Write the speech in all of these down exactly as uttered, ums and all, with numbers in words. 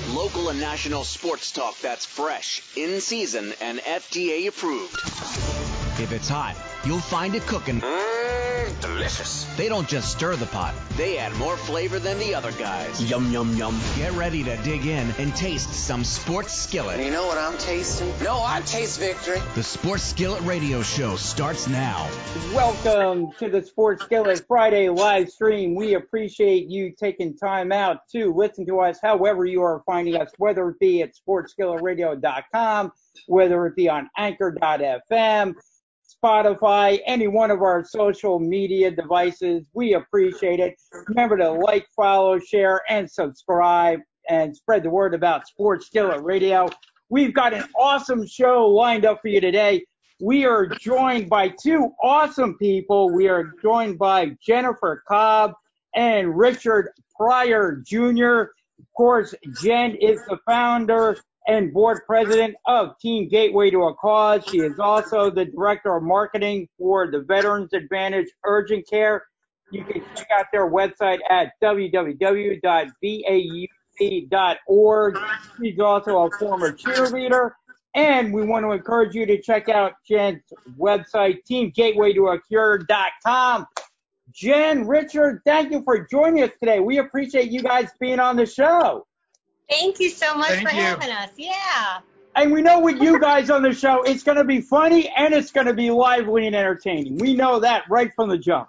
Local and national sports talk that's fresh, in season, and F D A approved. If it's hot, you'll find it cooking. Mmm, delicious. They don't just stir the pot. They add more flavor than the other guys. Yum, yum, yum. Get ready to dig in and taste some Sports Skillet. You know what I'm tasting? No, I taste victory. The Sports Skillet radio show starts now. Welcome to the Sports Skillet Friday live stream. We appreciate you taking time out to listen to us however you are finding us, whether it be at sports skillet radio dot com, whether it be on anchor dot f m, Spotify, any one of our social media devices. We appreciate it. Remember to like, follow, share, and subscribe, and spread the word about Sports Skillet Radio. We've got an awesome show lined up for you today. We are joined by two awesome people. We are joined by Jennifer Cobb and Richard Pryor Junior Of course, Jen is the founder and board president of Team Gateway to a Cause. She is also the director of marketing for the Veterans Advantage Urgent Care. You can check out their website at w w w dot v a u c dot org. She's also a former cheerleader. And we want to encourage you to check out Jen's website, team gateway to a cure dot com. Jen, Richard, thank you for joining us today. We appreciate you guys being on the show. Thank you so much Thank for you. having us. Yeah. And we know with you guys on the show, it's going to be funny and it's going to be lively and entertaining. We know that right from the jump.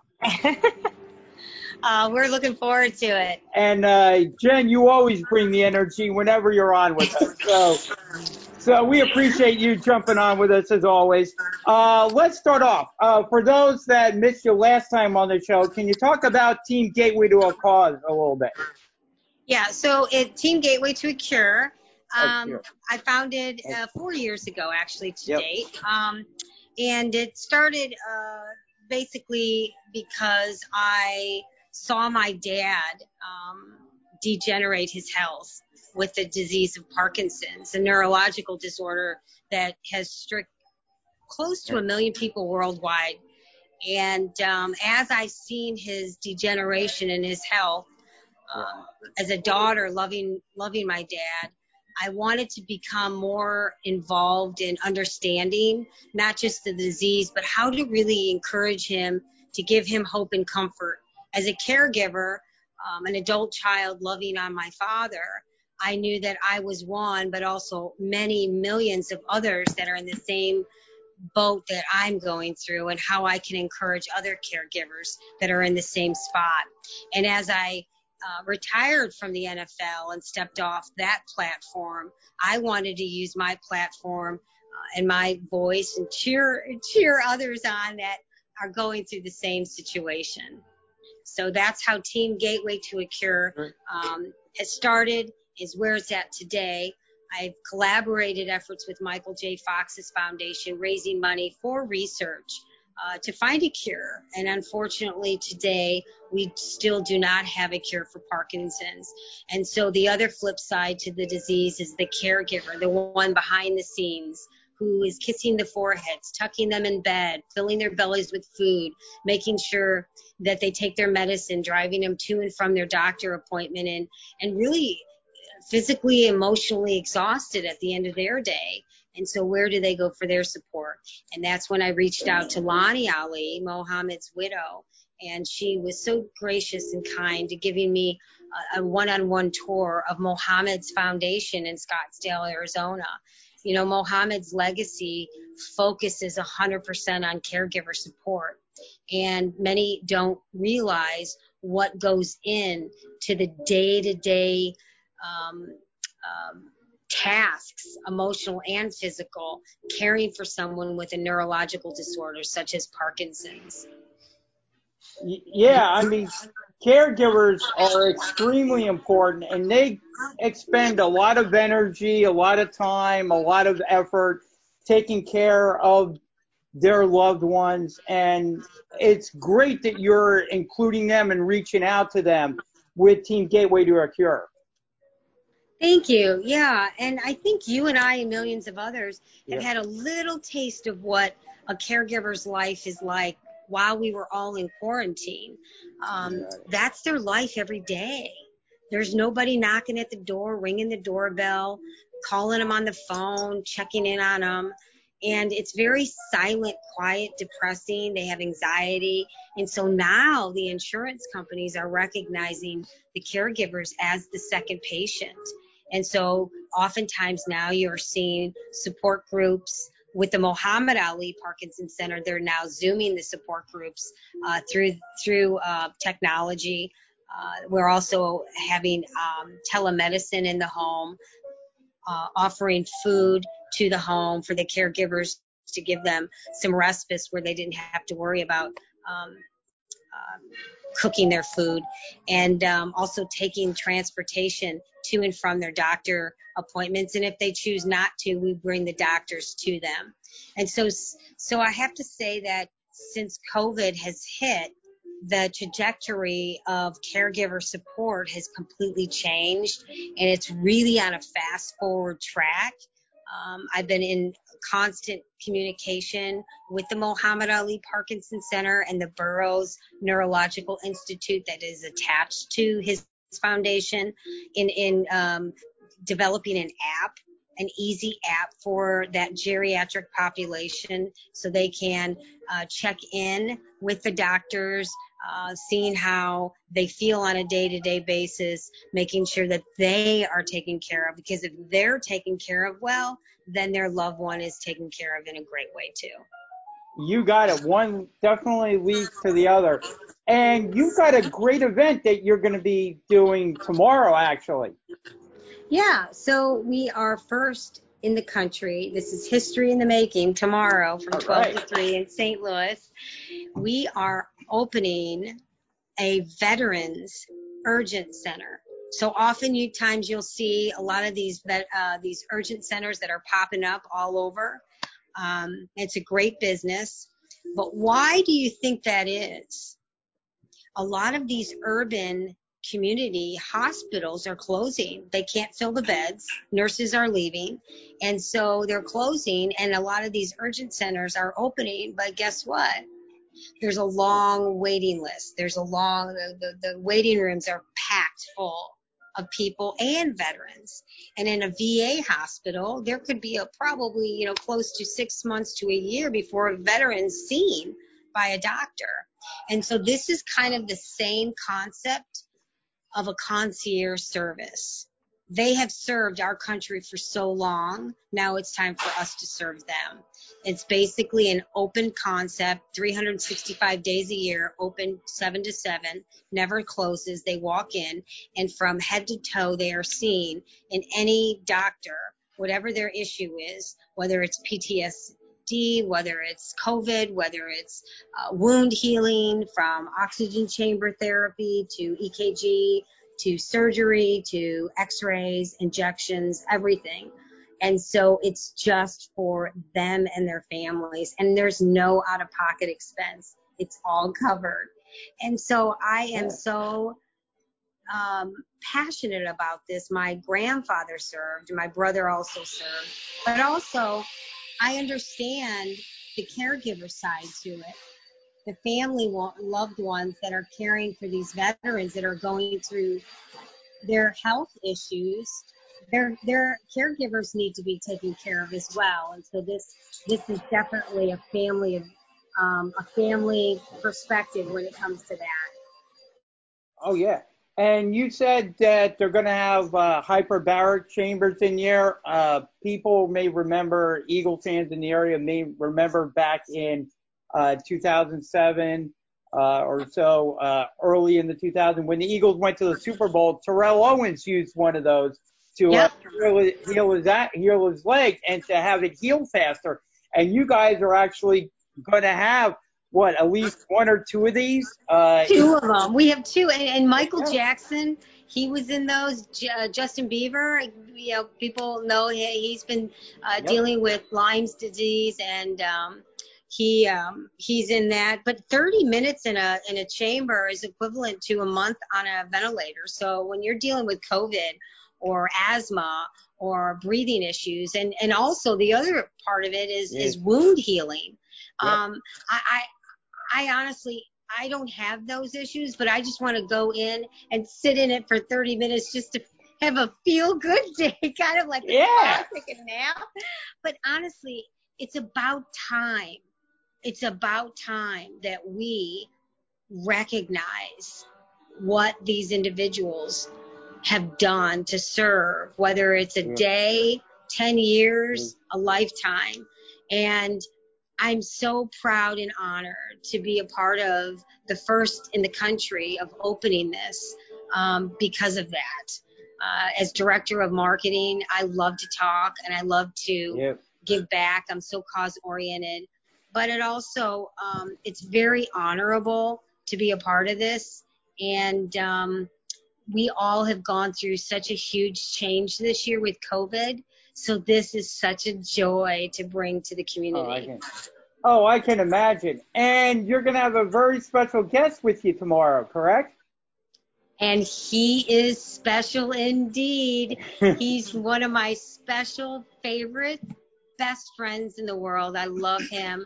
uh, we're looking forward to it. And uh, Jen, you always bring the energy whenever you're on with us. So, so we appreciate you jumping on with us as always. Uh, let's start off. Uh, for those that missed you last time on the show, can you talk about Team Gateway to a Cause a little bit? Yeah, so it Team Gateway to a Cure. Um, Oh, sure. I founded uh, four years ago, actually, to Yep. date. Um, and it started uh, basically because I saw my dad um, degenerate his health with the disease of Parkinson's, a neurological disorder that has strict close to a million people worldwide. And um, as I seen his degeneration in his health, uh, as a daughter loving loving my dad, I wanted to become more involved in understanding not just the disease, but how to really encourage him, to give him hope and comfort. As a caregiver, um, an adult child loving on my father, I knew that I was one, but also many millions of others that are in the same boat that I'm going through, and how I can encourage other caregivers that are in the same spot. And as I uh, retired from the N F L and stepped off that platform, I wanted to use my platform uh, and my voice and cheer cheer others on that are going through the same situation. So that's how Team Gateway to a Cure um, has started, is where it's at today. I've collaborated efforts with Michael J. Fox's foundation, raising money for research uh, to find a cure. And unfortunately, today, we still do not have a cure for Parkinson's. And so the other flip side to the disease is the caregiver, the one behind the scenes, who is kissing the foreheads, tucking them in bed, filling their bellies with food, making sure that they take their medicine, driving them to and from their doctor appointment, and, and really physically, emotionally exhausted at the end of their day. And so where do they go for their support? And that's when I reached out to Lonnie Ali, Mohammed's widow, and she was so gracious and kind to giving me a, a one-on-one tour of Mohammed's foundation in Scottsdale, Arizona. You know, Mohammed's legacy focuses one hundred percent on caregiver support, and many don't realize what goes in to the day-to-day um, um, tasks, emotional and physical, caring for someone with a neurological disorder such as Parkinson's. Yeah, I mean, caregivers are extremely important, and they expend a lot of energy, a lot of time, a lot of effort taking care of their loved ones. And it's great that you're including them and reaching out to them with Team Gateway to a Cure. Thank you. Yeah, and I think you and I and millions of others have Yeah. had a little taste of what a caregiver's life is like while we were all in quarantine. Um, that's their life every day. There's nobody knocking at the door, ringing the doorbell, calling them on the phone, checking in on them. And it's very silent, quiet, depressing. They have anxiety. And so now the insurance companies are recognizing the caregivers as the second patient. And so oftentimes now you're seeing support groups with the Muhammad Ali Parkinson Center. They're now Zooming the support groups uh, through through uh, technology. Uh, we're also having um, telemedicine in the home, uh, offering food to the home for the caregivers to give them some respite where they didn't have to worry about um, um, cooking their food, and um, also taking transportation to and from their doctor appointments. And if they choose not to, we bring the doctors to them. And so, so I have to say that since COVID has hit, the trajectory of caregiver support has completely changed, and it's really on a fast forward track. Um, I've been in constant communication with the Muhammad Ali Parkinson Center and the Burroughs Neurological Institute that is attached to his foundation in, in um, developing an app, an easy app for that geriatric population so they can uh, check in with the doctors, uh, seeing how they feel on a day-to-day basis, making sure that they are taken care of, because if they're taken care of well, then their loved one is taken care of in a great way too. You got it. One definitely leads to the other. And you've got a great event that you're going to be doing tomorrow, actually. Yeah, so we are first in the country. This is history in the making. Tomorrow from All twelve right. to three in Saint Louis, we are opening a veterans urgent center. So often you times you'll see a lot of these vet, uh, these urgent centers that are popping up all over. Um, it's a great business. But why do you think that is? A lot of these urban community hospitals are closing. They can't fill the beds. Nurses are leaving. And so they're closing, and a lot of these urgent centers are opening. But guess what? There's a long waiting list. There's a long, the, the, the waiting rooms are packed full of people and veterans. And in a V A hospital, there could be a probably, you know, close to six months to a year before a veteran's seen by a doctor. And so this is kind of the same concept of a concierge service. They have served our country for so long. Now it's time for us to serve them. It's basically an open concept, three hundred sixty-five days a year, open seven to seven, never closes. They walk in, and from head to toe, they are seen in any doctor, whatever their issue is, whether it's P T S D, whether it's COVID, whether it's uh, wound healing, from oxygen chamber therapy to E K G, to surgery, to x-rays, injections, everything. And so it's just for them and their families. And there's no out-of-pocket expense. It's all covered. And so I am so um, passionate about this. My grandfather served. My brother also served. But also, I understand the caregiver side to it. The family loved ones that are caring for these veterans that are going through their health issues. Their their caregivers need to be taken care of as well. And so this this is definitely a family of um, a family perspective when it comes to that. Oh yeah. And you said that they're going to have uh, hyperbaric chambers in here. Uh, people may remember, Eagle fans in the area may remember back in uh, two thousand seven uh, or so, uh, early in the two thousands, when the Eagles went to the Super Bowl, Terrell Owens used one of those to Yep. uh, heal, heal, his, heal his leg and to have it heal faster. And you guys are actually going to have what, at least one or two of these? Uh, two of them. We have two. And, and Michael yeah. Jackson, he was in those. Uh, Justin Bieber, you know, people know he, he's been uh, Yep. dealing with Lyme's disease, and um, he um, he's in that. But thirty minutes in a in a chamber is equivalent to a month on a ventilator. So when you're dealing with COVID or asthma or breathing issues, and, and also the other part of it is, Yeah. is wound healing. Yep. Um, I, I I honestly, I don't have those issues, but I just want to go in and sit in it for thirty minutes just to have a feel-good day, kind of like a Yeah. take a nap. But honestly, it's about time. It's about time that we recognize what these individuals have done to serve, whether it's a day, ten years, a lifetime. And I'm so proud and honored to be a part of the first in the country of opening this um, because of that. Uh, as director of marketing, I love to talk and I love to Yep. give back. I'm so cause oriented, but it also, um, it's very honorable to be a part of this. And um, we all have gone through such a huge change this year with COVID. So this is such a joy to bring to the community. Oh, I can, oh, I can imagine. And you're going to have a very special guest with you tomorrow, correct? And he is special indeed. He's one of my special favorite best friends in the world. I love him.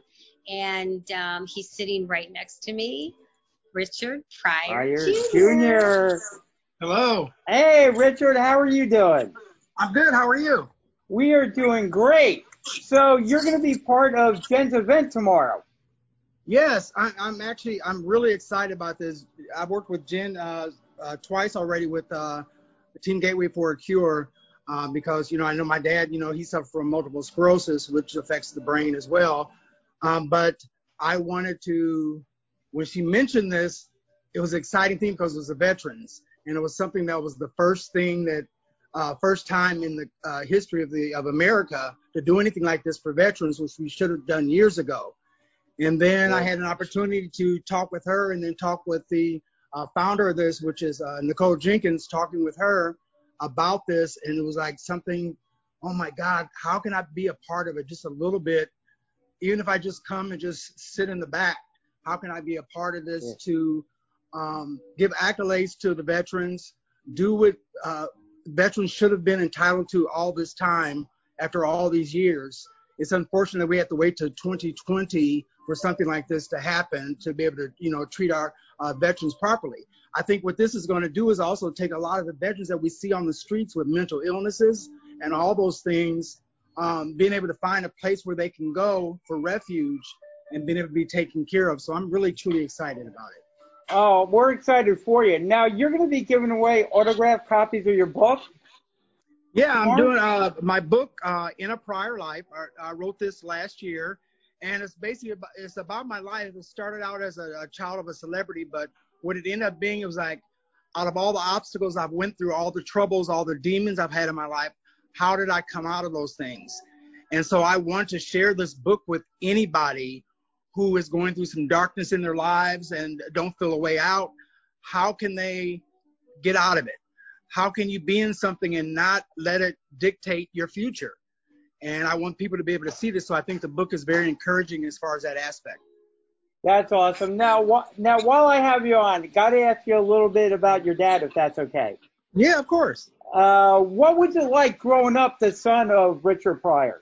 And um, he's sitting right next to me, Richard Pryor, Pryor Junior Junior Hello. Hey, Richard, how are you doing? I'm good. How are you? We are doing great. So you're going to be part of Jen's event tomorrow. Yes, I, I'm actually, I'm really excited about this. I've worked with Jen uh, uh, twice already with uh, Team Gateway for a Cure uh, because, you know, I know my dad, you know, he suffered from multiple sclerosis, which affects the brain as well. Um, but I wanted to, when she mentioned this, it was an exciting thing because it was the veterans. And it was something that was the first thing that, uh, first time in the uh, history of the of America to do anything like this for veterans, which we should have done years ago. And then I had an opportunity to talk with her and then talk with the uh, founder of this, which is uh, Nicole Jenkins, talking with her about this. And it was like something, oh my God, how can I be a part of it just a little bit? Even if I just come and just sit in the back, how can I be a part of this yeah. to um, give accolades to the veterans, do what uh, veterans should have been entitled to all this time after all these years. It's unfortunate that we have to wait till twenty twenty for something like this to happen to be able to, you know, treat our uh, veterans properly. I think what this is going to do is also take a lot of the veterans that we see on the streets with mental illnesses and all those things, um, being able to find a place where they can go for refuge and being able to be taken care of. So I'm really, truly excited about it. Oh, we're excited for you. Now, you're going to be giving away autographed copies of your book? Yeah, I'm doing uh, my book, uh, In a Prior Life. I, I wrote this last year, and it's basically about, it's about my life. It started out as a, a child of a celebrity, but what it ended up being, it was like, out of all the obstacles I've went through, all the troubles, all the demons I've had in my life, how did I come out of those things? And so I want to share this book with anybody who is going through some darkness in their lives and don't feel a way out. How can they get out of it? How can you be in something and not let it dictate your future? And I want people to be able to see this. So I think the book is very encouraging as far as that aspect. That's awesome. Now, wh- now while I have you on, got to ask you a little bit about your dad, if that's okay. Yeah, of course. Uh, what was it like growing up the son of Richard Pryor?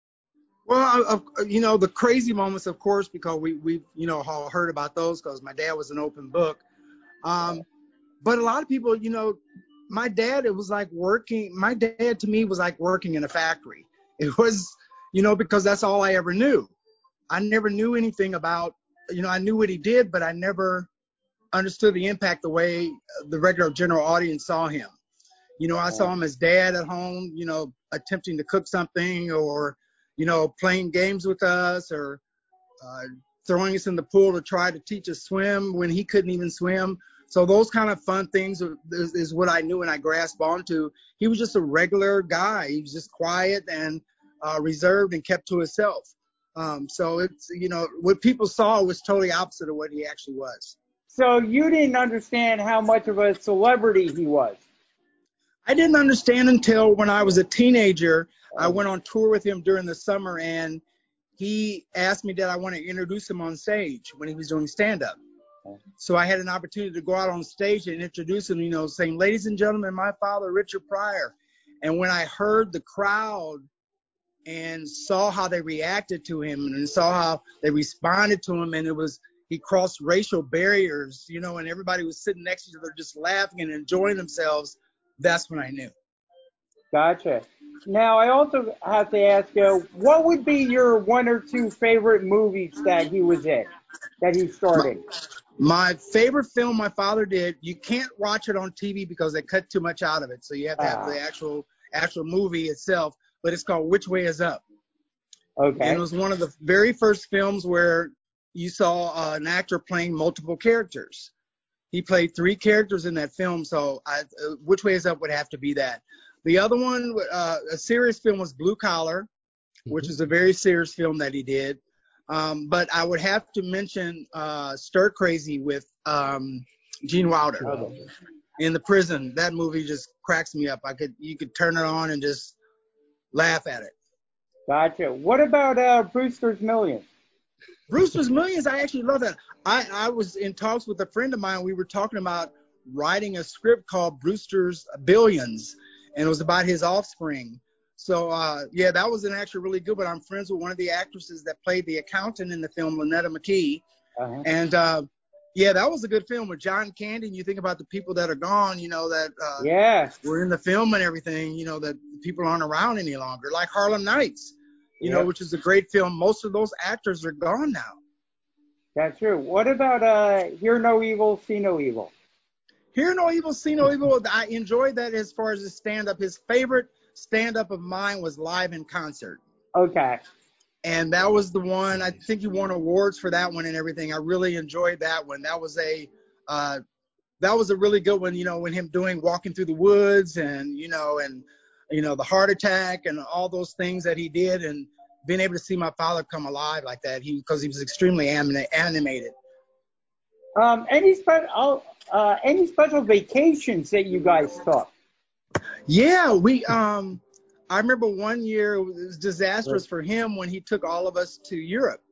Well, uh, you know, the crazy moments, of course, because we, we you know, all heard about those because my dad was an open book. Um, but a lot of people, you know, my dad, it was like working, my dad to me was like working in a factory. It was, you know, because that's all I ever knew. I never knew anything about, you know, I knew what he did, but I never understood the impact the way the regular general audience saw him. You know, I saw him as dad at home, you know, attempting to cook something or, you know, playing games with us or uh, throwing us in the pool to try to teach us swim when he couldn't even swim. So those kind of fun things is, is what I knew and I grasped onto. He was just a regular guy. He was just quiet and uh, reserved and kept to himself. Um, so it's, you know, what people saw was totally opposite of what he actually was. So you didn't understand how much of a celebrity he was? I didn't understand until when I was a teenager. I went on tour with him during the summer, and he asked me that I want to introduce him on stage when he was doing stand-up. So I had an opportunity to go out on stage and introduce him, you know, saying, ladies and gentlemen, my father, Richard Pryor. And when I heard the crowd and saw how they reacted to him and saw how they responded to him, and it was he crossed racial barriers, you know, and everybody was sitting next to each other just laughing and enjoying themselves, that's when I knew. Gotcha. Now, I also have to ask you, what would be your one or two favorite movies that he was in, that he started? My favorite film my father did, you can't watch it on T V because they cut too much out of it. So you have to have Ah. the actual actual movie itself, but it's called Which Way Is Up. Okay. And it was one of the very first films where you saw uh, an actor playing multiple characters. He played three characters in that film, so I, uh, Which Way Is Up would have to be that. The other one, uh, a serious film, was Blue Collar, mm-hmm. which is a very serious film that he did. Um, but I would have to mention uh, Stir Crazy with um, Gene Wilder okay. in the prison. That movie just cracks me up. I could you could turn it on and just laugh at it. Gotcha. What about uh, Brewster's Millions? Brewster's Millions, I actually love that. I, I was in talks with a friend of mine. We were talking about writing a script called Brewster's Billions, and it was about his offspring. So, uh, yeah, that was an actually really good one. I'm friends with one of the actresses that played the accountant in the film, Lynetta McKee. Uh-huh. And, uh, yeah, that was a good film with John Candy. And you think about the people that are gone, you know, that uh, yeah. were in the film and everything, you know, that people aren't around any longer, like Harlem Nights, you yep. know, which is a great film. Most of those actors are gone now. That's true. What about uh, Hear No Evil, See No Evil? Hear No Evil, See No Evil. I enjoyed that as far as his stand-up. His favorite stand-up of mine was Live in Concert. Okay. And that was the one, I think he won awards for that one and everything. I really enjoyed that one. That was a uh, that was a really good one, you know, when him doing Walking Through the Woods and, you know, and, you know, the heart attack and all those things that he did, and being able to see my father come alive like that, he because he was extremely animated. Um, any, spe- uh, any special vacations that you guys took? Yeah, we um I remember one year it was disastrous for him when he took all of us to Europe.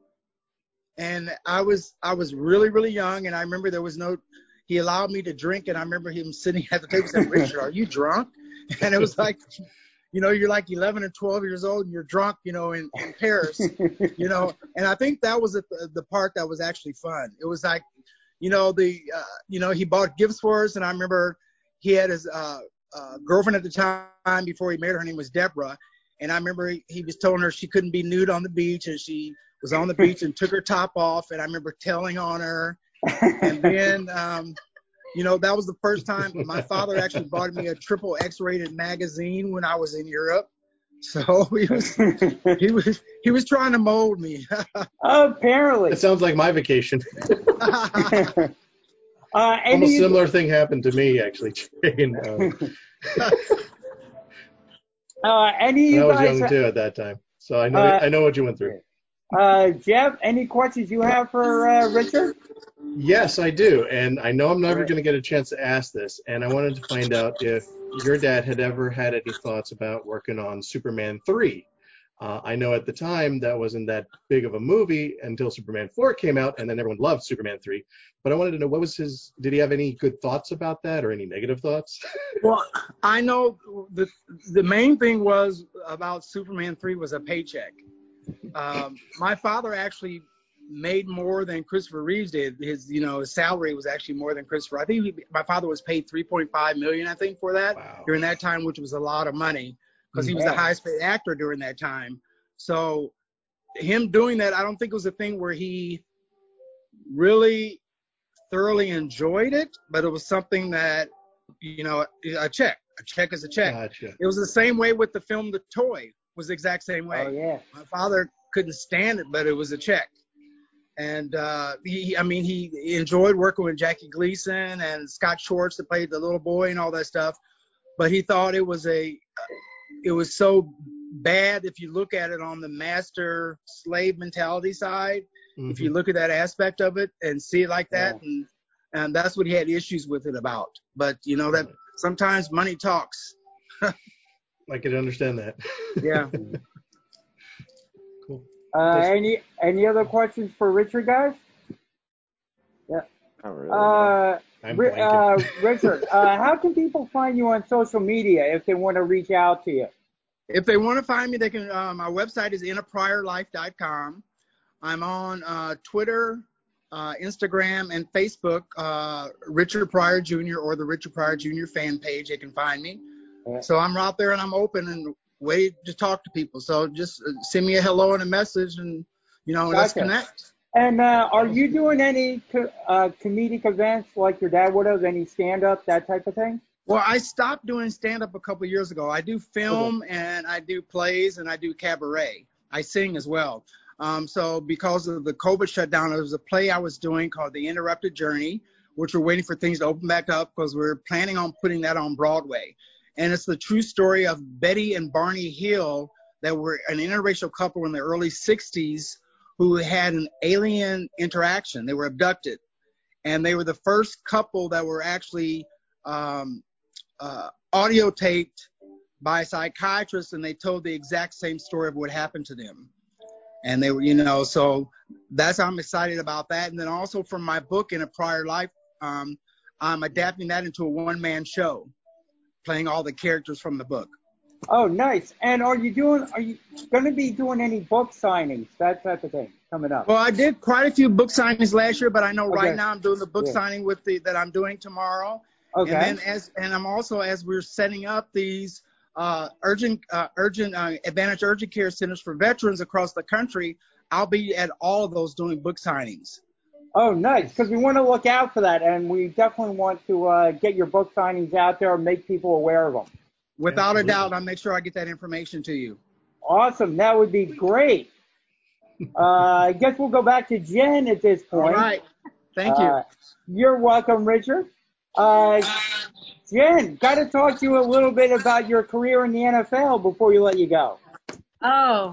And I was I was really, really young, and I remember there was no he allowed me to drink, and I remember him sitting at the table saying, "Richard, are you drunk?" And it was like, you know, you're like eleven or twelve years old and you're drunk, you know, in, in Paris, you know. And I think that was the, the part that was actually fun. It was like, you know, the uh, you know, he bought gifts for us, and I remember he had his uh Uh, girlfriend at the time before he married her. Her name was Deborah, and I remember he, he was telling her she couldn't be nude on the beach, and she was on the beach and took her top off, and I remember telling on her. And then um, you know, that was the first time my father actually bought me a triple X-rated magazine when I was in Europe. So he was he was he was trying to mold me. Apparently. That sounds like my vacation. Uh, Almost a similar thing happened to me, actually. Jane. Uh, uh, any you I was guys, young too at that time, so I know uh, I know what you went through. Uh, Jeff, any questions you have for uh, Richard? Yes, I do, and I know I'm never going to get a chance to ask this, and I wanted to find out if your dad had ever had any thoughts about working on Superman three. Uh, I know at the time that wasn't that big of a movie until Superman four came out, and then everyone loved Superman three. But I wanted to know, what was his, did he have any good thoughts about that or any negative thoughts? Well, I know the the main thing was about Superman three was a paycheck. Um, my father actually made more than Christopher Reeves did. His, you know, his salary was actually more than Christopher. I think he, my father was paid three point five million dollars, I think, for that wow. during that time, which was a lot of money. Because he was yeah. the highest paid actor during that time. So him doing that, I don't think it was a thing where he really thoroughly enjoyed it, but it was something that, you know, a check. A check is a check. Gotcha. It was the same way with the film The Toy. Was the exact same way. Oh, yeah. My father couldn't stand it, but it was a check. And, uh, he, I mean, he enjoyed working with Jackie Gleason and Scott Schwartz that played the little boy and all that stuff. But he thought it was a... It was so bad if you look at it on the master slave mentality side. Mm-hmm. If you look at that aspect of it and see it like that, yeah. and and that's what he had issues with it about. But you know that sometimes money talks. I can understand that. Yeah. Cool. Uh, any any other questions for Richard, guys? Yeah. Not really. Uh, I'm Ri- uh, Richard, uh, how can people find you on social media if they want to reach out to you? If they want to find me, they can. Uh, my website is in a prior life dot com. I'm on uh, Twitter, uh, Instagram and Facebook, uh, Richard Pryor Junior or the Richard Pryor Junior fan page. They can find me. Yeah. So I'm out there and I'm open and ready to talk to people. So just send me a hello and a message, and you know, gotcha. Let's connect. And uh, are you doing any co- uh, comedic events like your dad would have? Any stand-up, that type of thing? Well, I stopped doing stand-up a couple of years ago. I do film okay. and I do plays and I do cabaret. I sing as well. Um, so because of the COVID shutdown, there was a play I was doing called The Interrupted Journey, which we're waiting for things to open back up because we're planning on putting that on Broadway. And it's the true story of Betty and Barney Hill, that were an interracial couple in the early sixties who had an alien interaction. They were abducted. And they were the first couple that were actually um, uh, audio taped by a psychiatrist, and they told the exact same story of what happened to them. And they were, you know, so that's, I'm excited about that. And then also from my book, In a Prior Life, um, I'm adapting that into a one-man show, playing all the characters from the book. Oh, nice. And are you doing, are you going to be doing any book signings, that type of thing coming up? Well, I did quite a few book signings last year, but I know okay. right now I'm doing the book yeah. signing with the, that I'm doing tomorrow. Okay. And then as, and I'm also, as we're setting up these uh, urgent, uh, urgent, uh, Advantage Urgent Care Centers for veterans across the country, I'll be at all of those doing book signings. Oh, nice, because we want to look out for that, and we definitely want to uh, get your book signings out there and make people aware of them. Without a doubt, I'll make sure I get that information to you. Awesome. That would be great. Uh, I guess we'll go back to Jen at this point. All right. Thank you. Uh, you're welcome, Richard. Uh, Jen, got to talk to you a little bit about your career in the N F L before you let you go. Oh,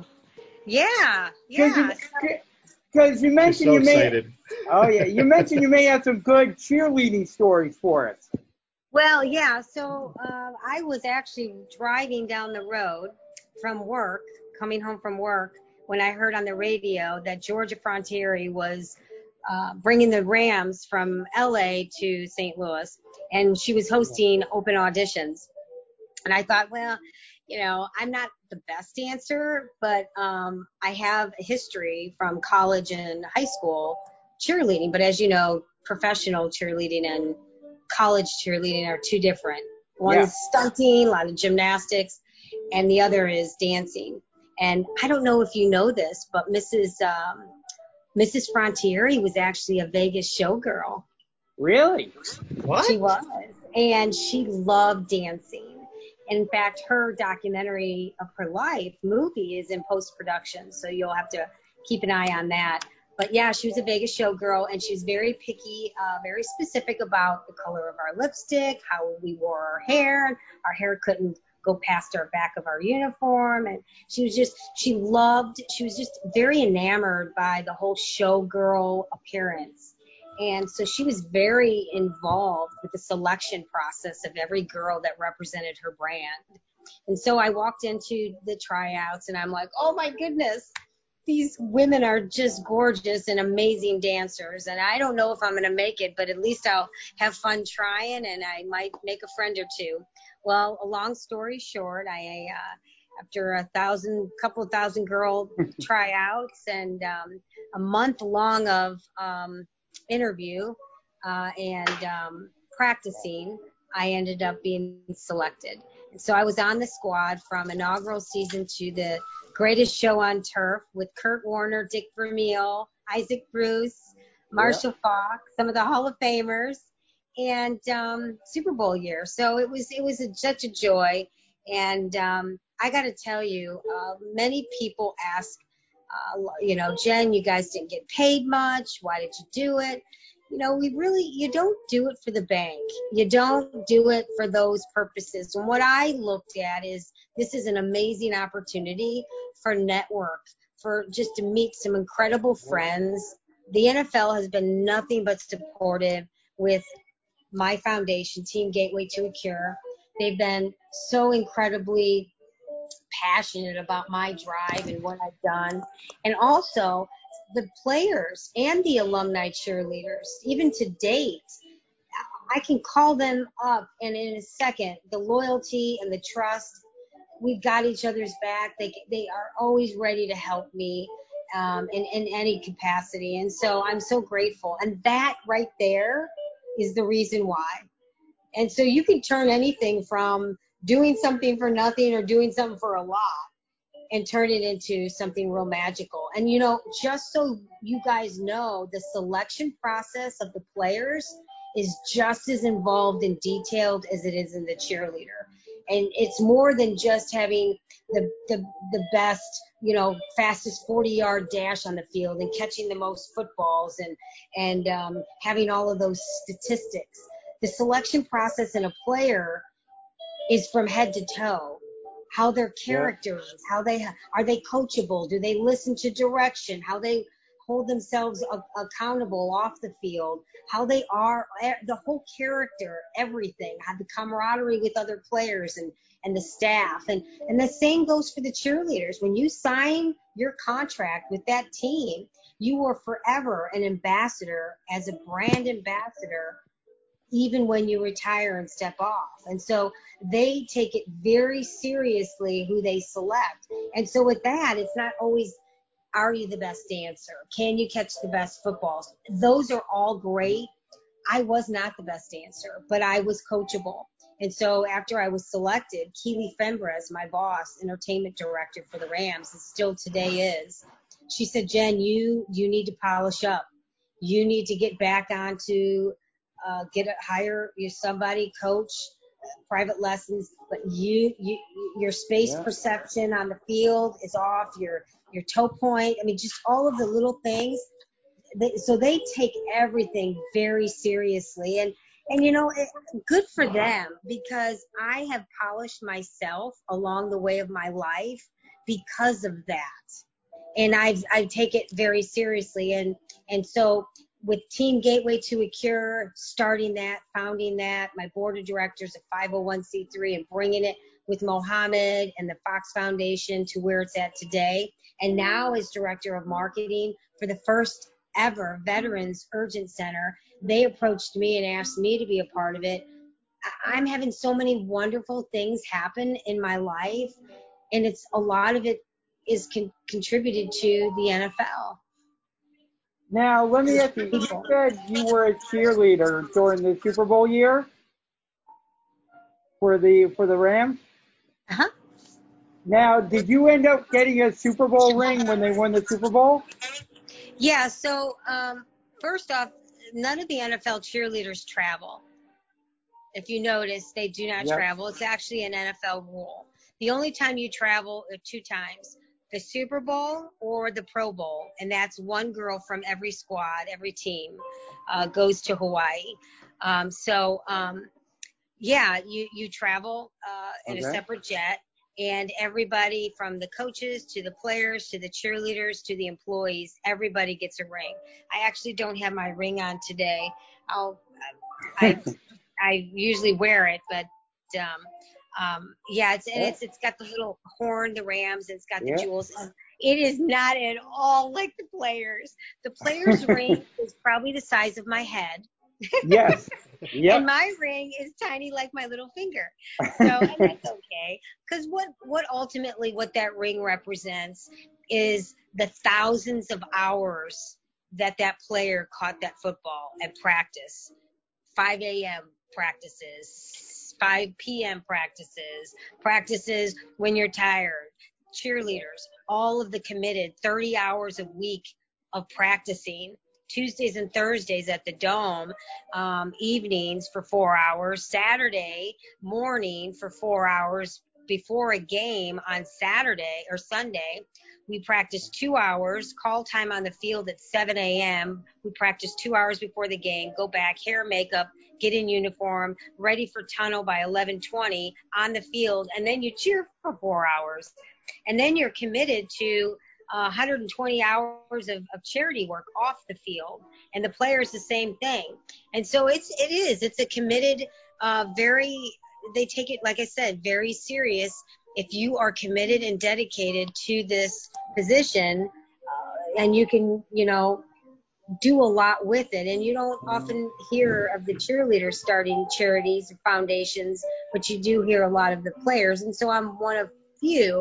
yeah. Yeah. Because you, you mentioned so you may. Excited. Oh, yeah. You mentioned you may have some good cheerleading stories for us. Well, yeah, so uh, I was actually driving down the road from work, coming home from work, when I heard on the radio that Georgia Frontiere was uh, bringing the Rams from L A to Saint Louis, and she was hosting open auditions. And I thought, well, you know, I'm not the best dancer, but um, I have a history from college and high school cheerleading. But as you know, professional cheerleading and college cheerleading are two different. One's yeah. stunting, a lot of gymnastics, and the other is dancing. And I don't know if you know this, but Missus Um, Missus Frontiere was actually a Vegas showgirl. Really? What? She was. And she loved dancing. In fact, her documentary of her life movie is in post-production, so you'll have to keep an eye on that. But yeah, she was a Vegas showgirl, and she was very picky, uh, very specific about the color of our lipstick, how we wore our hair. Our hair couldn't go past our back of our uniform. And she was just, she loved, she was just very enamored by the whole showgirl appearance. And so she was very involved with the selection process of every girl that represented her brand. And so I walked into the tryouts, and I'm like, oh my goodness, these women are just gorgeous and amazing dancers. And I don't know if I'm going to make it, but at least I'll have fun trying, and I might make a friend or two. Well, a long story short, I, uh, after a thousand, couple of thousand girl tryouts and um, a month long of um, interview uh, and um, practicing, I ended up being selected. And so I was on the squad from inaugural season to the Greatest Show on Turf with Kurt Warner, Dick Vermeil, Isaac Bruce, Marshall yeah. Faulk, some of the Hall of Famers, and um, Super Bowl year. So it was it was a, such a joy. And um, I got to tell you, uh, many people ask, uh, you know, Jen, you guys didn't get paid much. Why did you do it? You know, we really, you don't do it for the bank. You don't do it for those purposes. And what I looked at is this is an amazing opportunity for network, for just to meet some incredible friends. The N F L has been nothing but supportive with my foundation, Team Gateway to a Cure. They've been so incredibly passionate about my drive and what I've done. And also the players and the alumni cheerleaders, even to date, I can call them up, and in a second, the loyalty and the trust, we've got each other's back. They they are always ready to help me. um, in, in any capacity. And so I'm so grateful. And that right there is the reason why. And so you can turn anything from doing something for nothing or doing something for a lot and turn it into something real magical. And, you know, just so you guys know, the selection process of the players is just as involved and detailed as it is in the cheerleader. And it's more than just having the, the, the best, you know, fastest forty yard dash on the field and catching the most footballs and, and um, having all of those statistics. The selection process in a player is from head to toe. How their character is, how they are they coachable, do they listen to direction, how they hold themselves a- accountable off the field, how they are, the whole character, everything, how the camaraderie with other players and, and the staff. And, and the same goes for the cheerleaders. When you sign your contract with that team, you are forever an ambassador, as a brand ambassador, even when you retire and step off. And so they take it very seriously who they select. And so with that, it's not always, are you the best dancer? Can you catch the best footballs? Those are all great. I was not the best dancer, but I was coachable. And so after I was selected, Keely Fembres, my boss, entertainment director for the Rams, and still today is, she said, Jen, you, you need to polish up. You need to get back onto Uh, get a hire you somebody, coach, uh, private lessons, but you, you your space yeah. perception on the field is off. Your your toe point. I mean, just all of the little things. They, so they take everything very seriously, and and you know, it, good for them, because I have polished myself along the way of my life because of that, and I've I take it very seriously, and and so. With Team Gateway to a Cure, starting that, founding that, my board of directors, a five oh one c three, and bringing it with Mohammed and the Fox Foundation to where it's at today. And now as director of marketing for the first ever Veterans Urgent Center, they approached me and asked me to be a part of it. I'm having so many wonderful things happen in my life, and it's a lot of it is con- contributed to the N F L. Now, let me ask you, you said you were a cheerleader during the Super Bowl year for the for the Rams? Uh-huh. Now, did you end up getting a Super Bowl ring when they won the Super Bowl? Yeah, so um, first off, none of the N F L cheerleaders travel. If you notice, they do not yep. travel. It's actually an N F L rule. The only time you travel are two times. The Super Bowl or the Pro Bowl, and that's one girl from every squad, every team uh, goes to Hawaii. Um, so, um, yeah, you, you travel uh, in okay. a separate jet, and everybody from the coaches to the players to the cheerleaders to the employees, everybody gets a ring. I actually don't have my ring on today. I'll, I, I usually wear it, but um, Um, yeah, it's and it's it's got the little horn, the Rams, and it's got the yeah. jewels. It is not at all like the players. The players' ring is probably the size of my head. Yes. Yep. And my ring is tiny like my little finger. So and that's okay. Because what, what ultimately what that ring represents is the thousands of hours that that player caught that football at practice. five a.m. practices, five p.m. practices, practices when you're tired, cheerleaders, all of the committed thirty hours a week of practicing, Tuesdays and Thursdays at the Dome, um, evenings for four hours, Saturday morning for four hours before a game on Saturday or Sunday. We practice two hours, call time on the field at seven a.m. We practice two hours before the game, go back, hair, makeup, get in uniform, ready for tunnel by eleven twenty on the field, and then you cheer for four hours. And then you're committed to uh, one hundred twenty hours of, of charity work off the field. And the players the same thing. And so it's, it is, it's a committed, uh, very, they take it, like I said, very serious. If you are committed and dedicated to this position, uh, and you can, you know, do a lot with it. And you don't often hear of the cheerleaders starting charities or foundations, but you do hear a lot of the players. And so I'm one of few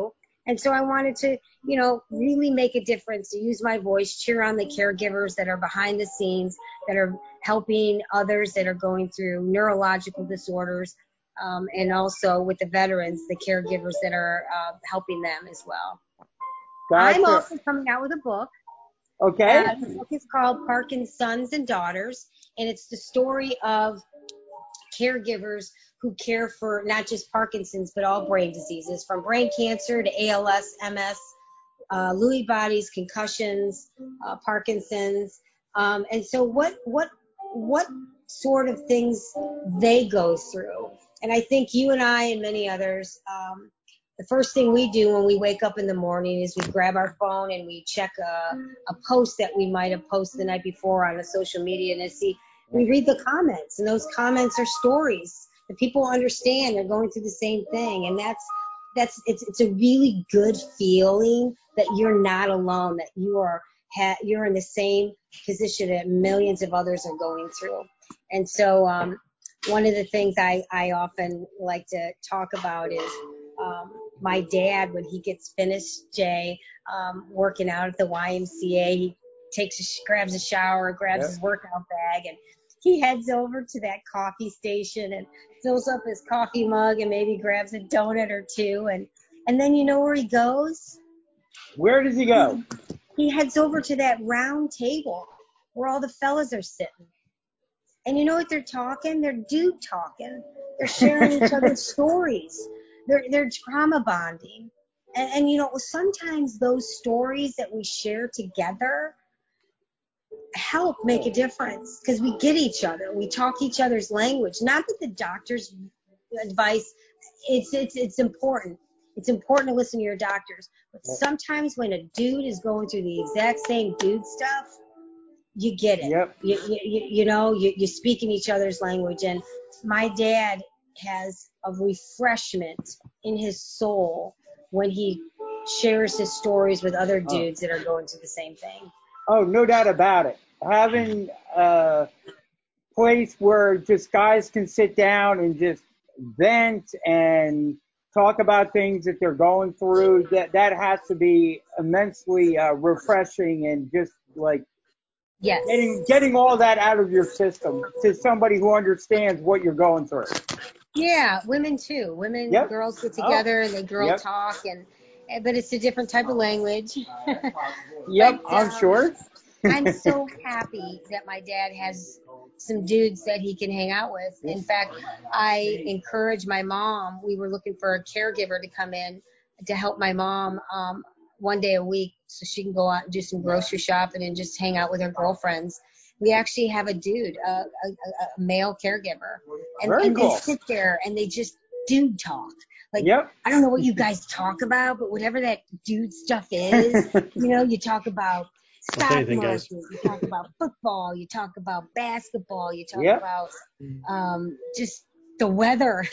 And so I wanted to, you know, really make a difference, to use my voice, cheer on the caregivers that are behind the scenes, that are helping others that are going through neurological disorders, um, and also with the veterans, the caregivers that are uh, helping them as well. Gotcha. I'm also coming out with a book. Okay. Uh, the book is called Parkinson's Sons and Daughters, and it's the story of caregivers who care for not just Parkinson's, but all brain diseases, from brain cancer to A L S, M S, uh, Lewy bodies, concussions, uh, Parkinson's. Um, and so what, what, what sort of things they go through. And I think you and I and many others, um, the first thing we do when we wake up in the morning is we grab our phone and we check a, a post that we might have posted the night before on a social media, and see, we read the comments, and those comments are stories that people understand they're going through the same thing. And that's, that's, it's, it's a really good feeling that you're not alone, that you are, ha- you're in the same position that millions of others are going through. And so, um, one of the things I, I often like to talk about is, um, my dad, when he gets finished, Jay, um, working out at the Y M C A, he takes a, grabs a shower, grabs Yep. his workout bag, and he heads over to that coffee station and fills up his coffee mug and maybe grabs a donut or two. And, and then you know where he goes? Where does he go? He heads over to that round table where all the fellas are sitting. And you know what they're talking? They're dude talking. They're sharing each other's stories. They're, they're trauma bonding. And, and, you know, sometimes those stories that we share together help make a difference, because we get each other. We talk each other's language. Not that the doctor's advice, it's, it's, it's important. It's important to listen to your doctors. But sometimes when a dude is going through the exact same dude stuff, you get it. Yep. You, you, you know, you, you speak in each other's language. And my dad has a refreshment in his soul when he shares his stories with other dudes that are going through the same thing. Oh, no doubt about it. Having a place where just guys can sit down and just vent and talk about things that they're going through, that, that has to be immensely uh, refreshing, and just like Yes. getting getting all that out of your system to somebody who understands what you're going through. Yeah, women too. Women, Yep. girls get together Oh. and they girl Yep. talk, and but it's a different type of language. Yep, But, I'm um, sure. I'm so happy that my dad has some dudes that he can hang out with. In fact, I encourage my mom. We were looking for a caregiver to come in to help my mom um, one day a week so she can go out and do some grocery shopping and just hang out with her girlfriends. We actually have a dude, a, a, a male caregiver, and, Very and cool. they sit there and they just dude talk. Like, Yep. I don't know what you guys talk about, but whatever that dude stuff is, you know, you talk about stock anything, market, guys. you talk about football, you talk about basketball, you talk Yep. about um, just the weather.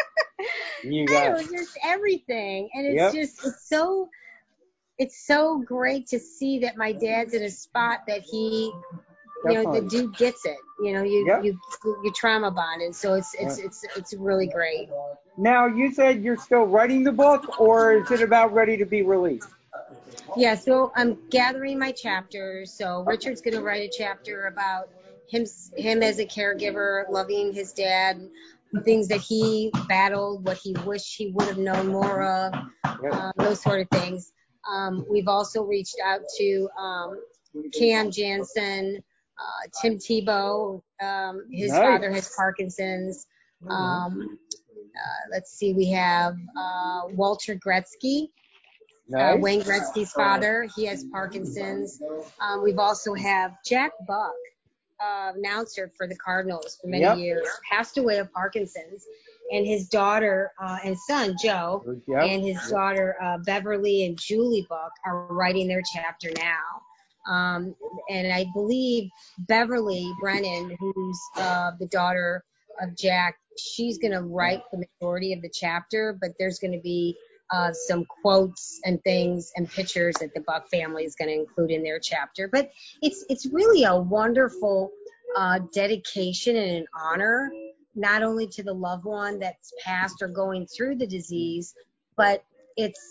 You I got know, it. just everything. And it's Yep. just, it's so, it's so great to see that my dad's in a spot that he, you know, the Definitely. dude gets it. You know, you Yep. you you trauma bond, and so it's it's Yep. it's it's really great. Now, you said you're still writing the book, or is it about ready to be released? Yeah, so I'm gathering my chapters. So Richard's going to write a chapter about him him as a caregiver, loving his dad, things that he battled, what he wished he would have known more of, Yep. um, those sort of things. Um, we've also reached out to um, Cam Jansen, uh, Tim Tebow. Um, his Nice. father has Parkinson's. Um, uh, let's see, we have uh, Walter Gretzky. Uh, Nice. Wayne Gretzky's father, he has Parkinson's. Um, we've also have Jack Buck, uh, announcer for the Cardinals for many Yep. years, passed away of Parkinson's, and his daughter uh, and son Joe Yep. and his daughter uh, Beverly and Julie Buck are writing their chapter now. Um, and I believe Beverly Brennan, who's uh, the daughter of Jack, she's going to write the majority of the chapter, but there's going to be Uh, some quotes and things and pictures that the Buck family is going to include in their chapter. But it's it's really a wonderful uh, dedication and an honor, not only to the loved one that's passed or going through the disease, but it's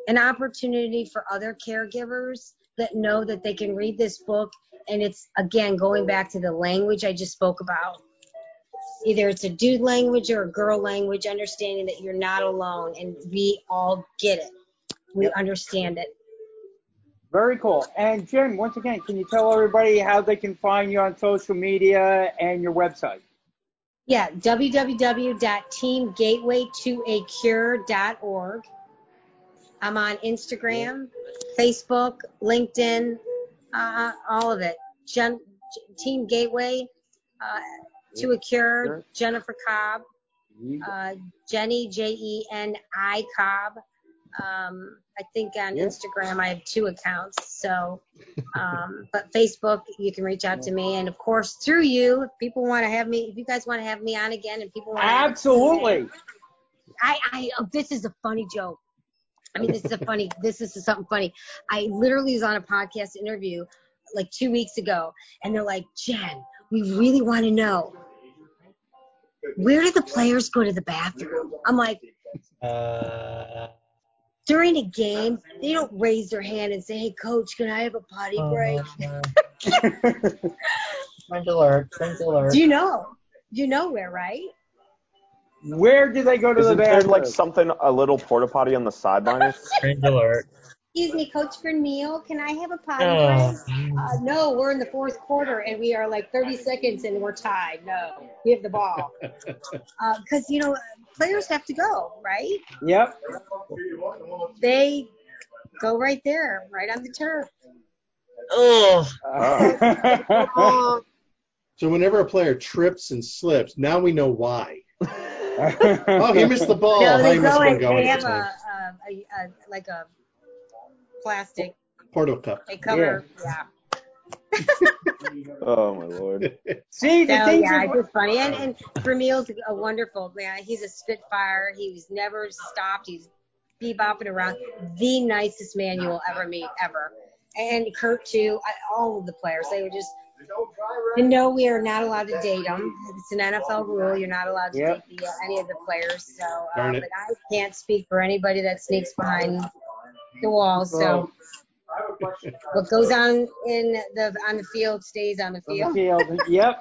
an opportunity for other caregivers that know that they can read this book. And it's, again, going back to the language I just spoke about. Either it's a dude language or a girl language, understanding that you're not alone, and we all get it. We Yep. understand it. Very cool. And Jen, once again, can you tell everybody how they can find you on social media and your website? Yeah, w w w dot team gateway to a cure dot org. I'm on Instagram, Facebook, LinkedIn, uh, all of it. Gen- Team Gateway uh, to a Cure, Jennifer Cobb, uh, Jenny, J E N I Cobb. Um, I think on Yeah. Instagram I have two accounts. So, um, but Facebook, you can reach out to me, and of course through you, if people want to have me, if you guys want to have me on again, and people want to Absolutely. I, I, oh, this is a funny joke. I mean, this is a funny, this is something funny. I literally was on a podcast interview like two weeks ago, and they're like, Jen, we really want to know, where do the players go to the bathroom? I'm like, Uh, during a game, they don't raise their hand and say, hey, coach, can I have a potty break? Cringe alert, cringe alert. Do you know? Do you know where, right? Where do they go to Isn't the there bathroom? like something, a little porta potty on the sideline? Cringe alert. Excuse me, Coach Vermeil, can I have a potty Oh. break? Uh, no, we're in the fourth quarter, and we are like thirty seconds, and we're tied. No, we have the ball. Because, uh, you know, players have to go, right? Yep. They go right there, right on the turf. Oh. Uh, So whenever a player trips and slips, now we know why. Oh, he missed the ball. No, Oh, they he must go have been and going they at have the a, time. a, a, a like a plastic. Portal cup. They cover, yeah. Oh, my Lord. See, the So things yeah, are- it's just funny. And and Vermeil's a wonderful man. He's a spitfire. He's never stopped. He's bebopping around. The nicest man you will ever meet, ever. And Kurt too. I, all of the players. They were just. And no, we are not allowed to date them. It's an N F L rule. You're not allowed to Yep. date the, uh, any of the players. So, uh, Darn it. but I can't speak for anybody that sneaks behind the wall. So, what goes on in the on the field stays on the field. field. Yep.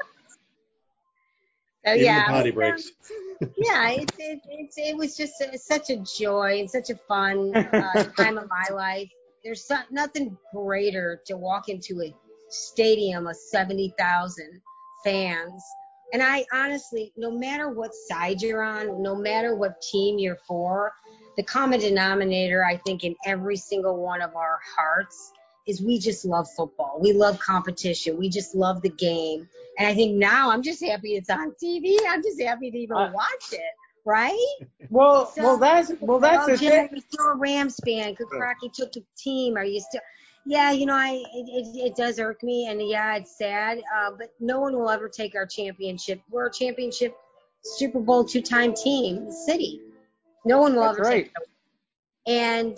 So Even yeah, the potty but, breaks. um, yeah, it, it it it was just a, such a joy and such a fun uh, time of my life. There's so, nothing greater to walk into a stadium of seventy thousand fans. And I honestly, no matter what side you're on, no matter what team you're for, the common denominator, I think, in every single one of our hearts is we just love football. We love competition. We just love the game. And I think now I'm just happy it's on T V. I'm just happy to even Uh, watch it, right? Well, So, well, that's well, that's oh, the Jim, thing. are you still a Rams fan? Good crack, you took the team. Are you still? Yeah, you know, I it, it, it does irk me, and yeah, it's sad. Uh, but no one will ever take our championship. We're a championship Super Bowl two-time team, city. No one will That's ever right. take it. And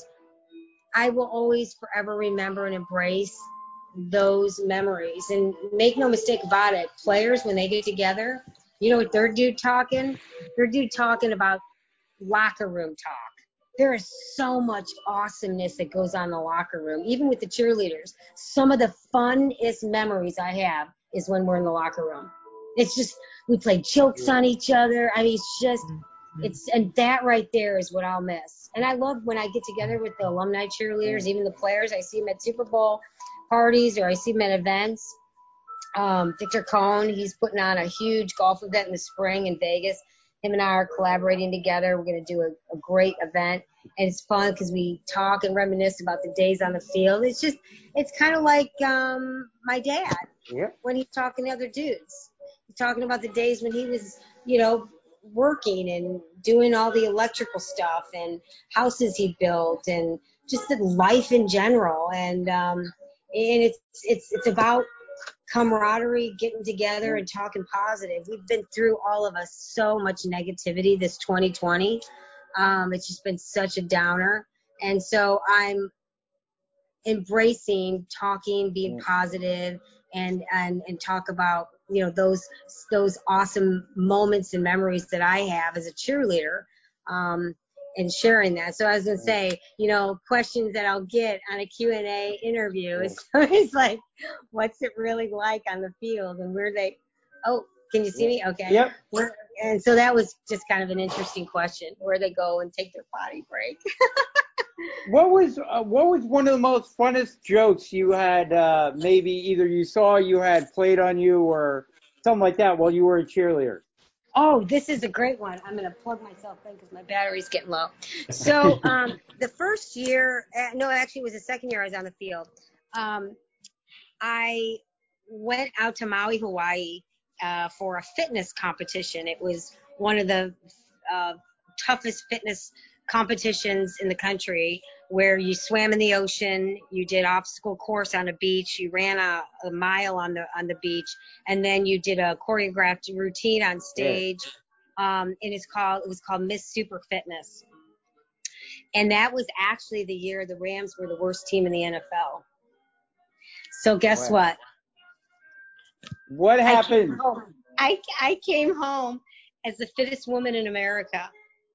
I will always forever remember and embrace those memories. And make no mistake about it, players, when they get together, you know what they're dude talking? They're dude talking about locker room talk. There is so much awesomeness that goes on in the locker room, even with the cheerleaders. Some of the funnest memories I have is when we're in the locker room. It's just, we play jokes on each other. I mean, it's just, it's, and that right there is what I'll miss. And I love when I get together with the alumni cheerleaders, even the players. I see them at Super Bowl parties or I see them at events. Um, Victor Cohn, he's putting on a huge golf event in the spring in Vegas. Him and I are collaborating together. We're going to do a, a great event. And it's fun because we talk and reminisce about the days on the field. It's just, it's kind of like um, my dad Yep. when he's talking to other dudes. He's talking about the days when he was, you know, working and doing all the electrical stuff and houses he built and just the life in general. And um, and it's it's it's about camaraderie, getting together and talking positive. We've been through, all of us, so much negativity this twenty twenty. Um, it's just been such a downer. And so I'm embracing talking, being positive, and, and, and talk about, you know, those, those awesome moments and memories that I have as a cheerleader. Um, and sharing that. So I was going to say, you know, questions that I'll get on a Q and A interview is it's like, what's it really like on the field, and where they, oh, can you see me? Okay. Yep. Where, and so that was just kind of an interesting question, where they go and take their potty break. What was uh, what was one of the most funnest jokes you had? Uh, maybe either you saw you had played on you or something like that while you were a cheerleader. Oh, this is a great one. I'm going to plug myself in because my battery's getting low. So um, the first year, uh, no, actually it was the second year I was on the field. Um, I went out to Maui, Hawaii uh, for a fitness competition. It was one of the uh, toughest fitness competitions in the country, where you swam in the ocean, you did obstacle course on a beach, you ran a, a mile on the on the beach, and then you did a choreographed routine on stage. Yeah. Um, and it's called it was called Miss Super Fitness. And that was actually the year the Rams were the worst team in the N F L. So guess wow. what? What happened? I came home, I, I came home as the fittest woman in America.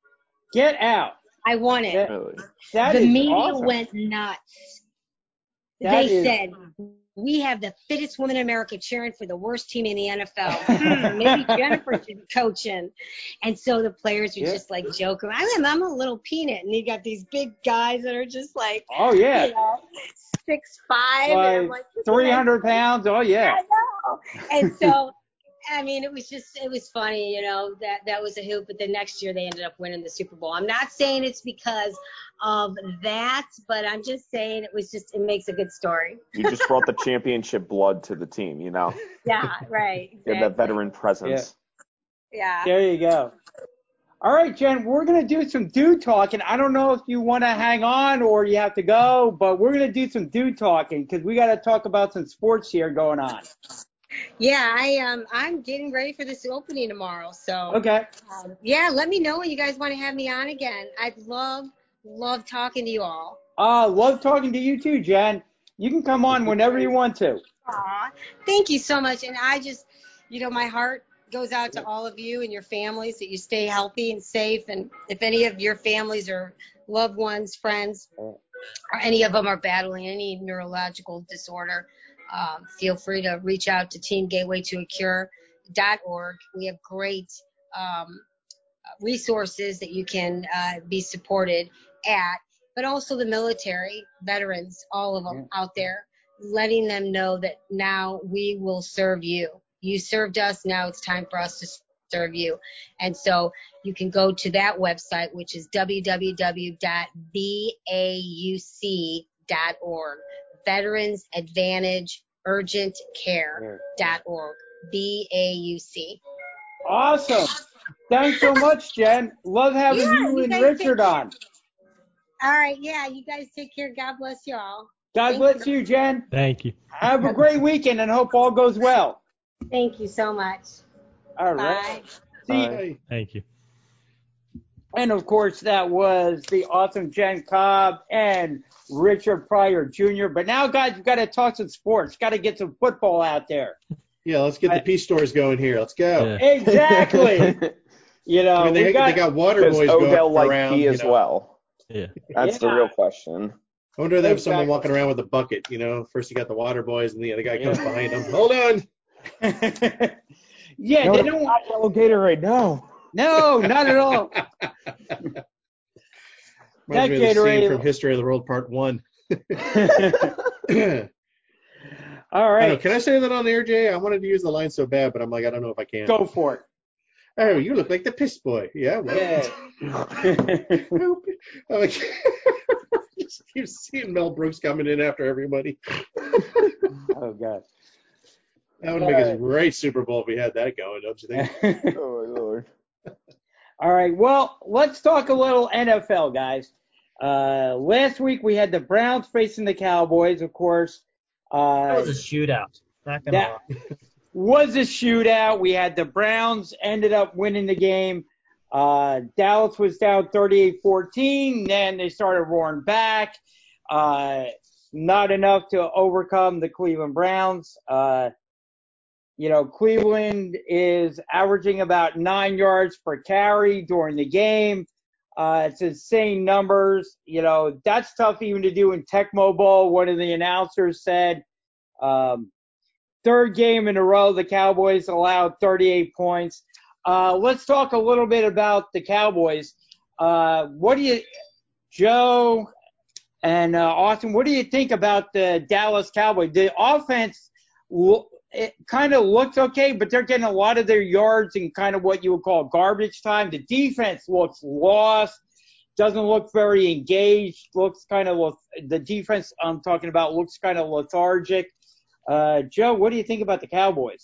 Get out. I won it. That, that the is media awesome. went nuts. That they is... said, we have the fittest woman in America cheering for the worst team in the N F L. hmm, maybe Jennifer should be coaching. And so the players were yeah. just like joking. I am, I'm a little peanut. And you got these big guys that are just like, oh, yeah. You know, six five, like, and I'm like, three hundred pounds. Oh, yeah. I know. And so, I mean, it was just, it was funny, you know, that, that was a hoop. But the next year they ended up winning the Super Bowl. I'm not saying it's because of that, but I'm just saying it was just, it makes a good story. You just brought the championship blood to the team, you know? Yeah, right. Exactly. You had that veteran presence. Yeah. yeah. There you go. All right, Jen, we're going to do some dude talking. I don't know if you want to hang on or you have to go, but we're going to do some dude talking because we got to talk about some sports here going on. Yeah, I um I'm getting ready for this opening tomorrow. So okay, um, yeah, let me know when you guys want to have me on again. I'd love love talking to you all. Uh, love talking to you too, Jen. You can come on whenever you want to. Aw, thank you so much. And I just, you know, my heart goes out to all of you and your families, that you stay healthy and safe. And if any of your families or loved ones, friends, or any of them are battling any neurological disorder, Um, feel free to reach out to team gateway to a cure dot org. We have great um, resources that you can uh, be supported at, but also the military, veterans, all of them yeah. out there, letting them know that now we will serve you. You served us, now it's time for us to serve you. And so you can go to that website, which is w w w dot v a u c dot org. Veterans Advantage Urgent Care dot org. B A U C. Awesome. Thanks so much, Jen. Love having yeah, you, you and Richard take, on. All right. Yeah, you guys take care. God bless you all. God Thank bless you. you, Jen. Thank you. Have a great weekend and hope all goes well. Thank you so much. All Bye. right. See Bye. Thank you. And, of course, that was the awesome Jen Cobb and Richard Pryor Junior But now, guys, we've got to talk some sports. Got to get some football out there. Yeah, let's get the peace stores going here. Let's go. Yeah. Exactly. You know, I mean, they, we got, they got water boys Odell going like around. pee as you know. well. Yeah. That's yeah. the real question. I wonder if they have Exactly. someone walking around with a bucket. You know, first you got the water boys, and the other guy comes yeah. behind them. Hold on. yeah, no, they don't want yellow Gatorade. No. No, not at all. Reminds me of the scene from History of the World Part One. All right. I know, can I say that on the air, Jay? I wanted to use the line so bad, but I'm like, I don't know if I can. Go for it. Oh, you look like the piss boy. Yeah. Well. Yeah. I'm like, just keep seeing Mel Brooks coming in after everybody. Oh God. That would make right. a great Super Bowl if we had that going, don't you think? Oh my Lord. All right. Well, let's talk a little N F L, guys. Uh, last week we had the Browns facing the Cowboys, of course. Uh, that was a shootout. Not gonna that lie. was a shootout. We had the Browns ended up winning the game. Uh, Dallas was down thirty-eight fourteen. Then they started roaring back. Uh, not enough to overcome the Cleveland Browns. Uh, you know, Cleveland is averaging about nine yards per carry during the game. Uh, it's insane numbers. You know, that's tough even to do in Tecmo Bowl. One of the announcers said, um, third game in a row, the Cowboys allowed thirty-eight points. Uh, let's talk a little bit about the Cowboys. Uh, what do you, Joe and uh, Austin, what do you think about the Dallas Cowboys? The offense, it kind of looks okay, but they're getting a lot of their yards in kind of what you would call garbage time. The defense looks lost, doesn't look very engaged, looks kind of, the defense I'm talking about looks kind of lethargic. Uh, Joe, what do you think about the Cowboys?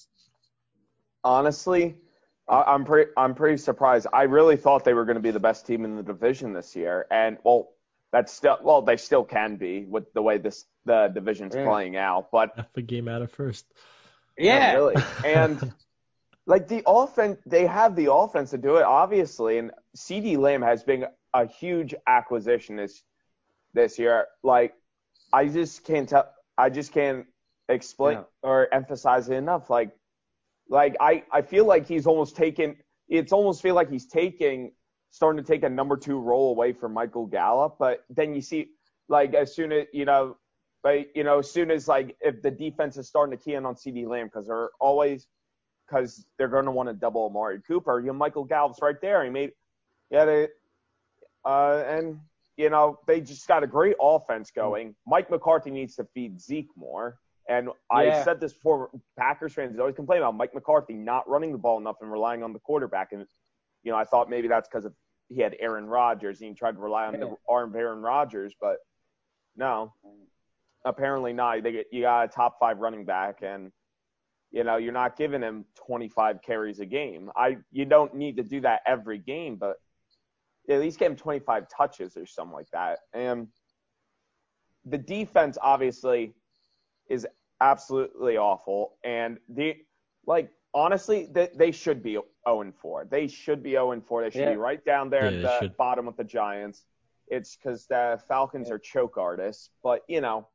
Honestly, I'm pretty I'm pretty surprised. I really thought they were going to be the best team in the division this year, and well, that's still well they still can be with the way this the division's yeah. playing out. But half a game out of first. Yeah, really, and like the offense, they have the offense to do it, obviously. And CeeDee Lamb has been a huge acquisition this this year. Like, I just can't tell. I just can't explain yeah. or emphasize it enough. Like. Like, I, I feel like he's almost taken – it's almost feel like he's taking – starting to take a number two role away from Michael Gallup. But then you see, like, as soon as, you know, like, you know, as soon as, like, if the defense is starting to key in on CeeDee Lamb because they're always – because they're going to want to double Amari Cooper, you know, Michael Gallup's right there. He made – yeah, they – uh, and, you know, they just got a great offense going. Mike McCarthy needs to feed Zeke more. And I yeah. said this before, Packers fans always complain about Mike McCarthy not running the ball enough and relying on the quarterback. And, you know, I thought maybe that's because he had Aaron Rodgers and he tried to rely on yeah. the arm of Aaron Rodgers. But, no, apparently not. They get, you got a top five running back and, you know, you're not giving him twenty-five carries a game. I You don't need to do that every game, but at least get him twenty-five touches or something like that. And the defense, obviously, is absolutely awful. And the like honestly, they, they should be oh and four. They should be oh and four. They should yeah. be right down there yeah, at the should. bottom with the Giants. It's because the Falcons yeah. are choke artists. But you know,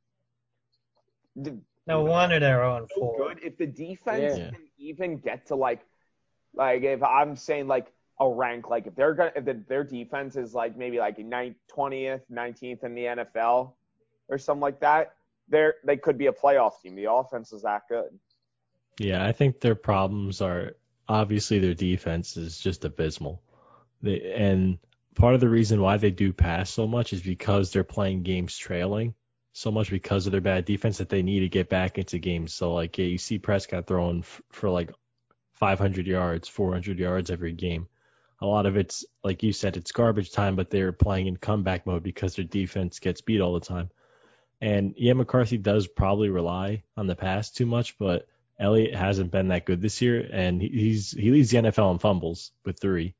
the, no wonder they're oh and so four. Good if the defense yeah. can even get to like like if I'm saying like a rank, like if they're gonna if the, their defense is like maybe like twentieth, nineteenth in the N F L or something like that. They're, they could be a playoff team. The offense is that good. Yeah, I think their problems are obviously their defense is just abysmal. They, and part of the reason why they do pass so much is because they're playing games trailing so much because of their bad defense that they need to get back into games. So, like, yeah, you see Prescott throwing f- for like five hundred yards, four hundred yards every game. A lot of it's, like you said, it's garbage time, but they're playing in comeback mode because their defense gets beat all the time. And yeah, McCarthy does probably rely on the pass too much, but Elliott hasn't been that good this year, and he's he leads the N F L in fumbles with three.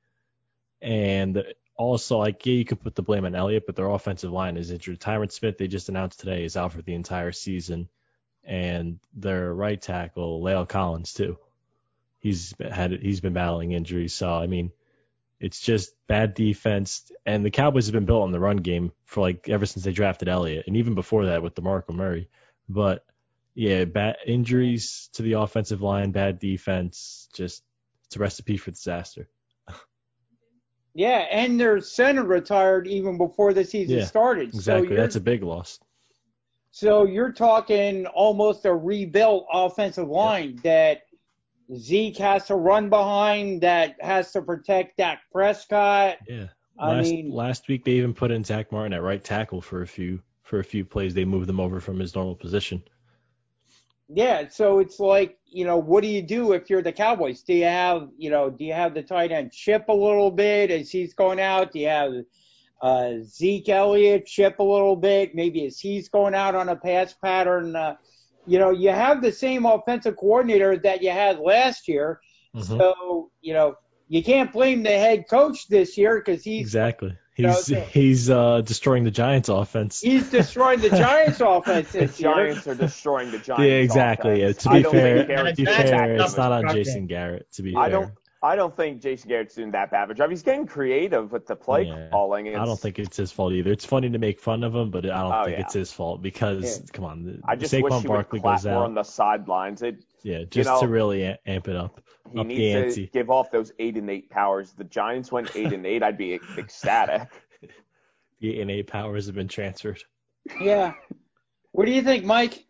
And also, like, yeah, you could put the blame on Elliott, but their offensive line is injured. Tyron Smith, they just announced today, is out for the entire season, and their right tackle, La'el Collins, too. He's had he's been battling injuries, so I mean. It's just bad defense, and the Cowboys have been built on the run game for like ever since they drafted Elliott, and even before that with DeMarco Murray. But yeah, bad injuries to the offensive line, bad defense, just it's a recipe for disaster. Yeah, and their center retired even before the season yeah, started. Exactly, so that's a big loss. So you're talking almost a rebuilt offensive line yep. that Zeke has to run behind, that has to protect Dak Prescott. Yeah. I last, mean, last week they even put in Zach Martin at right tackle for a few for a few plays. They moved him over from his normal position. Yeah, so it's like, you know, what do you do if you're the Cowboys? Do you have, you know, do you have the tight end chip a little bit as he's going out? Do you have uh, Zeke Elliott chip a little bit? Maybe as he's going out on a pass pattern. Uh, you know, you have the same offensive coordinator that you had last year. Mm-hmm. So, you know, you can't blame the head coach this year because he's exactly. He's you know, he's uh, destroying the Giants' offense. He's destroying the Giants' offense this the year. Giants are destroying the Giants' yeah, exactly. offense. Yeah, to be fair, to be fair, it's not on Jason Garrett. To be I fair, don't. I don't think Jason Garrett's doing that bad of a job. He's getting creative with the play Yeah. calling. It's, I don't think it's his fault either. It's funny to make fun of him, but I don't Oh, think yeah. it's his fault because, Yeah. come on, I just Saquon wish he Barkley would clap goes more out. on the sidelines. It, Yeah, just you know, to really a- amp it up. he up the needs ante. to give off those eight and eight powers. The Giants went eight and eight. I'd be ecstatic. The eight and eight powers have been transferred. Yeah. What do you think, Mike?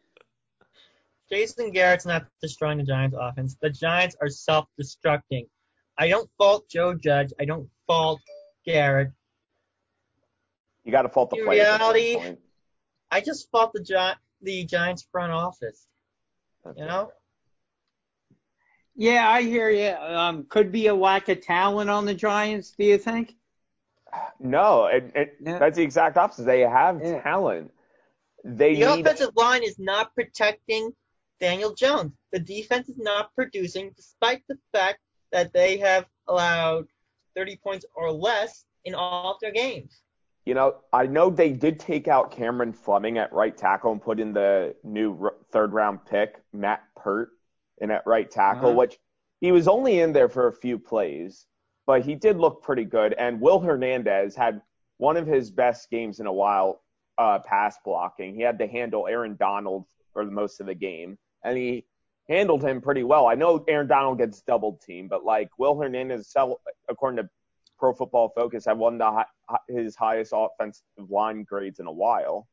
Jason Garrett's not destroying the Giants' offense. The Giants are self-destructing. I don't fault Joe Judge. I don't fault Garrett. You got to fault the In players reality, at some point. I just fault the Gi- the Giants front office. That's You it. know? Yeah, I hear you. Um, could be a lack of talent on the Giants, do you think? No, it, it, Yeah. that's the exact opposite. They have Yeah. talent. They The need offensive line is not protecting Daniel Jones. The defense is not producing, despite the fact that they have allowed thirty points or less in all of their games. You know, I know they did take out Cameron Fleming at right tackle and put in the new r- third round pick, Matt Pert, in at right tackle, Uh-huh. which he was only in there for a few plays, but he did look pretty good. And Will Hernandez had one of his best games in a while, uh, pass blocking. He had to handle Aaron Donald for the most of the game, and he handled him pretty well. I know Aaron Donald gets double teamed, but like Will Hernandez, according to Pro Football Focus, had one of the, his highest offensive line grades in a while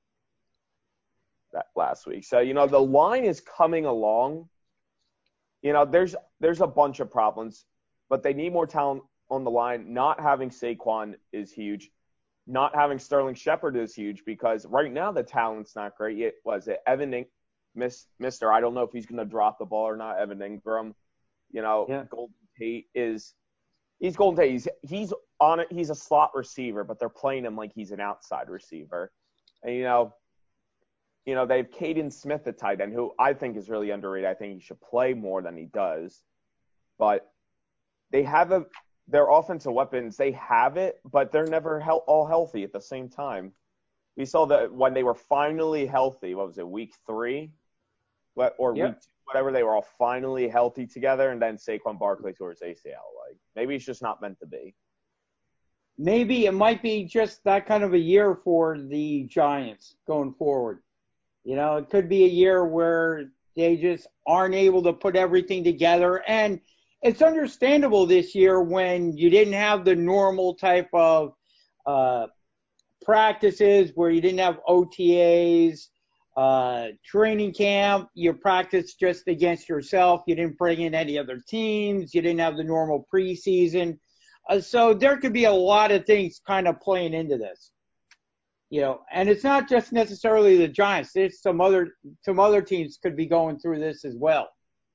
that last week. So, you know, the line is coming along. You know, there's there's a bunch of problems, but they need more talent on the line. Not having Saquon is huge. Not having Sterling Shepard is huge because right now the talent's not great. It was it Evan In- Miss Mister I don't know if he's going to drop the ball or not. Evan Ingram, you know, Yeah. Golden Tate is he's Golden Tate. He's he's on it. He's a slot receiver, but they're playing him like he's an outside receiver. And you know, you know they have Caden Smith at tight end, who I think is really underrated. I think he should play more than he does. But they have a their offensive weapons. They have it, but they're never he- all healthy at the same time. We saw that when they were finally healthy. What was it, week three, what or Yep. week two, whatever? They were all finally healthy together, and then Saquon Barkley tore his A C L. Like maybe it's just not meant to be. Maybe it might be just that kind of a year for the Giants going forward. You know, it could be a year where they just aren't able to put everything together. And it's understandable this year when you didn't have the normal type of uh, practices where you didn't have O T As, uh, training camp. You practiced just against yourself. You didn't bring in any other teams. You didn't have the normal preseason. Uh, so there could be a lot of things kind of playing into this, you know, and it's not just necessarily the Giants. There's some other, some other teams could be going through this as well.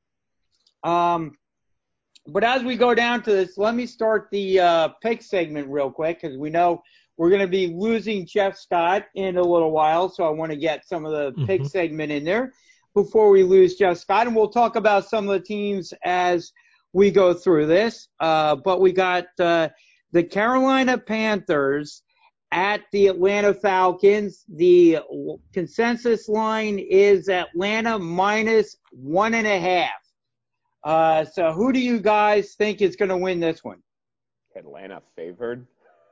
Um, but as we go down to this, let me start the uh, pick segment real quick because we know we're going to be losing Jeff Scott in a little while. So I want to get some of the mm-hmm. pick segment in there before we lose Jeff Scott. And we'll talk about some of the teams as we go through this. Uh, but we got uh, the Carolina Panthers at the Atlanta Falcons. The consensus line is Atlanta minus one and a half. Uh, so who do you guys think is going to win this one? Atlanta favored.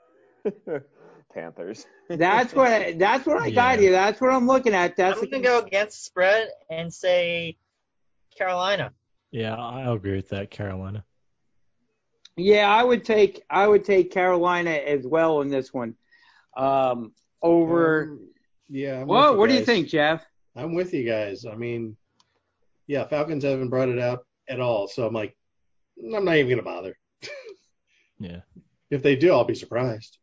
Panthers. That's what that's what I Yeah. got here. That's what I'm looking at. That's I'm going to go against spread and say Carolina. Yeah, I'll agree with that, Carolina. Yeah, I would take I would take Carolina as well in this one. Um, over. Um, yeah. I'm Whoa, with you what do you guys. think, Jeff? I'm with you guys. I mean, yeah, Falcons haven't brought it out at all, so I'm like, I'm not even gonna bother. Yeah. If they do, I'll be surprised.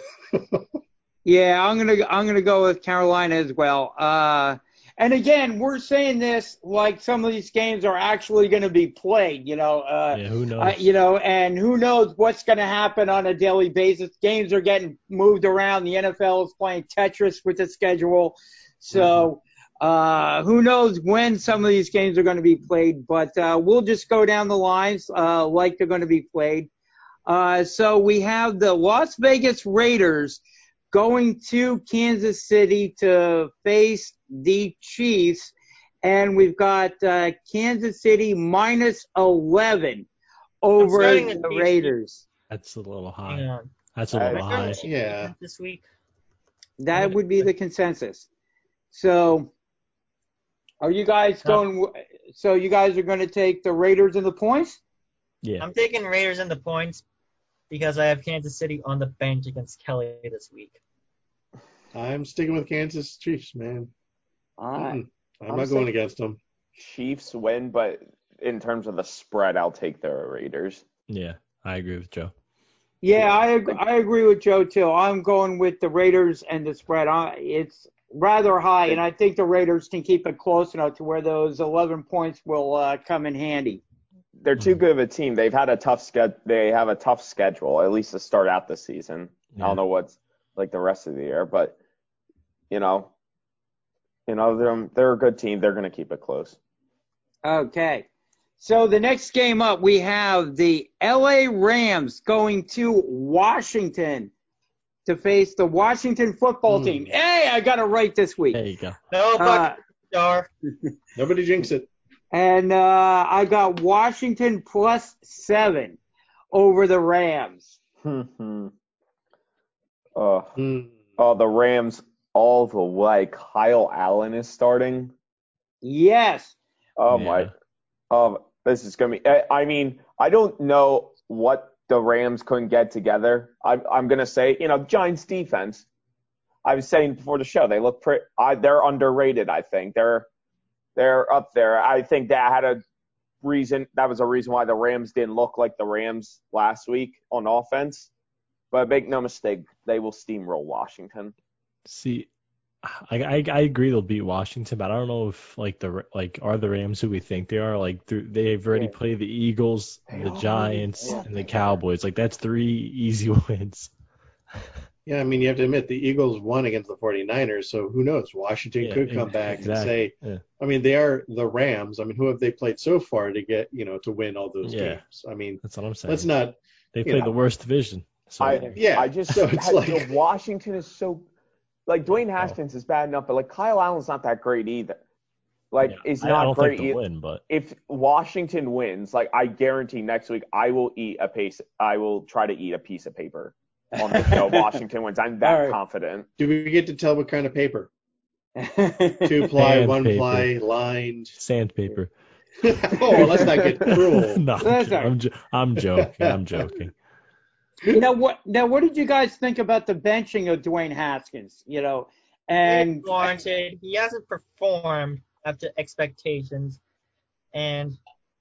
Yeah, I'm gonna I'm gonna go with Carolina as well. Uh, and again, we're saying this like some of these games are actually going to be played. You know, uh, yeah, who knows? Uh, you know, and who knows what's going to happen on a daily basis. Games are getting moved around. The N F L is playing Tetris with the schedule, so uh, who knows when some of these games are going to be played. But uh, we'll just go down the lines uh, like they're going to be played. Uh, so we have the Las Vegas Raiders going to Kansas City to face the Chiefs, and we've got uh, Kansas City minus eleven over starting the the Chiefs. Raiders. That's a little Hang high. on. That's a Uh, little Am I starting high. the Chiefs Yeah. defense this week? That would be the consensus. So, are you guys going? So you guys are going to take the Raiders and the points? Yeah. I'm taking Raiders and the points because I have Kansas City on the bench against Kelly this week. I'm sticking with Kansas Chiefs, man. All right. Mm-mm. I'm, I'm not going saying- against them. Chiefs win, but in terms of the spread, I'll take the Raiders. Yeah, I agree with Joe. Yeah, I ag- I agree with Joe too. I'm going with the Raiders and the spread. I, it's rather high, and I think the Raiders can keep it close enough to where those eleven points will uh, come in handy. They're too good of a team. They've had a tough sched- They have a tough schedule, at least to start out the season. Yeah. I don't know what's like the rest of the year, but you know, you know they're they're a good team. They're going to keep it close. Okay. So the next game up, we have the L A Rams going to Washington to face the Washington football Hmm. team. Hey, I got it right this week. There you go. No, but Uh, star. Nobody jinx it. and uh, I got Washington plus seven over the Rams. Hmm. Oh, Hmm. oh, the Rams all the way. Kyle Allen is starting. Yes. Oh Yeah. my. Um, this is gonna be. I, I mean, I don't know what the Rams couldn't get together. I, I'm gonna say, you know, Giants defense. I was saying before the show, they look pretty. I, they're underrated. I think they're they're up there. I think that had a reason. That was a reason why the Rams didn't look like the Rams last week on offense. But make no mistake, they will steamroll Washington. See, I, I I agree they'll beat Washington, but I don't know if like the like are the Rams who we think they are. Like through, they've already Yeah. played the Eagles, the are. Giants, Yeah. and the Cowboys. Like that's three easy wins. Yeah, I mean, you have to admit, the Eagles won against the 49ers, so who knows? Washington Yeah, could come back exactly. and say, Yeah. I mean, they are the Rams. I mean, who have they played so far to get, you know, to win all those Yeah. games? I mean, That's what I'm saying. let's not, They you played know. the worst division. So I yeah. I just so it's had- like, Washington is so like Dwayne Haskins is bad enough, but like Kyle Allen's not that great either. Like yeah, it's I, not I don't great. think they'll e- win, but If Washington wins, like I guarantee next week I will eat a piece. I will try to eat a piece of paper on the show. Washington wins. I'm that All right. confident. do we get to tell what kind of paper? Two ply, one Sandpaper. ply, lined. sandpaper. Oh, let's not get cruel. no, I'm, That's kidding. all right. I'm, jo- I'm joking. I'm joking. You know what? Now, what did you guys think about the benching of Dwayne Haskins? You know, and It's warranted. He hasn't performed up to expectations, and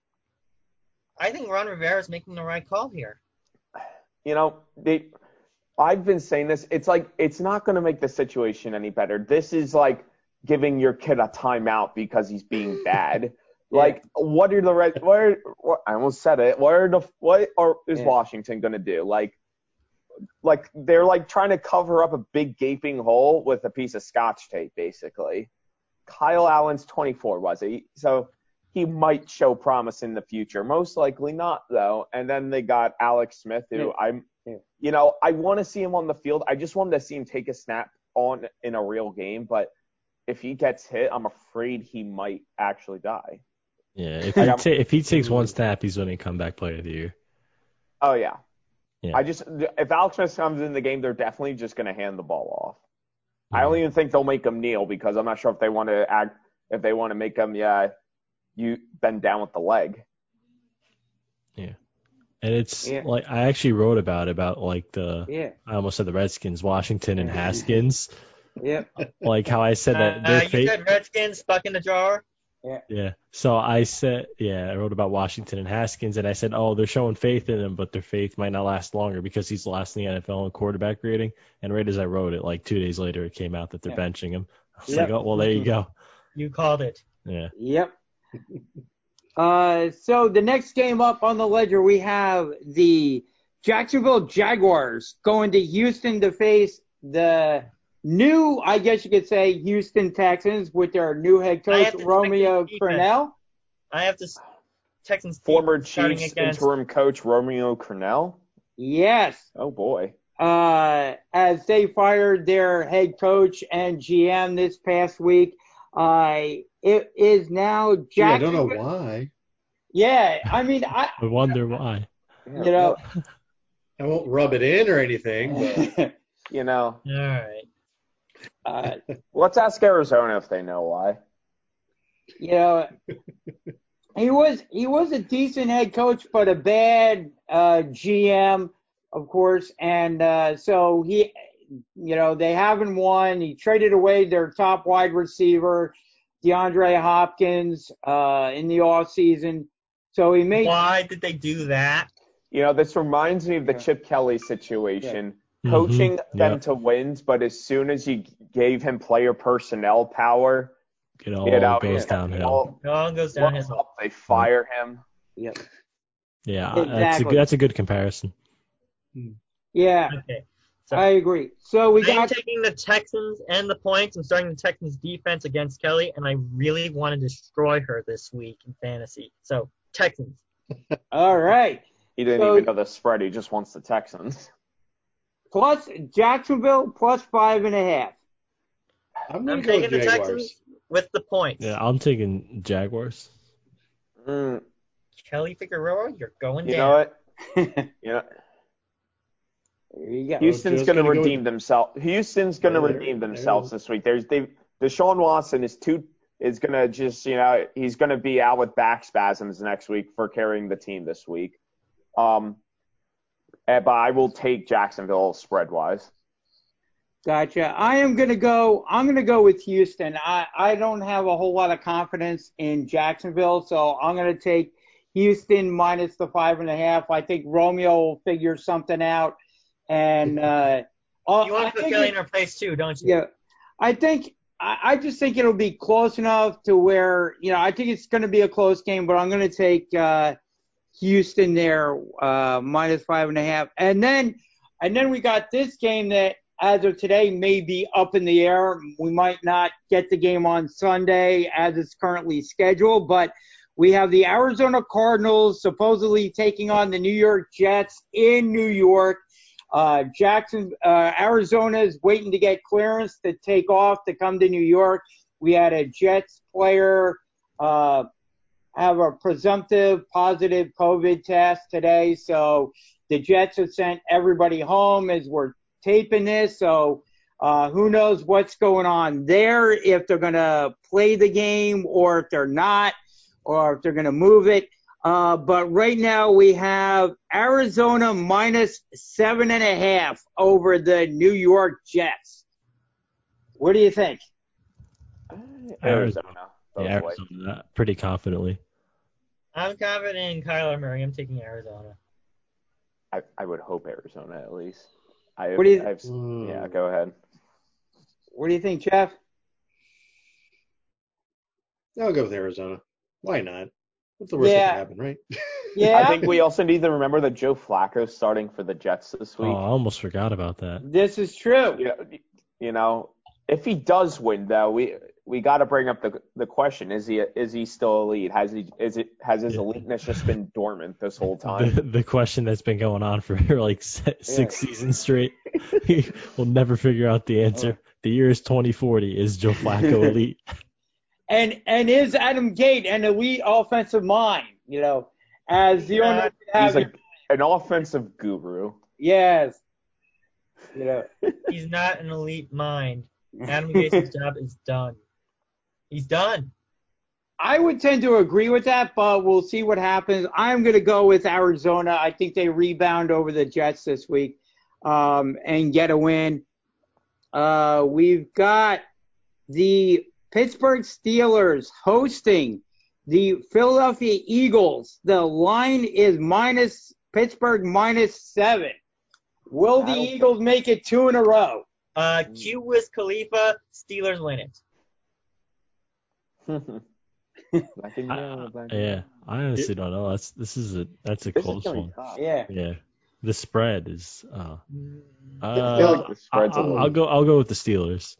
I think Ron Rivera is making the right call here. You know, they. I've been saying this. It's like it's not going to make the situation any better. This is like giving your kid a timeout because he's being bad. Like, what are the red? What, are, what I almost said it. What are the what are is Yeah. Washington going to do? Like, like they're like trying to cover up a big gaping hole with a piece of scotch tape, basically. Kyle Allen's twenty-four, was he? So he might show promise in the future. Most likely not, though. And then they got Alex Smith, who Yeah. I'm, Yeah. you know, I want to see him on the field. I just want to see him take a snap on in a real game. But if he gets hit, I'm afraid he might actually die. Yeah, if I he, got- ta- if he takes one snap, he's winning comeback player of the year. Oh yeah. Yeah. I just if Alex Smith comes in the game, they're definitely just going to hand the ball off. I Yeah. don't even think they'll make him kneel because I'm not sure if they want to act if they want to make him yeah you bend down with the leg. Yeah. And it's Yeah. like I actually wrote about about like the yeah, I almost said the Redskins, Washington and Haskins. yep, Like how I said that Uh, their you fate. said Redskins stuck in the jar. Yeah. So I said, yeah, I wrote about Washington and Haskins, and I said, oh, they're showing faith in him, but their faith might not last longer because he's last in the N F L in quarterback rating. And right as I wrote it, like two days later, it came out that they're Yeah. benching him. I was Yep. like, oh, well, there you go. You called it. Yeah. yep. Uh, so the next game up on the ledger, we have the Jacksonville Jaguars going to Houston to face the new, I guess you could say, Houston Texans with their new head I have coach, to Romeo check the defense. Cornell. I have this Texans Former defense starting Chiefs against interim coach Romeo Cornell. Yes. Oh boy. Uh, as they fired their head coach and G M this past week. Uh, it is now Gee, I don't Jacksonville. know why. Yeah, I mean, I, I wonder why. You know, I won't rub it in or anything, but you know. All right. uh, Let's ask Arizona if they know why. you know, he was he was a decent head coach, but a bad uh, G M, of course, and uh, so he, you know, they haven't won. He traded away their top wide receiver, DeAndre Hopkins, uh, in the offseason. So he made. Why did they do that? You know, this reminds me of the Chip Kelly situation. Yeah. Coaching Mm-hmm. them Yep. to wins, but as soon as you gave him player personnel power, It all you know, goes it downhill. all It all goes downhill. up, they fire him. Yep. Yeah, that's a Exactly. good, that's a good comparison. Yeah, Okay. So I agree. So we I'm got. taking the Texans and the points. I'm starting the Texans defense against Kelly, and I really want to destroy her this week in fantasy. So Texans. All right. He didn't So- even know the spread. He just wants the Texans. Plus Jacksonville plus five and a half. I'm going I'm to go with taking the Jaguars. Texans with the points. Yeah, I'm taking Jaguars. Mm, Kelly Figueroa, you're going you down. know what? You know, There you go. Houston's Joe's going to gonna go redeem with- themselves. Houston's going to Yeah, there- redeem there themselves it is. this week. There's they Deshaun Watson is too is going to just you know he's going to be out with back spasms next week for carrying the team this week. Um, eh, but I will take Jacksonville spread wise. Gotcha. I am gonna go. I'm gonna go with Houston. I I don't have a whole lot of confidence in Jacksonville, so I'm gonna take Houston minus the five and a half. I think Romeo will figure something out, and uh, uh, You want I to put think Kelly it- in her place too, don't you? yeah, I think I, I just think it'll be close enough to where you know I think it's going to be a close game, but I'm going to take uh, Houston there uh, minus five and a half, and then and then we got this game that as of today may be up in the air. We might not get the game on Sunday as it's currently scheduled, but we have the Arizona Cardinals supposedly taking on the New York Jets in New York. Uh, Jackson, uh, Arizona is waiting to get clearance to take off to come to New York. We had a Jets player uh, have a presumptive positive COVID test today, so the Jets have sent everybody home as we're taping this. So uh, who knows what's going on there, if they're going to play the game or if they're not, or if they're going to move it. Uh, but right now we have Arizona minus seven and a half over the New York Jets. What do you think? Arizona. both Yeah, ways. Arizona, pretty confidently. I'm confident in Kyler Murray. I'm taking Arizona. I, I would hope Arizona at least. I, What do you- I've, Mm. yeah, go ahead. What do you think, Jeff? I'll go with Arizona. Why not? What's the worst Yeah. that can happen, right? Yeah, I think we also need to remember that Joe Flacco's starting for the Jets this Oh, week. I almost forgot about that. this is true. You know, you know, if he does win, though, we we got to bring up the the question: Is he is he still elite? Has he is it has his Yeah. eliteness just been dormant this whole The, time? the question that's been going on for like se- six seasons straight. We'll never figure out the answer. The year is twenty forty. Is Joe Flacco elite? And and is Adam Gate an elite offensive mind? You know, as the owner would have He's you- a, an offensive guru. yes. You know, He's not an elite mind. Adam Gase's job is done. He's done. I would tend to agree with that, but we'll see what happens. I'm going to go with Arizona. I think they rebound over the Jets this week um, and get a win. Uh, we've got the Pittsburgh Steelers hosting the Philadelphia Eagles. The line is minus Pittsburgh minus seven. Will the That'll- Eagles make it two in a row? Uh, Q Wiz Khalifa, Steelers win it. Black and yellow, black and Yeah, yellow. I honestly don't know. That's this is a that's a This is close gonna be one. tough. Yeah. Yeah, the spread is. Uh, I feel uh, like the spread's a I'll, little- I'll go. I'll go with the Steelers.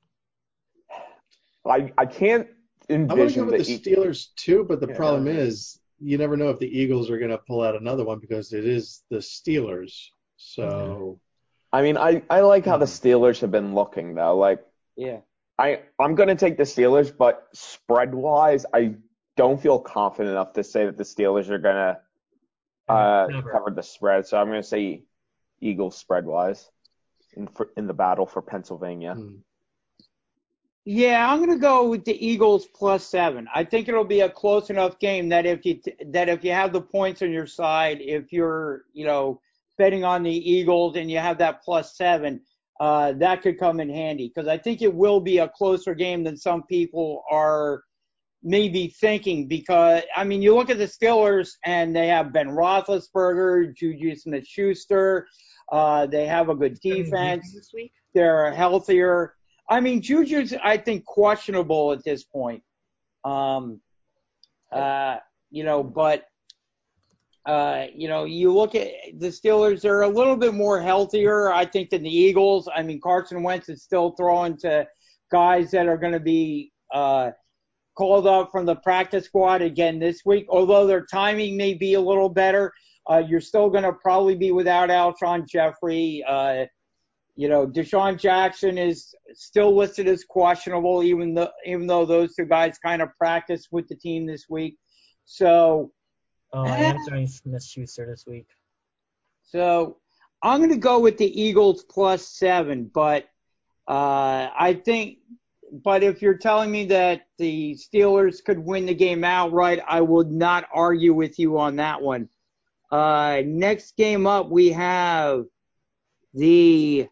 I I can't I'm going to envision go with the the E- Steelers too, but the Yeah, problem go ahead. is you never know if the Eagles are going to pull out another one because it is the Steelers. So I mean, I, I like how the Hmm. Steelers have been looking though. Like Yeah. I I'm gonna take the Steelers, but spread wise, I don't feel confident enough to say that the Steelers are gonna uh, Never. covered the spread, so I'm going to say Eagles spread-wise in, for, in the battle for Pennsylvania. Hmm. Yeah, I'm going to go with the Eagles plus seven. I think it'll be a close enough game that if you that if you have the points on your side, if you're you know betting on the Eagles and you have that plus seven, uh, that could come in handy because I think it will be a closer game than some people are maybe thinking. Because I mean, you look at the Steelers and they have Ben Roethlisberger, Juju Smith-Schuster. Uh, they have a good defense. This week? They're healthier. I mean, Juju's, I think, questionable at this point. Um, uh, you know, but, uh, you know, you look at the Steelers, they're a little bit more healthier, I think, than the Eagles. I mean, Carson Wentz is still throwing to guys that are going to be uh, called up from the practice squad again this week. Although their timing may be a little better, uh, you're still going to probably be without Alshon Jeffrey. Uh, You know, Deshaun Jackson is still listed as questionable, even though even though those two guys kind of practiced with the team this week. So, Oh, I am starting Smith-Schuster this week. so I'm going to go with the Eagles plus seven, but uh, I think. But if you're telling me that the Steelers could win the game outright, I would not argue with you on that one. Uh, next game up, we have the.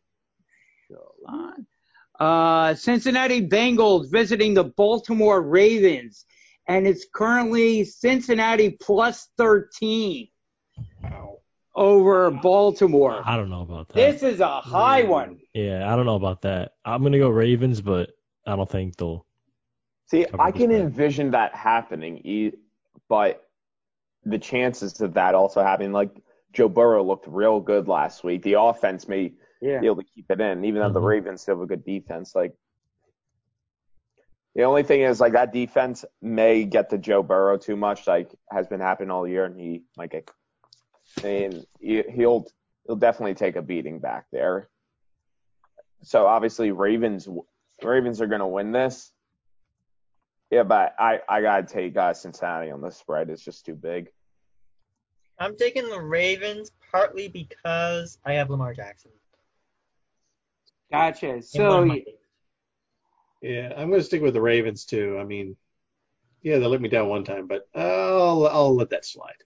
Uh, Cincinnati Bengals visiting the Baltimore Ravens, and it's currently Cincinnati plus thirteen over Baltimore. I don't know about that. This is a high one. Yeah, I don't know about that. I'm going to go Ravens, but I don't think they'll. See, cover I the can spread. envision that happening, e- but the chances of that also happening, like Joe Burrow looked real good last week. The offense may Yeah. be able to keep it in, even though the Mhm. Ravens still have a good defense. Like the only thing is, like that defense may get to Joe Burrow too much, like has been happening all year, and he might get. And he- he'll he'll definitely take a beating back there. So obviously, Ravens Ravens are going to win this. Yeah, but I I gotta take uh, Cincinnati on the spread. It's just too big. I'm taking the Ravens partly because I have Lamar Jackson. Gotcha. And So, one Monday. Yeah, I'm going to stick with the Ravens too. I mean, yeah, they let me down one time, but I'll I'll let that slide.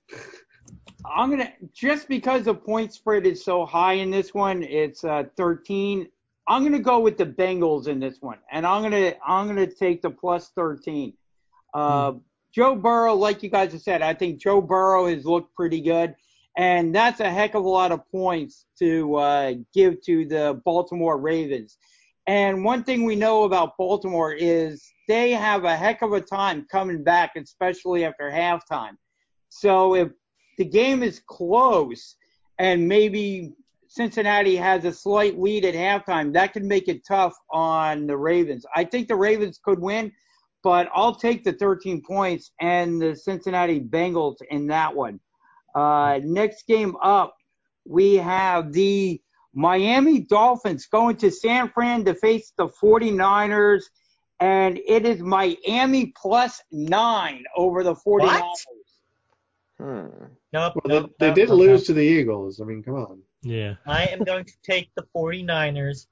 I'm going to, just because the point spread is so high in this one, it's uh, thirteen. I'm going to go with the Bengals in this one, and I'm going to I'm going to take the plus thirteen. Uh, Joe Burrow, like you guys have said, I think Joe Burrow has looked pretty good, and that's a heck of a lot of points to uh, give to the Baltimore Ravens. And one thing we know about Baltimore is they have a heck of a time coming back, especially after halftime. So if the game is close and maybe Cincinnati has a slight lead at halftime, that could make it tough on the Ravens. I think the Ravens could win, but I'll take the thirteen points and the Cincinnati Bengals in that one. Uh, next game up, we have the Miami Dolphins going to San Fran to face the 49ers, and it is Miami plus nine over the 49ers. What? Hmm. Nope, Well, nope, they, they nope, did nope, lose nope. to the Eagles. I mean, come on. Yeah. I am going to take the 49ers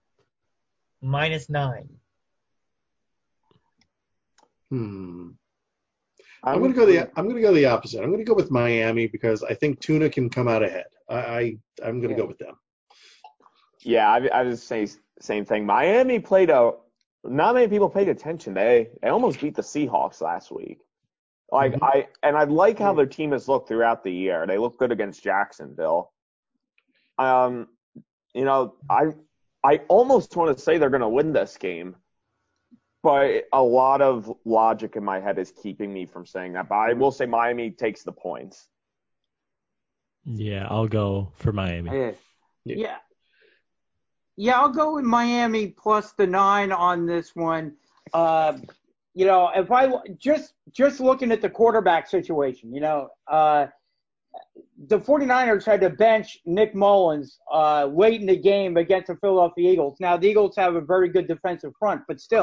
minus nine. Hmm. I'm, I'm gonna go the I'm gonna go the opposite. I'm gonna go with Miami because I think Tuna can come out ahead. I, I I'm gonna Yeah. go with them. Yeah, I, I was saying same thing. Miami played a. Not many people paid attention. They they almost beat the Seahawks last week. Like Mhm. I and I like how their team has looked throughout the year. They look good against Jacksonville. Um, you know, I I almost want to say they're going to win this game, but a lot of logic in my head is keeping me from saying that. But I will say Miami takes the points. Yeah, I'll go for Miami. Yeah. Yeah. Yeah. Yeah, I'll go with Miami plus the nine on this one. Uh, you know, if I just just looking at the quarterback situation, you know, uh, the 49ers had to bench Nick Mullins uh, late in the game against the Philadelphia Eagles. Now, the Eagles have a very good defensive front, but still,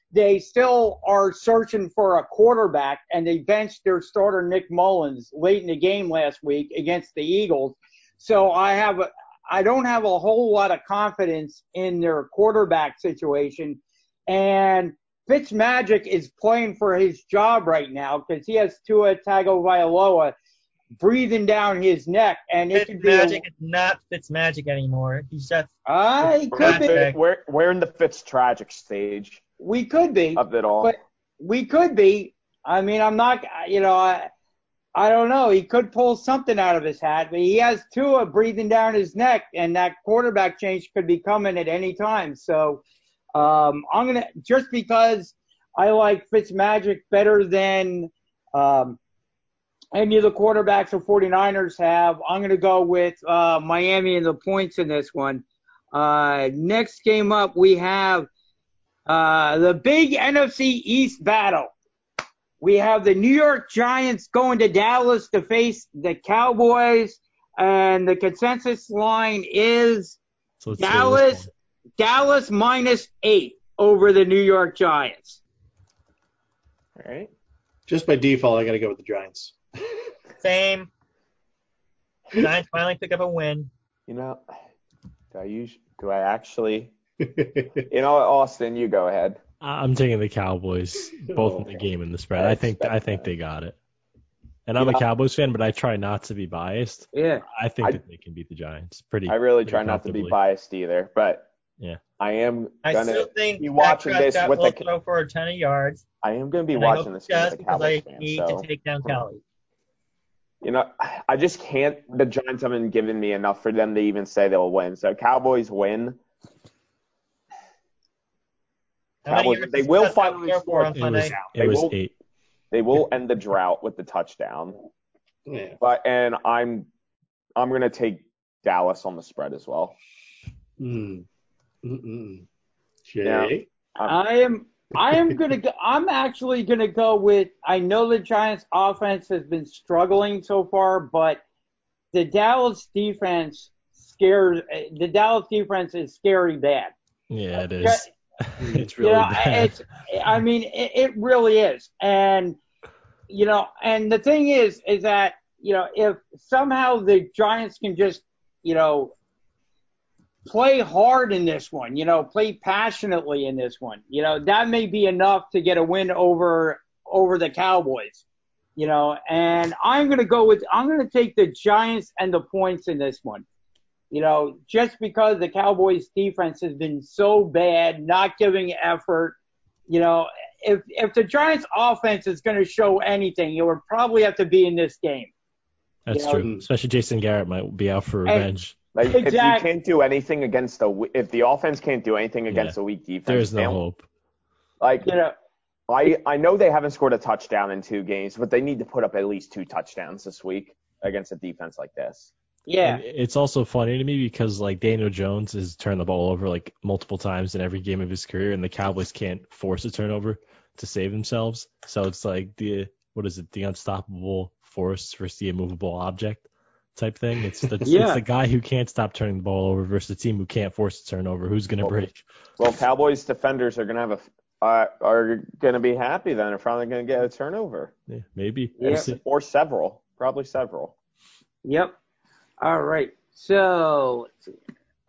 they still are searching for a quarterback, and they benched their starter Nick Mullins late in the game last week against the Eagles. So I have a, I don't have a whole lot of confidence in their quarterback situation. And Fitzmagic is playing for his job right now because he has Tua Tagovailoa breathing down his neck, and it could be Fitzmagic is not Fitzmagic anymore. He's just. I could be. We're we're in the Fitz tragic stage. We could be of it all, but we could be. I mean, I'm not. You know, I I don't know. He could pull something out of his hat, but he has Tua breathing down his neck, and that quarterback change could be coming at any time. So um, I'm gonna just because I like Fitzmagic better than. Um, Any of the quarterbacks the 49ers have, I'm going to go with uh, Miami and the points in this one. Uh, next game up, we have uh, the big N F C East battle. We have the New York Giants going to Dallas to face the Cowboys, and the consensus line is So let's Dallas, Dallas minus eight over the New York Giants. all right. Just by default, I got to go with the Giants. Same. Giants finally pick up a win. You know, do I use? Do I actually? You know, Austin, you go ahead. I'm taking the Cowboys, both in the game and the spread. I think I think they got it. And I'm Yeah. a Cowboys fan, but I try not to be biased. Yeah. I think I- that they can beat the Giants. Pretty. I really pretty try not to be comfortably. biased either, but Yeah. I am I gonna still think be Dak watching this Prescott with will the. throw for a ton of yards. I am going to be And I watching hope this he game does with a because Cowboys I fan. need So to take down Kelly. you know, I just can't. The Giants haven't given me enough for them to even say they'll win. So Cowboys win. How many Cowboys, yards they does will Prescott finally throw score for a on It Sunday? was, touchdown. it They was will. eight. They will end the drought with the touchdown. Yeah. But and I'm I'm going to take Dallas on the spread as well. Mm. Mm-mm. Jay? Yeah. I am I am gonna go I'm actually gonna go with I know the Giants offense has been struggling so far, but the Dallas defense scares the Dallas defense is scary bad. Yeah, it is. It's You really know, bad. it's I mean it, it really is. And you know, and the thing is is that, you know, if somehow the Giants can just, you know, play hard in this one, you know, play passionately in this one. You know, that may be enough to get a win over over the Cowboys. You know, and I'm going to go with I'm going to take the Giants and the points in this one. You know, just because the Cowboys defense has been so bad, not giving effort, you know, if if the Giants offense is going to show anything, it would probably have to be in this game. That's you know, true. Especially Jason Garrett might be out for And- revenge. Like if you Exactly. can't do anything against a we- if the offense can't do anything against Yeah. a weak defense, There's no they don't- hope. Like You know, I I know they haven't scored a touchdown in two games, but they need to put up at least two touchdowns this week against a defense like this. yeah. And it's also funny to me because like Daniel Jones has turned the ball over like multiple times in every game of his career, and the Cowboys can't force a turnover to save themselves. So it's like the what is it, the unstoppable force versus the immovable object type thing. It's the Yeah. it's the guy who can't stop turning the ball over versus the team who can't force a turnover. Who's gonna Well, break? Well, Cowboys defenders are gonna have a uh, are gonna be happy then. They're finally gonna get a turnover Yeah, maybe. Yeah. We'll see. or several, probably several. Yep. All right. So let's see.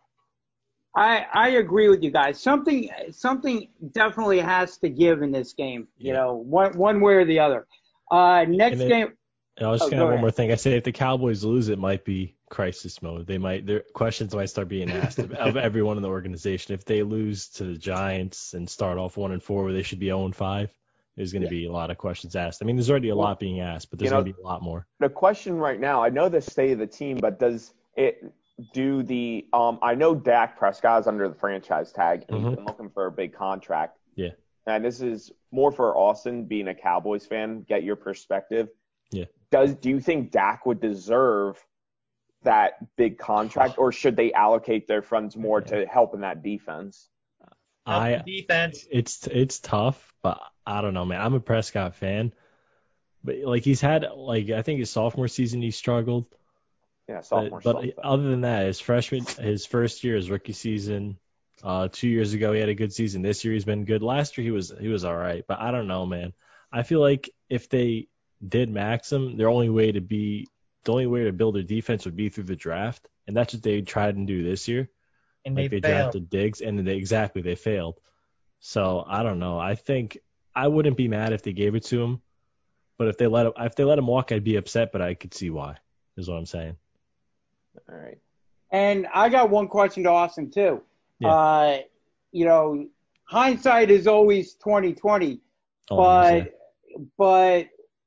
I I agree with you guys. Something something definitely has to give in this game. You Yeah. know, one one way or the other. Uh, next And it- game. And I was just Oh, gonna go have one ahead. more thing. I say if the Cowboys lose, it might be crisis mode. They might their questions might start being asked of, of everyone in the organization. If they lose to the Giants and start off one and four, where they should be zero and five, there's going to be a lot of questions asked. I mean, there's already a lot being asked, but there's You know- going to be a lot more. The question right now, I know the state of the team, but does it do the um I know Dak Prescott is under the franchise tag and Mhm. he's been looking for a big contract. Yeah. And this is more for Austin being a Cowboys fan, get your perspective. Yeah. Does do you think Dak would deserve that big contract, or should they allocate their funds more to helping that defense? Help I the defense. it's it's tough, but I don't know, man. I'm a Prescott fan, but like he's had like I think his sophomore season he struggled. Yeah, But, sophomore. but slump. other than that, his freshman, his first year, his rookie season, Uh, two years ago he had a good season. This year he's been good. Last year he was he was all right, but I don't know, man. I feel like if they did max him, their only way to be the only way to build their defense would be through the draft, and that's what they tried and do this year. And like they, they failed. drafted Diggs, and they exactly they failed. So I don't know. I think I wouldn't be mad if they gave it to him, but if they let him if they let him walk, I'd be upset. But I could see why. Is what I'm saying. All right. And I got one question to Austin too. Yeah. Uh, you know, hindsight is always twenty twenty, Oh, but but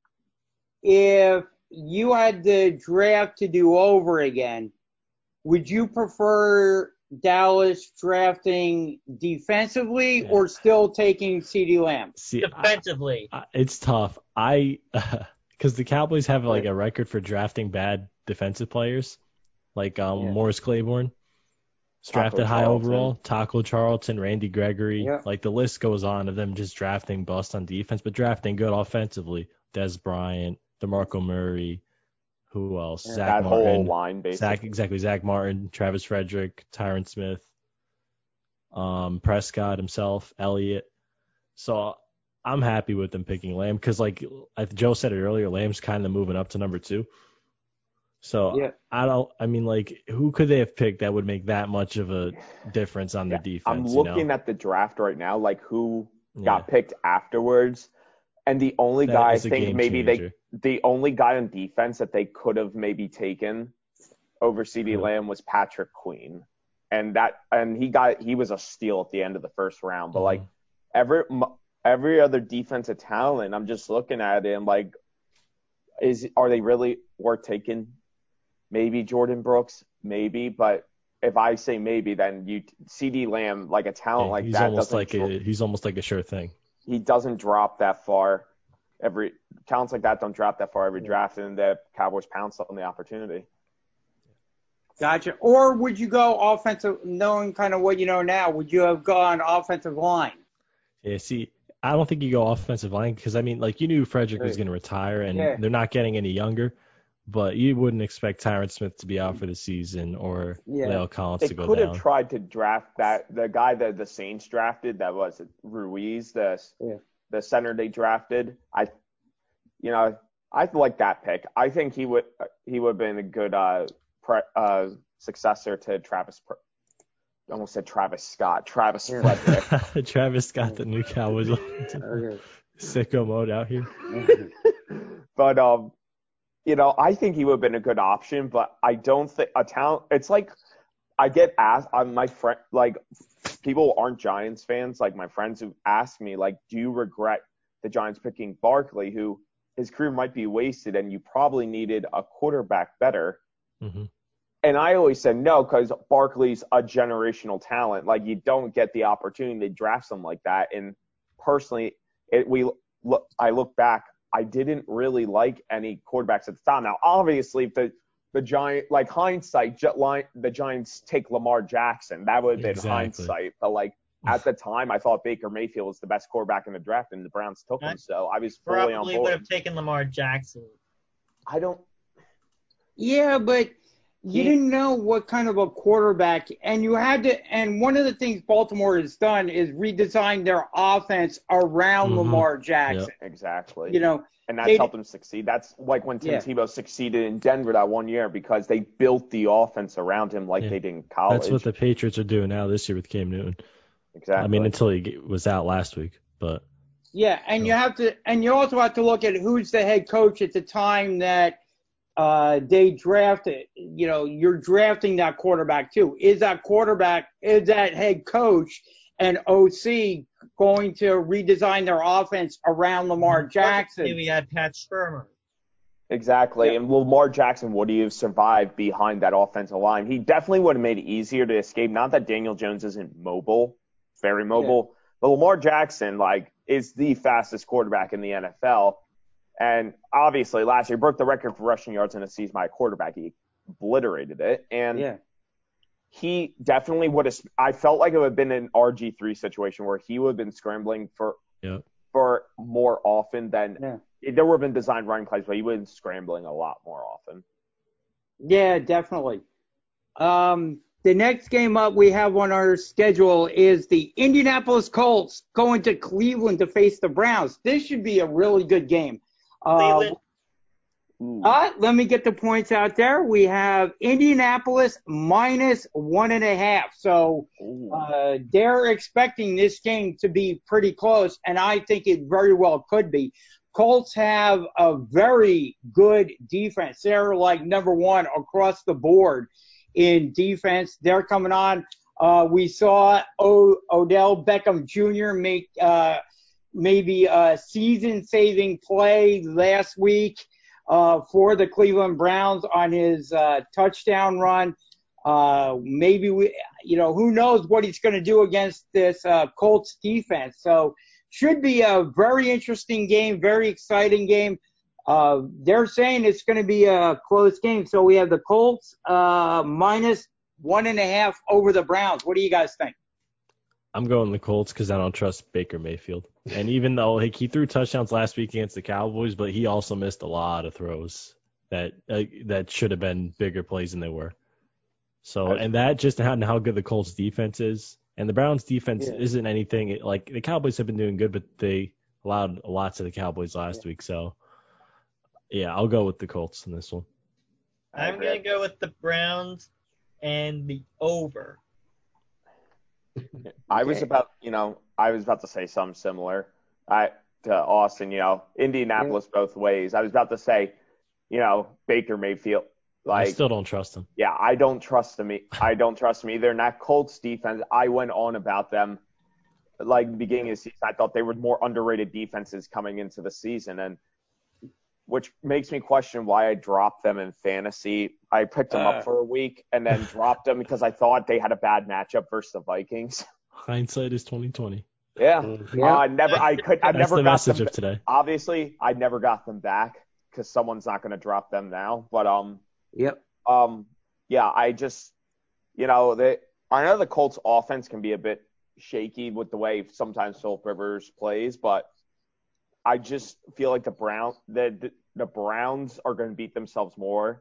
if you had the draft to do over again, would you prefer Dallas drafting defensively Yeah. or still taking CeeDee Lamb? See, Defensively. I, I, it's tough. I because the Cowboys have like a record for drafting bad defensive players, like um, Yeah. Morris Claiborne. Drafted Taco high Charlton. overall, Taco Charlton, Randy Gregory. Yeah. Like the list goes on of them just drafting bust on defense, but drafting good offensively. Des Bryant, DeMarco Murray, who else? Yeah. Zach That Martin. whole line, basically. Zach, exactly. Zach Martin, Travis Frederick, Tyron Smith, um, Prescott himself, Elliott. So I'm happy with them picking Lamb because, like I- Joe said it earlier, Lamb's kind of moving up to number two. So Yeah. I don't. I mean, like, who could they have picked that would make that much of a difference on Yeah, their defense? I'm you looking know? at the draft right now, like who Yeah. got picked afterwards, and the only That guy I is a think game maybe changer. they, the only guy on defense that they could have maybe taken over CeeDee Who? Lamb was Patrick Queen, and that and he got he was a steal at the end of the first round. But Mhm. like every every other defensive talent, I'm just looking at it and like, is are they really worth taking? Maybe Jordan Brooks, maybe, but if I say maybe, then you CeeDee Lamb, like a talent Yeah, like he's that, almost doesn't like dro- a he's almost like a sure thing. he doesn't drop that far. Every talents like that don't drop that far every draft, and the Cowboys pounce on the opportunity. Gotcha. Or would you go offensive, knowing kind of what you know now? Would you have gone offensive line? Yeah, see, I don't think you go offensive line because I mean, like you knew Frederick was going to retire, and Yeah. they're not getting any younger. But you wouldn't expect Tyron Smith to be out for the season or Yeah. La'el Collins They to go could down. have tried to draft that the guy that the Saints drafted. That was Ruiz, the Yeah. the center they drafted. I, you know, I like that pick. I think he would he would have been a good uh, pre, uh successor to Travis. I almost said Travis Scott. Travis Yeah. Frederick. Travis Scott, the new Cowboys offensive Okay. sicko mode out here. But um, you know, I think he would have been a good option, but I don't think a talent. It's like I get asked on my friend, like people who aren't Giants fans, like my friends who ask me, like, do you regret the Giants picking Barkley, who his career might be wasted, and you probably needed a quarterback better? Mm-hmm. And I always said no, because Barkley's a generational talent. Like you don't get the opportunity to draft someone like that. And personally, it, we look. I look back. I didn't really like any quarterbacks at the time. Now, obviously, if the the Giant, like hindsight, the Giants take Lamar Jackson, that would have been Exactly. hindsight. But like at the time, I thought Baker Mayfield was the best quarterback in the draft, and the Browns took him. So I was fully on Probably board. would have taken Lamar Jackson. I don't. Yeah, but you He- didn't know what kind of a quarterback, and you had to. And one of the things Baltimore has done is redesign their offense around Mhm. Lamar Jackson. Exactly. You know, And that's they- helped them succeed. That's like when Tim Yeah. Tebow succeeded in Denver that one year because they built the offense around him like Yeah. they did in college. That's what the Patriots are doing now this year with Cam Newton. exactly. I mean, until he was out last week, but Yeah, and you have to, and you also have to look at who's the head coach at the time that uh, they drafted. You know, you're drafting that quarterback too. Is that quarterback, is that head coach and O C going to redesign their offense around Lamar Jackson? We had Pat Shermer. Exactly. Yeah. And Lamar Jackson, would he have survived behind that offensive line? He definitely would have made it easier to escape. Not that Daniel Jones isn't mobile, very mobile, but Lamar Jackson, like, is the fastest quarterback in the N F L. And obviously, last year, he broke the record for rushing yards in a season by a quarterback. He obliterated it. And Yeah. he definitely would have – I felt like it would have been an R G three situation where he would have been scrambling for yeah. for more often than Yeah. – there would have been designed running plays, but he was scrambling a lot more often. Yeah, definitely. Um, the next game up we have on our schedule is the Indianapolis Colts going to Cleveland to face the Browns. This should be a really good game. Uh, uh, let me get the points out there. We have Indianapolis minus one and a half. So uh, they're expecting this game to be pretty close, and I think it very well could be. Colts have a very good defense. They're like number one across the board in defense. They're coming on. Uh, we saw o- Odell Beckham Junior make uh, maybe a season-saving play last week uh, for the Cleveland Browns on his uh, touchdown run. Uh, maybe we, you know, who knows what he's going to do against this uh, Colts defense. So should be a very interesting game, very exciting game. Uh, they're saying it's going to be a close game. So we have the Colts uh, minus one and a half over the Browns. What do you guys think? I'm going the Colts because I don't trust Baker Mayfield. And even though like, he threw touchdowns last week against the Cowboys, but he also missed a lot of throws that uh, that should have been bigger plays than they were. So, and that just how, how good the Colts defense is. And the Browns defense yeah. isn't anything like the Cowboys have been doing good, but they allowed a lot to the Cowboys last yeah. week. So, yeah, I'll go with the Colts in this one. I'm going to go with the Browns and the over. I was about, you know, I was about to say something similar I, to Austin, you know, Indianapolis yeah. both ways. I was about to say, you know, Baker Mayfield. Like, I still don't trust him. Yeah, I don't trust him. I don't trust him either. And that Colts defense, I went on about them. Like, the beginning of the season, I thought they were more underrated defenses coming into the season. And which makes me question why I dropped them in fantasy. I picked them uh, up for a week and then dropped them because I thought they had a bad matchup versus the Vikings. Hindsight is twenty twenty. Yeah, yeah. Uh, never. I could. I never the got message them. Of today. Obviously, I never got them back because someone's not going to drop them now. But um, yep. Um, yeah. I just, you know, they. I know the Colts offense can be a bit shaky with the way sometimes Philip Rivers plays, but I just feel like the Brown the the Browns are going to beat themselves more.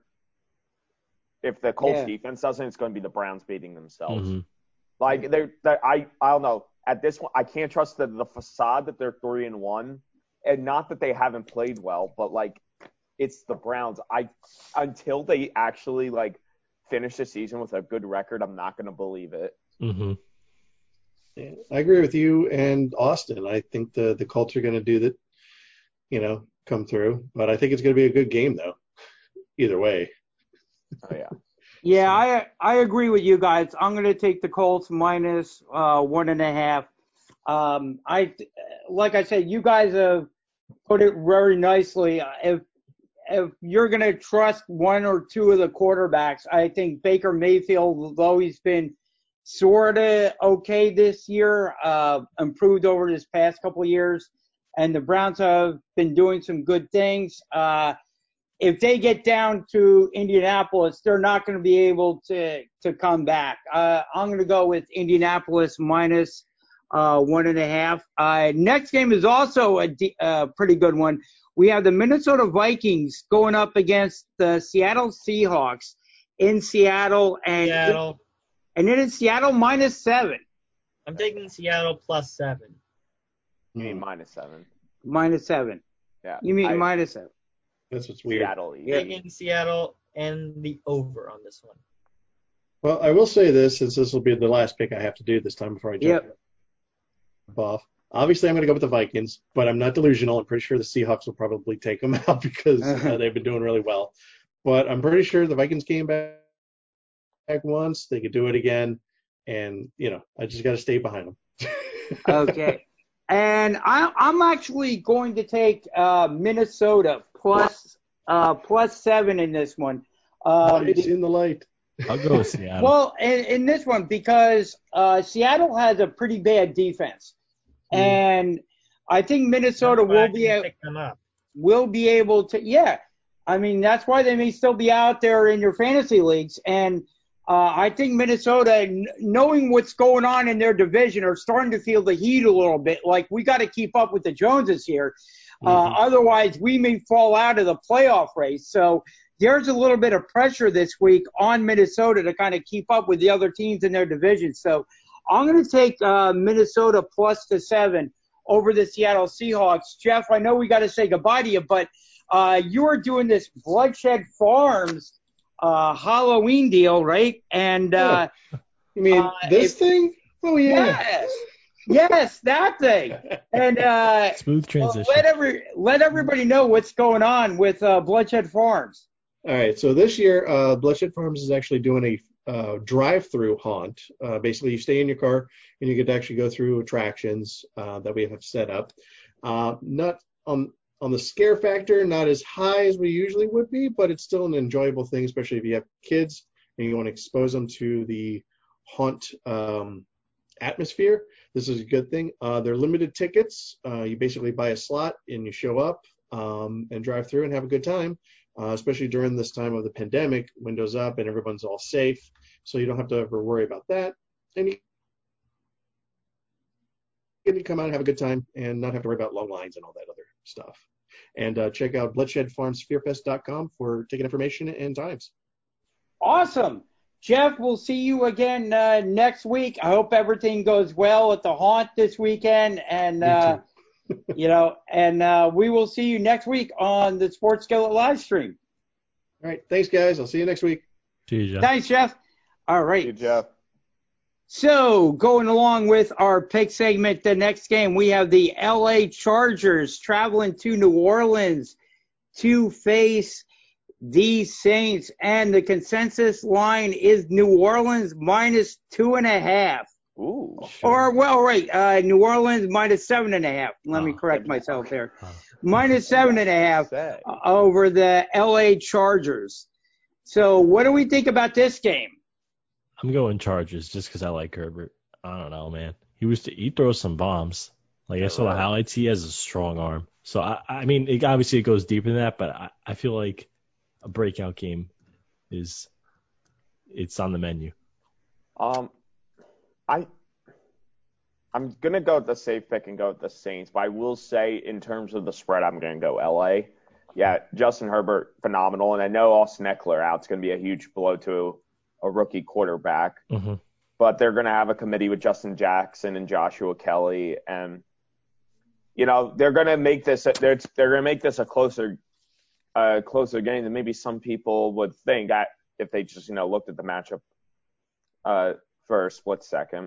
If the Colts yeah. defense doesn't, it's going to be the Browns beating themselves. Mm-hmm. Like they're, they're, I I don't know. At this point, I can't trust the the facade that they're three and one, and not that they haven't played well, but like it's the Browns. I until they actually like finish the season with a good record, I'm not going to believe it. Mm-hmm. Yeah, I agree with you and Austin. I think the the Colts are going to do that. You know, come through. But I think it's going to be a good game, though, either way. Oh, yeah. Yeah, I I agree with you guys. I'm going to take the Colts minus uh, one and a half. Um, I like I said, you guys have put it very nicely. If if you're going to trust one or two of the quarterbacks, I think Baker Mayfield, though he's been sort of okay this year, uh, improved over this past couple of years. And the Browns have been doing some good things. Uh, if they get down to Indianapolis, they're not going to be able to to come back. Uh, I'm going to go with Indianapolis minus uh, one and a half. Uh, next game is also a de- uh, pretty good one. We have the Minnesota Vikings going up against the Seattle Seahawks in Seattle, and Seattle. It, and then in Seattle minus seven. I'm taking Seattle plus seven. You mean minus seven? Minus seven. Yeah. You mean I, minus seven? That's what's weird. Seattle. Yeah. Taking Seattle and the over on this one. Well, I will say this, since this will be the last pick I have to do this time before I jump yep. off. Obviously, I'm going to go with the Vikings, but I'm not delusional. I'm pretty sure the Seahawks will probably take them out because uh, they've been doing really well. But I'm pretty sure the Vikings came back, back once. They could do it again. And, you know, I just got to stay behind them. Okay. And I, I'm actually going to take uh, Minnesota plus uh, plus seven in this one. Um, it's in the light. I'll go with Seattle. Well, in, in this one, because uh, Seattle has a pretty bad defense. Mm. And I think Minnesota will be, a, pick them up. will be able to – yeah. I mean, that's why they may still be out there in your fantasy leagues. And Uh, I think Minnesota, knowing what's going on in their division, are starting to feel the heat a little bit. Like, we got to keep up with the Joneses here. Uh, mm-hmm. Otherwise, we may fall out of the playoff race. So there's a little bit of pressure this week on Minnesota to kind of keep up with the other teams in their division. So I'm going to take uh, Minnesota plus the seven over the Seattle Seahawks. Jeff, I know we got to say goodbye to you, but uh, you are doing this Bloodshed Farms uh, Halloween deal, right? And uh, oh, you mean uh, this if, thing? Oh, yeah. Yes. Yes, that thing. And uh, smooth transition. Well, let every let everybody know what's going on with uh, Bloodshed Farms. All right. So this year, uh, Bloodshed Farms is actually doing a uh, drive-through haunt. Uh, basically, you stay in your car and you get to actually go through attractions uh, that we have set up. Uh, not on on the scare factor, not as high as we usually would be, but it's still an enjoyable thing, especially if you have kids and you want to expose them to the haunt um, atmosphere. This is a good thing. Uh, they're limited tickets. Uh, you basically buy a slot and you show up um, and drive through and have a good time, uh, especially during this time of the pandemic, windows up and everyone's all safe. So you don't have to ever worry about that. And you get to come out and have a good time and not have to worry about long lines and all that other stuff. And uh, check out bloodshed farms fear fest dot com for ticket information and times. Awesome. Jeff, we'll see you again uh, next week. I hope everything goes well at the haunt this weekend, and uh, you know, and uh, we will see you next week on the Sports Skillet live stream. All right, thanks, guys. I'll see you next week. See you, Jeff. Thanks, Jeff. All right, See you, Jeff. So going along with our pick segment, the next game we have the L A Chargers traveling to New Orleans to face the Saints, and the consensus line is New Orleans minus two and a half. Ooh. Or, well, right, uh, New Orleans minus seven and a half. Let oh, me correct myself there. Oh. Minus seven and a half over the L A Chargers. So what do we think about this game? I'm going Chargers just because I like Herbert. I don't know, man. He was to, he throws some bombs. Like I saw the highlights. He has a strong arm. So I, I mean, it, obviously it goes deeper than that, but I, I feel like a breakout game is it's on the menu. Um, I I'm gonna go with the safe pick and go with the Saints, but I will say in terms of the spread, I'm gonna go L A. Yeah, Justin Herbert, phenomenal, and I know Austin Eckler out. It's gonna be a huge blow to a rookie quarterback. Mm-hmm. But they're gonna have a committee with Justin Jackson and Joshua Kelly, and you know they're gonna make this they're they're gonna make this a closer. a closer game than maybe some people would think I, if they just, you know, looked at the matchup uh, for a split second.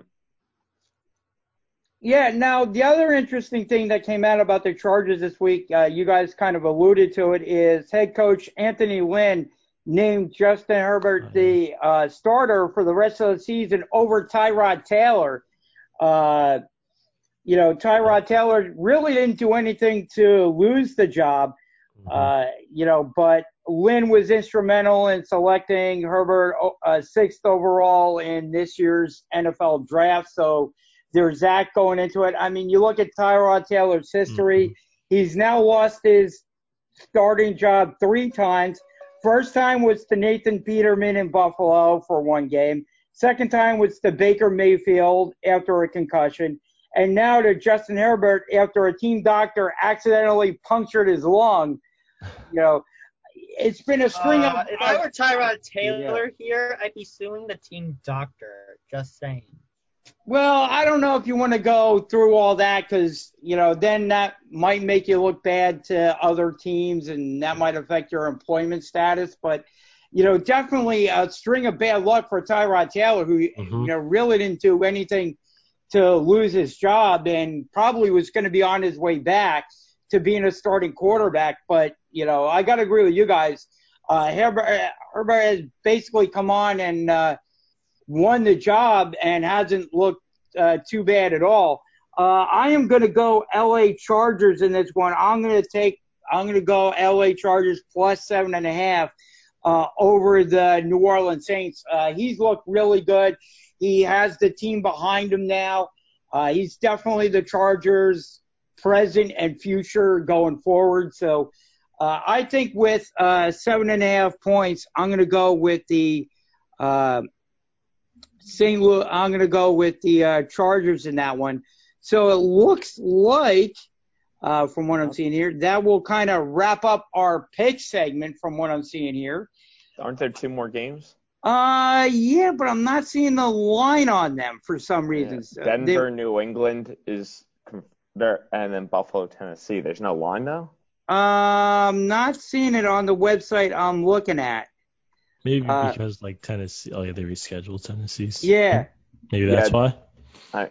Yeah, now the other interesting thing that came out about the Chargers this week, uh, you guys kind of alluded to it, is head coach Anthony Lynn named Justin Herbert the uh, starter for the rest of the season over Tyrod Taylor. Uh, you know, Tyrod Taylor really didn't do anything to lose the job. Uh, you know, but Lynn was instrumental in selecting Herbert uh, sixth overall in this year's N F L draft. So there's that going into it. I mean, you look at Tyrod Taylor's history. Mm-hmm. He's now lost his starting job three times. First time was to Nathan Peterman in Buffalo for one game. Second time was to Baker Mayfield after a concussion. And now to Justin Herbert after a team doctor accidentally punctured his lung. You know, it's been a string uh, of. If I were Tyrod Taylor yeah. here, I'd be suing the team doctor. Just saying. Well, I don't know if you want to go through all that because, you know, then that might make you look bad to other teams and that might affect your employment status. But, you know, definitely a string of bad luck for Tyrod Taylor, who, mm-hmm. you know, really didn't do anything to lose his job and probably was going to be on his way back to being a starting quarterback. But, you know, I got to agree with you guys. Uh, Herbert, Herbert has basically come on and uh, won the job and hasn't looked uh, too bad at all. Uh, I am going to go L A Chargers in this one. I'm going to take, I'm going to go L A Chargers plus seven and a half uh, over the New Orleans Saints. Uh, he's looked really good. He has the team behind him now. Uh, he's definitely the Chargers' present and future going forward. So uh, I think with uh, seven and a half points, I'm going to go with the uh, Saint Louis. I'm going to go with the uh, Chargers in that one. So it looks like uh, from what I'm seeing here. That will kind of wrap up our pick segment from what I'm seeing here. Aren't there two more games? Uh, yeah, but I'm not seeing the line on them for some reason. Yeah. Denver, they, New England is there, and then Buffalo, Tennessee. There's no line though. Um, not seeing it on the website I'm looking at. Maybe uh, because like Tennessee, oh yeah, they rescheduled Tennessee's. Yeah. Maybe that's yeah. why. I,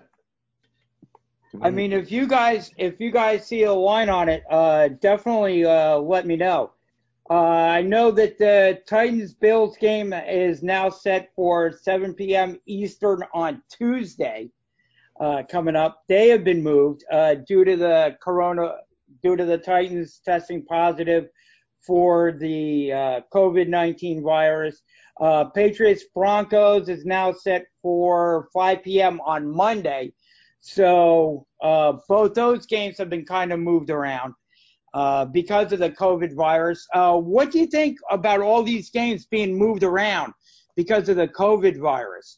I mean, if you guys if you guys see a line on it, uh, definitely uh, let me know. Uh, I know that the Titans-Bills game is now set for seven p.m. Eastern on Tuesday uh, coming up. They have been moved uh, due to the corona, due to the Titans testing positive for the uh, COVID nineteen virus. Uh, Patriots-Broncos is now set for five p.m. on Monday. So uh, both those games have been kind of moved around. Uh, because of the COVID virus. Uh, what do you think about all these games being moved around because of the COVID virus?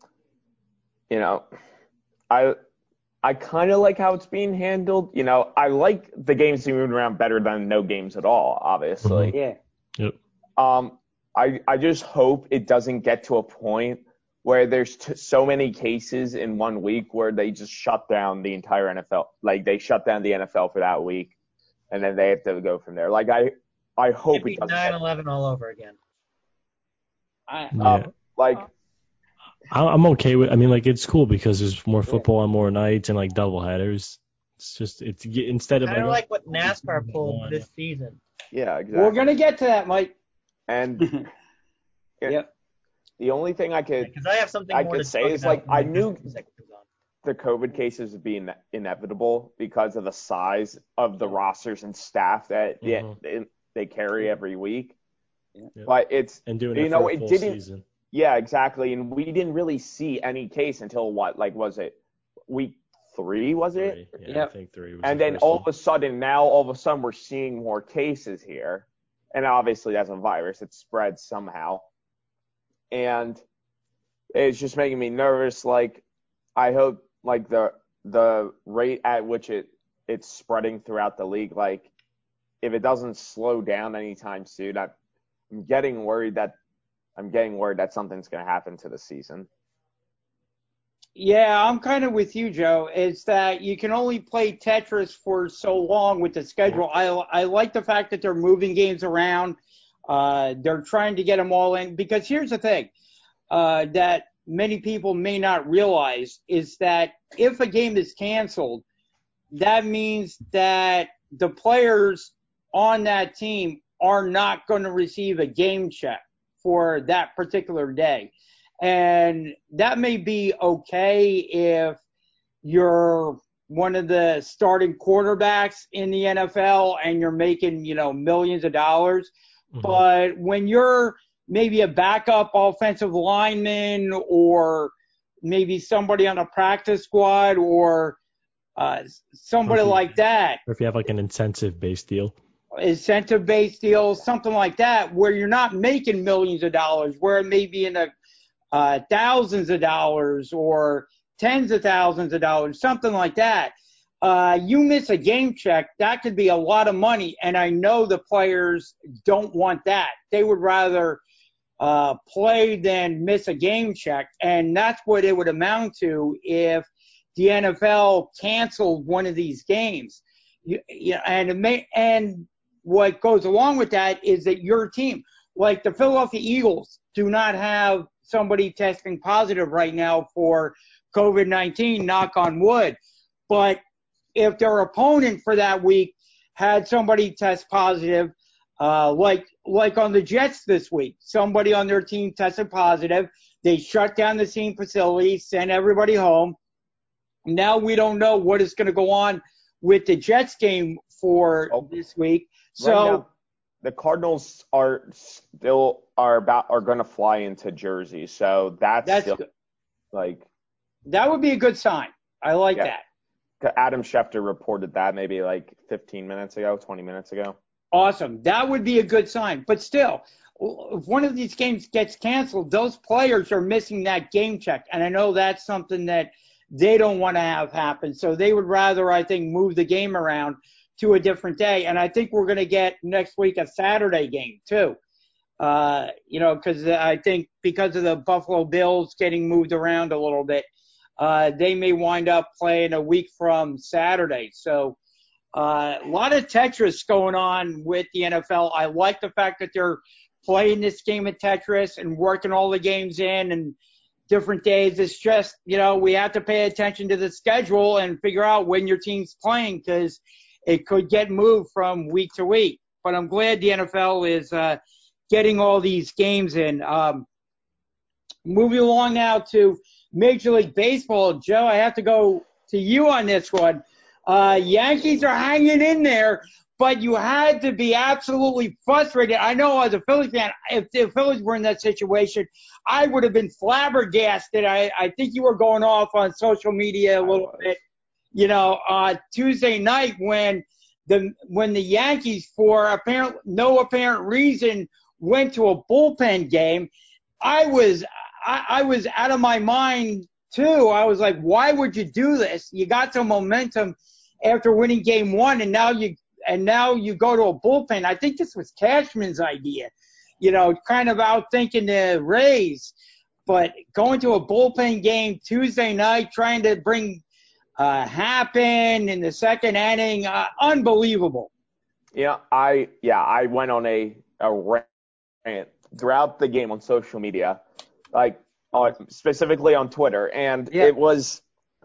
You know, I I kind of like how it's being handled. You know, I like the games being moved around better than no games at all, obviously. Mm-hmm. Yeah. Yep. Um, I, I just hope it doesn't get to a point where there's t- so many cases in one week where they just shut down the entire N F L. Like, they shut down the N F L for that week. And then they have to go from there. Like, I I hope It'd be it doesn't nine eleven all over again. I, Yeah. um, like, I- I'm okay with. I mean, like, it's cool because there's more football on more nights and like double headers. It's just it's instead of Kind of like, like what NASCAR pulled one. this season. yeah, exactly. We're gonna get to that, Mike. And Yep. The only thing I could Because I have something I more could to say talk is about like when I the knew segment comes on. the COVID cases would be ine- inevitable because of the size of the rosters and staff that Mhm. yeah, they, they carry every week. Yep. But it's and doing you it know for a it full didn't season. yeah exactly, and we didn't really see any case until what like was it week three was it? Three. Yeah, Yep. I think three was And the then first all one. of a sudden now all of a sudden we're seeing more cases here, and obviously as a virus it spreads somehow, and it's just making me nervous. Like I hope like the the rate at which it it's spreading throughout the league, like if it doesn't slow down anytime soon, I, I'm getting worried that I'm getting worried that something's going to happen to the season. Yeah, I'm kind of with you, Joe. It's that you can only play Tetris for so long with the schedule. I I like the fact that they're moving games around. Uh, they're trying to get them all in because here's the thing uh, that many people may not realize is that if a game is canceled, that means that the players on that team are not going to receive a game check for that particular day. And that may be okay if you're one of the starting quarterbacks in the N F L and you're making, you know, millions of dollars. Mm-hmm. But when you're maybe a backup offensive lineman or maybe somebody on a practice squad or uh, somebody or you, like that. Or if you have like an incentive-based deal. Incentive-based deal, something like that, where you're not making millions of dollars, where it may be in a uh, thousands of dollars or tens of thousands of dollars, something like that. Uh, you miss a game check, that could be a lot of money, and I know the players don't want that. They would rather uh, play than miss a game check, and that's what it would amount to if the N F L canceled one of these games. You, you, and it may, and what goes along with that is that your team, like the Philadelphia Eagles, do not have somebody testing positive right now for COVID nineteen, knock on wood. But if their opponent for that week had somebody test positive, uh, like like on the Jets this week, somebody on their team tested positive, they shut down the team facility, sent everybody home. Now we don't know what is going to go on with the Jets game for oh, this week. So right now, the Cardinals are still are about are going to fly into Jersey, so that's, that's still, good. like that would be a good sign. I like yeah. that. Adam Schefter reported that maybe like fifteen minutes ago, twenty minutes ago. Awesome. That would be a good sign. But still, if one of these games gets canceled, those players are missing that game check. And I know that's something that they don't want to have happen. So they would rather, I think, move the game around to a different day. And I think we're going to get next week a Saturday game too. Uh, you know, because I think because of the Buffalo Bills getting moved around a little bit, uh, they may wind up playing a week from Saturday. So uh, a lot of Tetris going on with the N F L. I like the fact that they're playing this game of Tetris and working all the games in and different days. It's just, you know, we have to pay attention to the schedule and figure out when your team's playing because it could get moved from week to week. But I'm glad the N F L is uh, getting all these games in. Um, moving along now to Major League Baseball. Joe, I have to go to you on this one. Uh, Yankees are hanging in there, but you had to be absolutely frustrated. I know as a Phillies fan, if the Phillies were in that situation, I would have been flabbergasted. I, I think you were going off on social media a little bit, you know, uh, Tuesday night when the when the Yankees, for apparent no apparent reason, went to a bullpen game. I was I, I was out of my mind too. I was like, why would you do this? You got some momentum after winning game one, and now you and now you go to a bullpen. I think this was Cashman's idea, you know, kind of out thinking the Rays, but going to a bullpen game Tuesday night, trying to bring uh, Happen in the second inning, uh, unbelievable. Yeah, I yeah I went on a a rant throughout the game on social media, like uh, specifically on Twitter, and Yeah. it was,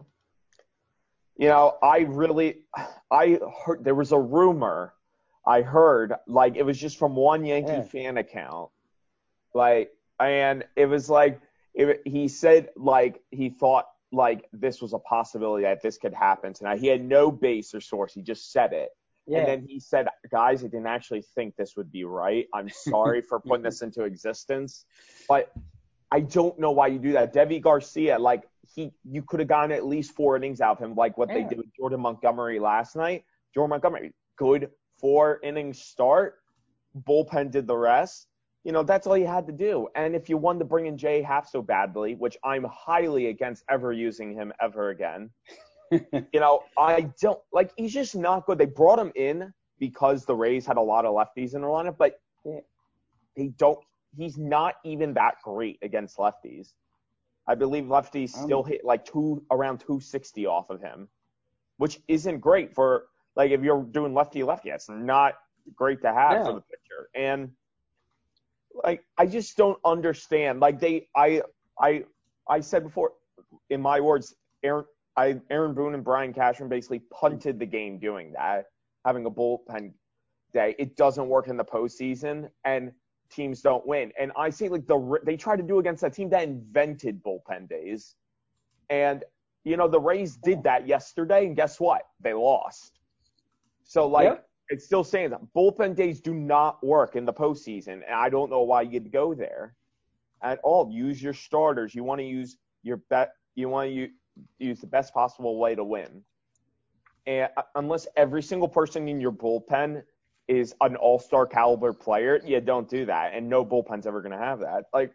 you know, I really, I heard there was a rumor I heard, like it was just from one Yankee Yeah. fan account, like, and it was like it, he said like he thought like this was a possibility that this could happen tonight. He had no base or source. He just said it. Yeah. And then he said, guys, I didn't actually think this would be right. I'm sorry for putting this into existence. But I don't know why you do that. Devi Garcia, like, he, you could have gotten at least four innings out of him, like what Yeah. they did with Jordan Montgomery last night. Jordan Montgomery, good four innings start. Bullpen did the rest. You know, that's all you had to do. And if you wanted to bring in Jay Happ so badly, which I'm highly against ever using him ever again, you know, I don't – like, he's just not good. They brought him in because the Rays had a lot of lefties in their lineup, but they don't – he's not even that great against lefties. I believe lefties still hit like two around two sixty off of him, which isn't great for – like, if you're doing lefty-lefty, it's not great to have No. for the pitcher. And – like, I just don't understand. Like, they, I, I, I said before, in my words, Aaron, I, Aaron Boone and Brian Cashman basically punted the game doing that, having a bullpen day. It doesn't work in the postseason, and teams don't win. And I say, like, the they tried to do against a team that invented bullpen days, and you know the Rays did that yesterday, and guess what? They lost. So, like. Yep. It's still saying that bullpen days do not work in the postseason, and I don't know why you'd go there at all. Use your starters. You want to use your bet. You want to use, use the best possible way to win. And unless every single person in your bullpen is an all-star caliber player, you don't do that, and no bullpen's ever going to have that. Like,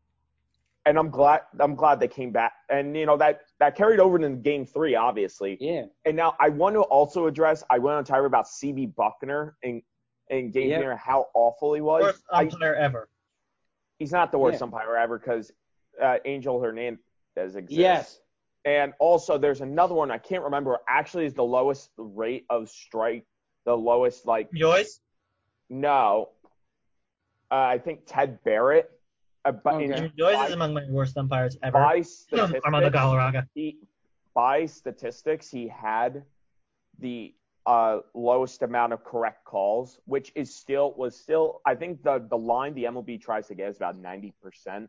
and I'm glad I'm glad they came back, and you know that that carried over into game three, obviously. Yeah. And now I want to also address. I went on Tyler about C B Buckner in in game Yeah. here, how awful he was. Worst I, umpire ever. he's not the worst Yeah. umpire ever because uh, Angel Hernandez exists. Yes. And also, there's another one I can't remember. Actually, is the lowest rate of strike, the lowest like Joyce? no. Uh, I think Ted Barrett. Uh, but in- Okay. Joyce by- is among my worst umpires ever. By statistics, Armando Galarraga. he, by statistics, he had the uh, lowest amount of correct calls, which is still was still. I think the the line the M L B tries to get is about ninety percent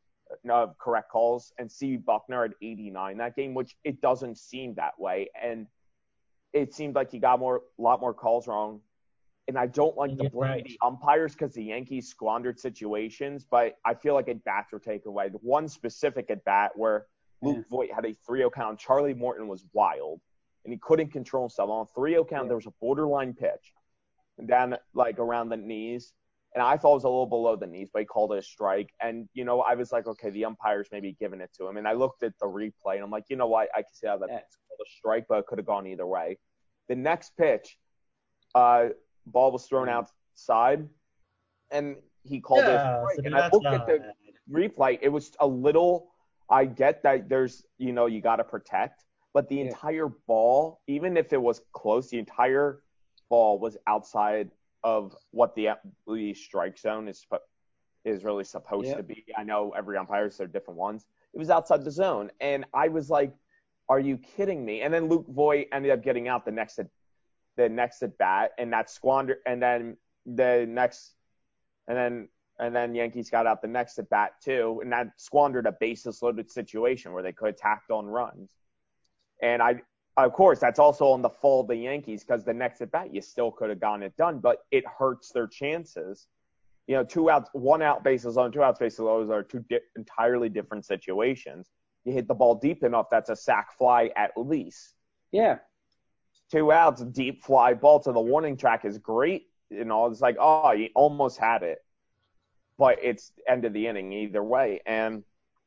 of correct calls, and C B Buckner at eighty-nine that game, which it doesn't seem that way, and it seemed like he got more a lot more calls wrong. And I don't like to Yeah, blame right. the umpires because the Yankees squandered situations, but I feel like at-bats were taken away. The one specific at-bat where Luke Yeah. Voigt had a three oh count, Charlie Morton was wild, and he couldn't control himself. On a three oh count, Yeah. there was a borderline pitch down, like, around the knees, and I thought it was a little below the knees, but he called it a strike. And, you know, I was like, okay, the umpire's maybe giving it to him. And I looked at the replay, and I'm like, you know what? I can see how that's called a strike, but it could have gone either way. The next pitch, uh, ball was thrown outside, and he called Yeah, it a strike. so And I that's looked at the replay. It was a little – I get that there's – you know, you got to protect. But the Yeah. entire ball, even if it was close, the entire ball was outside of what the, the strike zone is is really supposed Yeah. to be. I know every umpire, so they're different ones. It was outside the zone. And I was like, are you kidding me? And then Luke Voigt ended up getting out the next at, the next at bat, and that squander. And then the next – and then and then Yankees got out the next at bat too, and that squandered a bases loaded situation where they could have tacked on runs. And I, of course, that's also on the fault of the Yankees because the next at bat, you still could have gotten it done, but it hurts their chances. You know, two outs, one out bases loaded, two outs bases loaded are two di- entirely different situations. You hit the ball deep enough, that's a sac fly at least. Yeah. Two outs, deep fly ball to the warning track is great. You know, it's like, oh, you almost had it, but it's end of the inning either way. And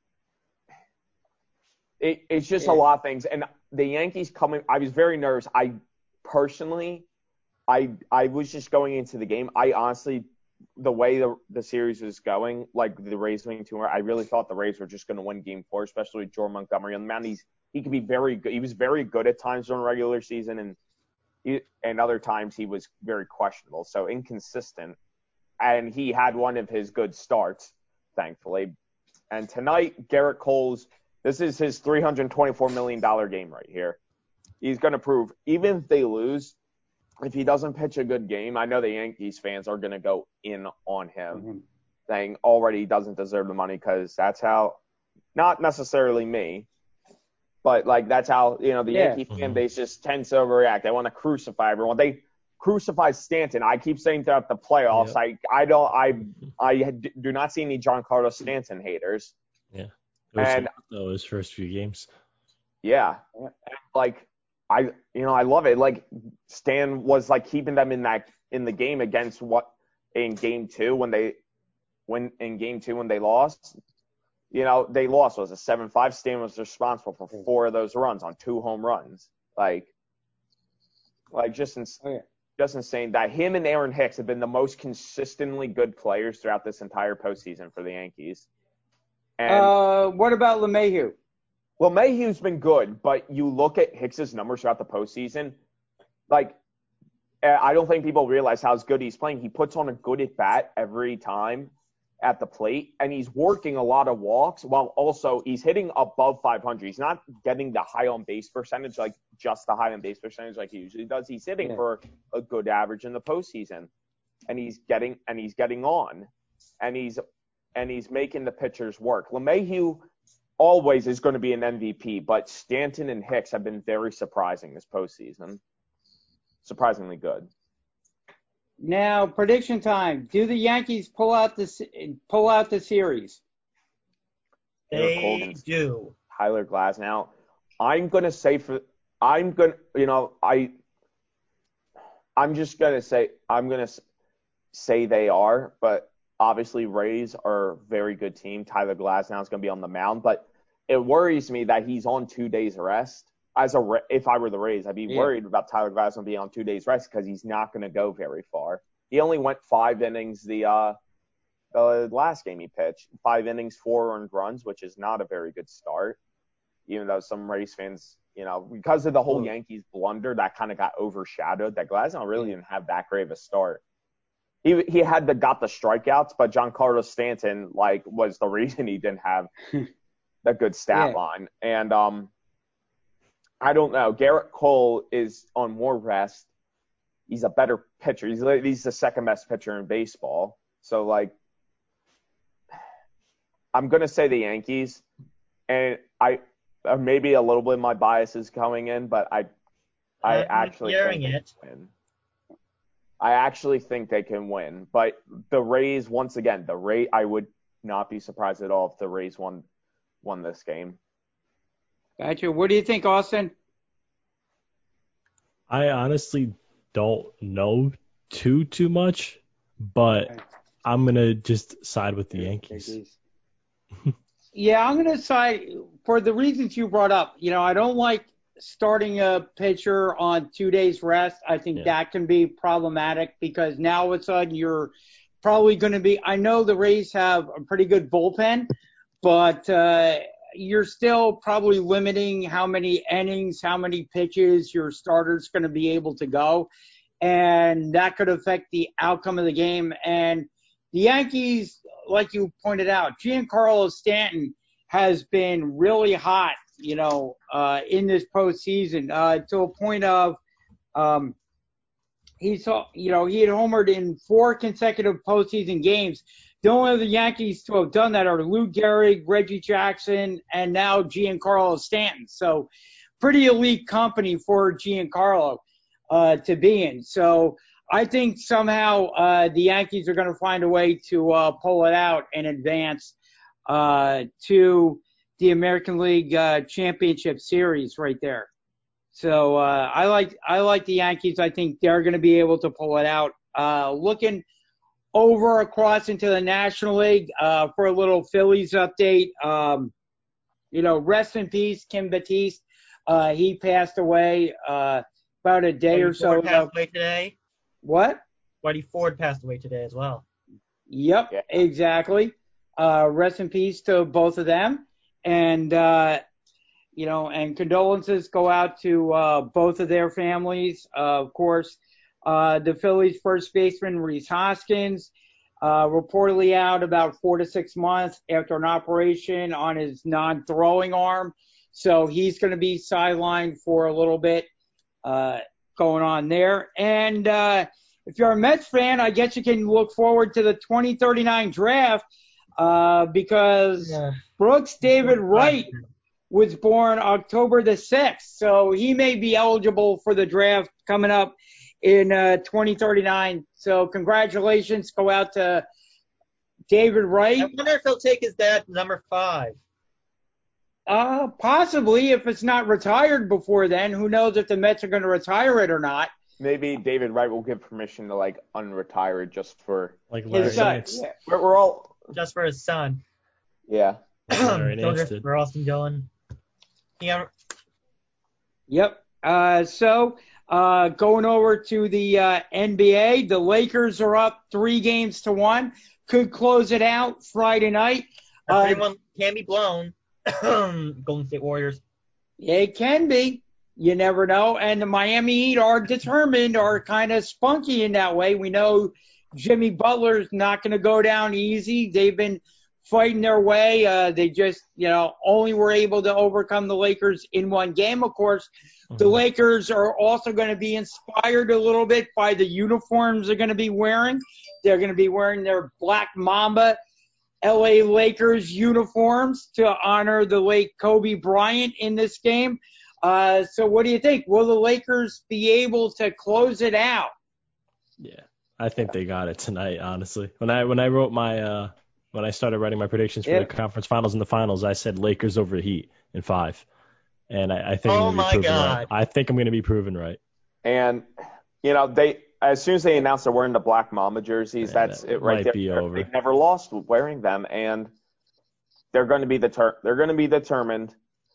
it, it's just Yeah. a lot of things. And the Yankees coming, I was very nervous. I personally, I I was just going into the game. I honestly, the way the the series was going, like the Rays winning two, I really thought the Rays were just going to win Game Four, especially with Jordan Montgomery on the mound. He's he could be very good. He was very good at times during regular season, and he, and other times he was very questionable, so inconsistent. And he had one of his good starts, thankfully. And tonight, Garrett Cole's. This is his three hundred twenty-four million dollars game right here. He's going to prove, even if they lose, if he doesn't pitch a good game, I know the Yankees fans are going to go in on him, Mm-hmm. saying already he doesn't deserve the money because that's how, not necessarily me, but like that's how, you know, the Yeah. Yankee fan base just tends to overreact. They want to crucify everyone. They crucify Stanton. I keep saying throughout the playoffs, Yep. I, I don't, I, I do not see any Giancarlo Stanton haters. Yeah. It was And though his first few games. yeah, and, like I, you know, I love it. Like Stan was like keeping them in that in the game against what in game two when they when in game two when they lost. You know, they lost was a seven five. Stan was responsible for four of those runs on two home runs. Like, like just ins- Oh, yeah. just insane that him and Aaron Hicks have been the most consistently good players throughout this entire postseason for the Yankees. And Uh, what about LeMahieu? well, Mayhew's been good, but you look at Hicks's numbers throughout the postseason, like, I don't think people realize how good he's playing. He puts on a good at bat every time at the plate, and he's working a lot of walks while also he's hitting above five hundred. He's not getting the high on base percentage, like just the high on base percentage like he usually does. He's hitting Yeah. for a good average in the postseason, and he's getting and he's getting on, and he's and he's making the pitchers work. LeMahieu always is going to be an M V P, but Stanton and Hicks have been very surprising this postseason. Surprisingly good. Now, prediction time. Do the Yankees pull out the se- pull out the series? Garrett They Colgan's- do. Tyler Glasnow. I'm gonna say for I'm gonna you know I I'm just gonna say I'm gonna s- say they are, but obviously Rays are a very good team. Tyler Glasnow is gonna be on the mound, but it worries me that he's on two days rest. As a Ra- if I were the Rays, I'd be Yeah. worried about Tyler Glasnow being on two days rest because he's not gonna go very far. He only went five innings the uh the last game he pitched. Five innings, four earned runs, which is not a very good start. Even though some Rays fans, you know, because of the whole Well- Yankees blunder, that kind of got overshadowed. That Glasnow really didn't have that great of a start. He he had the got the strikeouts, but Giancarlo Stanton like was the reason he didn't have a good stat Yeah. line. And um, I don't know. Garrett Cole is on more rest. He's a better pitcher. He's he's the second best pitcher in baseball. So like, I'm gonna say the Yankees, and I uh, maybe a little bit of my bias is coming in, but I I I'm actually hearing think it. they can win. I actually think they can win, but the Rays once again, the Ray I would not be surprised at all if the Rays won won this game. Gotcha. What do you think, Austin? I honestly don't know too too much, but I'm gonna just side with the Yankees. Yeah, I'm going to side for the reasons you brought up. You know, I don't like starting a pitcher on two days rest. I think yeah. that can be problematic because now all of a sudden you're probably going to be – I know the Rays have a pretty good bullpen, but uh, you're still probably limiting how many innings, how many pitches your starter's going to be able to go, and that could affect the outcome of the game. And the Yankees – like you pointed out, Giancarlo Stanton has been really hot, you know, uh, in this postseason uh, to a point of um, he saw, you know, he had homered in four consecutive postseason games. The only of the Yankees to have done that are Lou Gehrig, Reggie Jackson, and now Giancarlo Stanton. So pretty elite company for Giancarlo uh, to be in. So I think somehow uh, the Yankees are going to find a way to uh, pull it out and advance uh, to the American League uh, Championship Series right there. So uh, I like I like the Yankees. I think they're going to be able to pull it out. Uh, looking over across into the National League uh, for a little Phillies update. Um, you know, rest in peace, Kim Batiste. Uh, he passed away uh, about a day or so ago. Passed away today. What? Whitey Ford passed away today as well. Yep, yeah. exactly. Uh, rest in peace to both of them. And, uh, you know, and condolences go out to uh, both of their families. Uh, of course, uh, the Phillies first baseman, Rhys Hoskins, uh, reportedly out about four to six months after an operation on his non-throwing arm. So he's going to be sidelined for a little bit. Uh, going on there. And uh, if you're a Mets fan, I guess you can look forward to the twenty thirty-nine draft uh, because yeah. Brooks David Wright was born October the sixth. So he may be eligible for the draft coming up in uh, twenty thirty-nine. So congratulations go out to David Wright. I wonder if he'll take his dad to number five. Uh, possibly, if it's not retired before then. Who knows if the Mets are going to retire it or not. Maybe David Wright will give permission to, like, unretire it just for like his son. Yeah. We're, we're all just for his son. Yeah. For Austin Dillon. Yeah. Yep. Uh, so uh, going over to the uh, N B A, the Lakers are up three games to one. Could close it out Friday night. Uh, Everyone can be blown. Golden State Warriors. It can be. You never know. And the Miami Heat are determined, are kind of spunky in that way. We know Jimmy Butler's not going to go down easy. They've been fighting their way. Uh, they just, you know, only were able to overcome the Lakers in one game. Of course, mm-hmm. the Lakers are also going to be inspired a little bit by the uniforms they're going to be wearing. They're going to be wearing their Black Mamba L A Lakers uniforms to honor the late Kobe Bryant in this game. Uh, so what do you think? Will the Lakers be able to close it out? Yeah, I think they got it tonight, honestly. When I when I wrote my uh, when I started writing my predictions for yeah. the conference finals and the finals, I said Lakers over Heat in five. And I, I think oh I'm going to be proven God. right. I think I'm going to be proven right. And, you know, they as soon as they announced they're wearing the Black Mamba jerseys, yeah, that's that it right there. Be over. They've never lost wearing them, and they're going to be deter- they're going to be determined.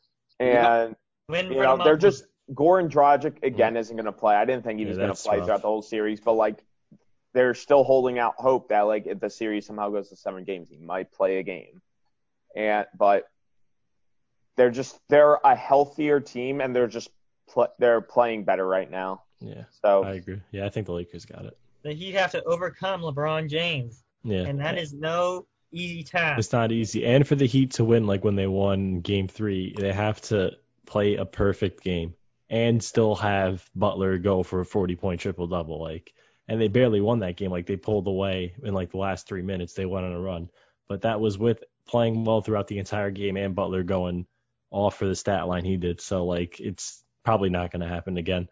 And Win you know, they're just Goran Dragic again isn't going to play. I didn't think he was yeah, going to play rough. throughout the whole series, but like they're still holding out hope that like if the series somehow goes to seven games, he might play a game. And but they're just they're a healthier team, and they're just pl- they're playing better right now. Yeah, so I agree. Yeah, I think the Lakers got it. The Heat have to overcome LeBron James. Yeah, and that yeah. is no easy task. It's not easy, and for the Heat to win, like when they won Game Three, they have to play a perfect game and still have Butler go for a forty-point triple-double. Like, and they barely won that game. Like, they pulled away in, like, the last three minutes. They went on a run. But that was with playing well throughout the entire game and Butler going off for the stat line he did. So, like, it's probably not going to happen again.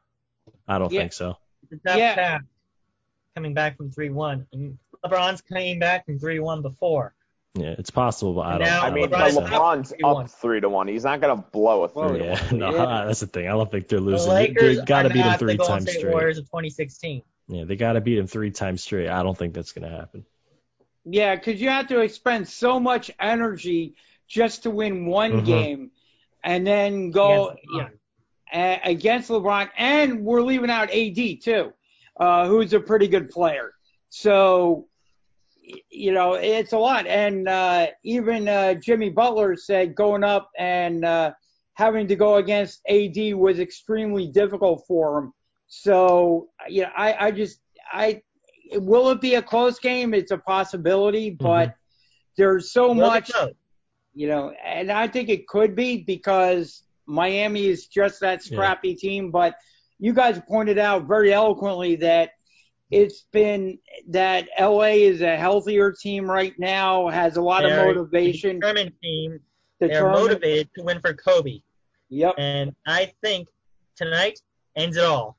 I don't yeah. think so. It's a tough yeah. task coming back from three one. I mean, LeBron's coming back from three one before. Yeah, it's possible, but I don't. Now, I mean, LeBron LeBron's up, up three to one. He's not gonna blow a three yeah, to one. No, Yeah. that's the thing. I don't think they're losing. The Lakers they got to beat them three the times State straight. Warriors of twenty sixteen. Yeah, they got to beat them three times straight. I don't think that's gonna happen. Yeah, because you have to expend so much energy just to win one Mhm. game, and then go yeah, a- against LeBron, and we're leaving out A D too, uh, who's a pretty good player. So, y- you know, it's a lot. And uh, even uh, Jimmy Butler said going up and uh, having to go against A D was extremely difficult for him. So, yeah, I, I just I will it be a close game? It's a possibility, but there's so Will it much, go? you know, and I think it could be because Miami is just that Yeah. scrappy team. But you guys pointed out very eloquently that it's been that L A is a healthier team right now, has a lot of They're a motivation. determined team. They're Determined. motivated to win for Kobe. Yep. And I think tonight ends it all.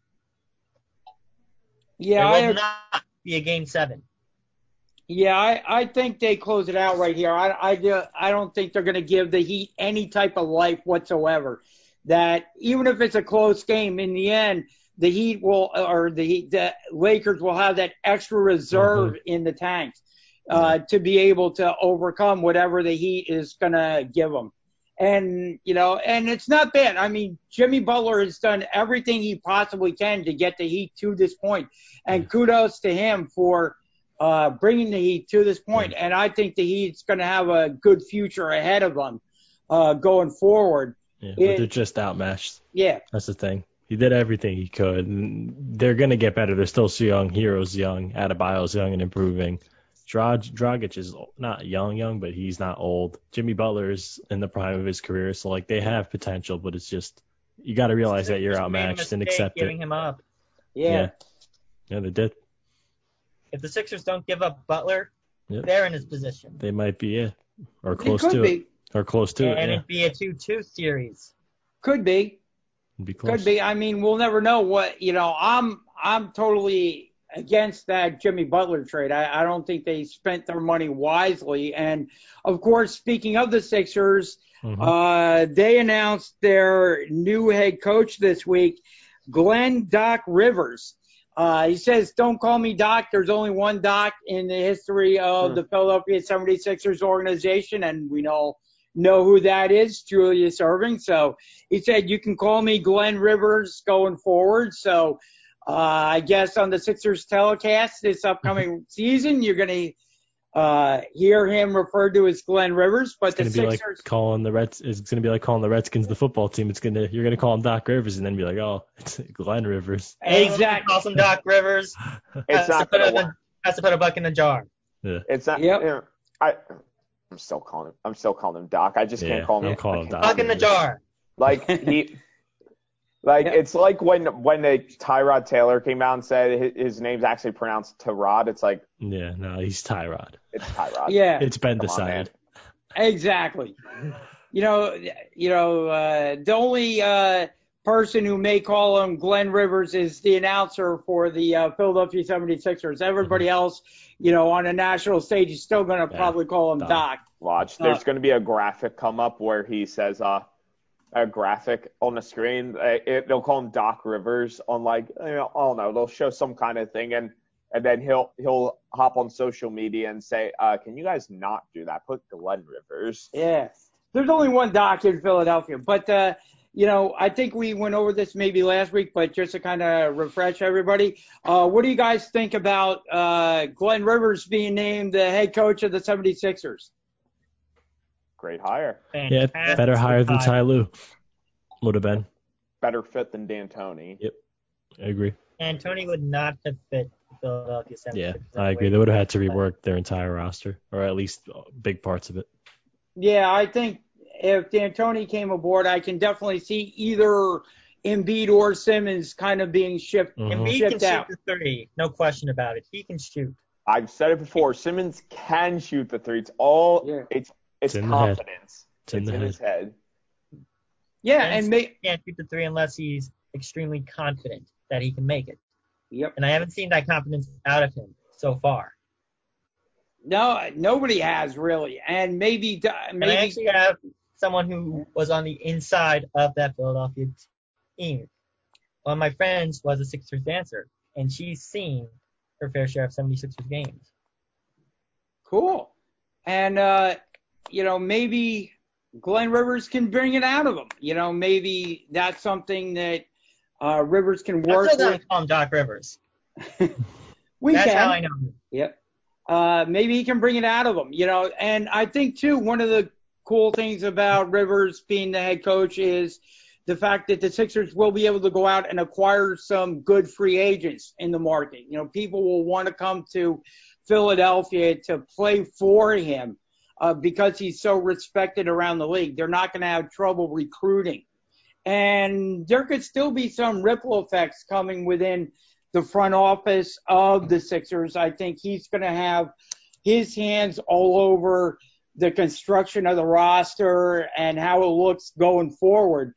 Yeah, there will I, not be a game seven. yeah, I, I think they close it out right here. I, I, do- I don't think they're going to give the Heat any type of life whatsoever. That even if it's a close game, in the end, the Heat will, or the, Heat, the Lakers will have that extra reserve in the tanks uh, to be able to overcome whatever the Heat is going to give them. And, you know, and it's not bad. I mean, Jimmy Butler has done everything he possibly can to get the Heat to this point. And kudos to him for uh, bringing the Heat to this point. And I think the Heat's going to have a good future ahead of them uh, going forward. Yeah, but It- they're just outmatched. Yeah. That's the thing. He did everything he could. And they're going to get better. They're still so young. Hero's young. Adebayo's young and improving. Drag- Dragic is not young, young, but he's not old. Jimmy Butler's in the prime of his career. So, like, they have potential, but it's just, you got to realize that you're Sixers made a outmatched and mistake accept giving it. him up. Yeah. Yeah. Yeah, they did. If the Sixers don't give up Butler, Yep. they're in his position. They might be, yeah. Or It close could to be. it. Or close to it, and yeah. it'd be a two two series. Could be. It'd be close. Could be. I mean, we'll never know what, you know, I'm I'm totally against that Jimmy Butler trade. I, I don't think they spent their money wisely. And, of course, speaking of the Sixers, Mhm. uh, they announced their new head coach this week, Glenn Doc Rivers. Uh, he says, don't call me Doc. There's only one Doc in the history of Hmm. the Philadelphia seventy-sixers organization, and we know know who that is, Julius Erving. So he said, you can call me Glenn Rivers going forward. So uh, I guess on the Sixers telecast this upcoming season, you're going to uh, hear him referred to as Glenn Rivers. But It's the gonna be like Sixers, calling the Reds. It's gonna be like calling the Redskins the football team. It's gonna you're gonna call him Doc Rivers and then be like, oh, it's Glenn Rivers. Anyone who exactly. calls him Doc Rivers It's has, to not put gonna a, work. has to put a buck in a jar. Yeah, It's not. Yep. You know, I. I'm still calling him. I'm still calling him Doc. I just yeah. can't call him. Don't call him Doc. Buck in the Rivers. jar. Like he. Like Yeah. it's like when when the Tyrod Taylor came out and said his, his name's actually pronounced Tyrod. It's like Yeah, no, he's Tyrod. it's Tyrod. yeah. It's been Come on, man. decided. Exactly. You know, you know, uh, the only uh, person who may call him Glenn Rivers is the announcer for the uh, Philadelphia seventy-sixers. Everybody else, you know, on a national stage is still going to Yeah, probably call him Doc. Doc. Watch. Uh, There's going to be a graphic come up where he says uh a graphic on the screen. Uh, It, they'll call him Doc Rivers on like you know, I don't know. They'll show some kind of thing and and then he'll he'll hop on social media and say, uh, "Can you guys not do that? Put Glenn Rivers." Yeah. There's only one Doc in Philadelphia. But, uh, you know, I think we went over this maybe last week, but just to kind of refresh everybody, uh, what do you guys think about uh, Glenn Rivers being named the head coach of the seventy-sixers? Great hire. Yeah, Fantastic better hire than hire. Ty Lue. Would have been. Better fit than D'Antoni. Yep, I agree. And Tony would not have fit the Philadelphia Yeah, seventy-sixers. I agree. They would have had to rework their entire roster, or at least big parts of it. Yeah, I think if D'Antoni came aboard, I can definitely see either Embiid or Simmons kind of being shipped, Mhm. Embiid shipped can shoot out. the three, no question about it. He can shoot. I've said it before. Simmons can shoot the three. It's all Yeah. it's it's, It's in the head. confidence. It's in the head. his head. Yeah, And and may, he can't shoot the three unless he's extremely confident that he can make it. yep. And I haven't seen that confidence out of him so far. No, nobody has really, and maybe And I maybe actually have someone who was on the inside of that Philadelphia team. One of my friends was a Sixers dancer, and she's seen her fair share of seventy-sixers games. Cool. And, uh, you know, maybe Glenn Rivers can bring it out of him. You know, maybe that's something that uh, Rivers can work I'm still with. gonna call him Doc Rivers. we That's can. how I know him. Yep. Uh, maybe he can bring it out of him, you know. And I think, too, one of the cool things about Rivers being the head coach is the fact that the Sixers will be able to go out and acquire some good free agents in the market. You know, people will want to come to Philadelphia to play for him uh, because he's so respected around the league. They're not going to have trouble recruiting. And there could still be some ripple effects coming within the front office of the Sixers. I think he's going to have his hands all over the construction of the roster and how it looks going forward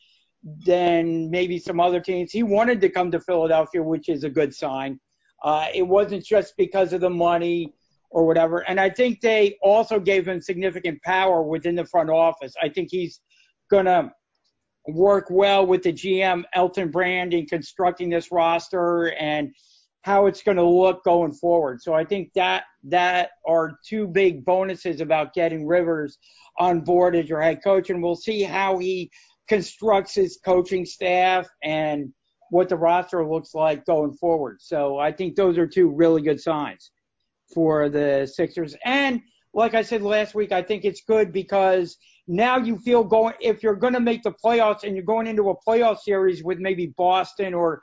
than maybe some other teams. He wanted to come to Philadelphia, which is a good sign. Uh, it wasn't just because of the money or whatever. And I think they also gave him significant power within the front office. I think he's going to work well with the G M, Elton Brand, in constructing this roster and how it's going to look going forward. So I think that that are two big bonuses about getting Rivers on board as your head coach. And we'll see how he constructs his coaching staff and what the roster looks like going forward. So I think those are two really good signs for the Sixers. And like I said last week, I think it's good because now you feel going, if you're going to make the playoffs and you're going into a playoff series with maybe Boston or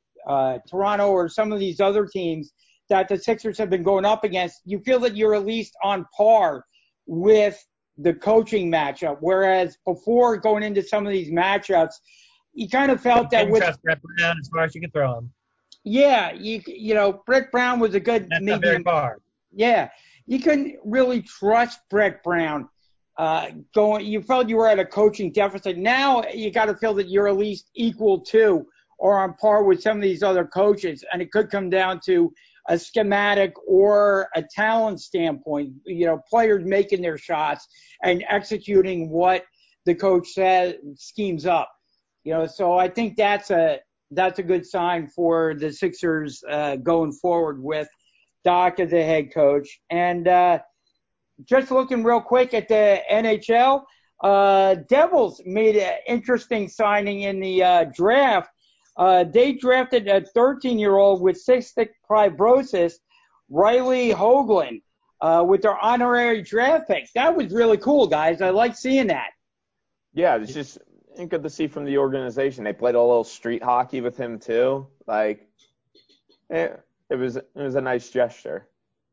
uh, Toronto or some of these other teams that the Sixers have been going up against, you feel that you're at least on par with the coaching matchup. Whereas before going into some of these matchups, you kind of felt You that with trust Brett Brown as far as you can throw him. Yeah, you you know, Brett Brown was a good That's maybe not very far. Yeah, you couldn't really trust Brett Brown. Uh, going, you felt you were at a coaching deficit. Now you got to feel that you're at least equal to or on par with some of these other coaches, and it could come down to a schematic or a talent standpoint. You know, players making their shots and executing what the coach says schemes up. You know, so I think that's a that's a good sign for the Sixers uh, going forward with Doc as a head coach. And uh, just looking real quick at the N H L, uh, Devils made an interesting signing in the uh, draft. Uh, they drafted a thirteen-year-old with cystic fibrosis, Riley Hoagland, uh, with their honorary draft pick. That was really cool, guys. I like seeing that. Yeah, it's just good to see from the organization. They played a little street hockey with him too. Like, it, it was it was a nice gesture.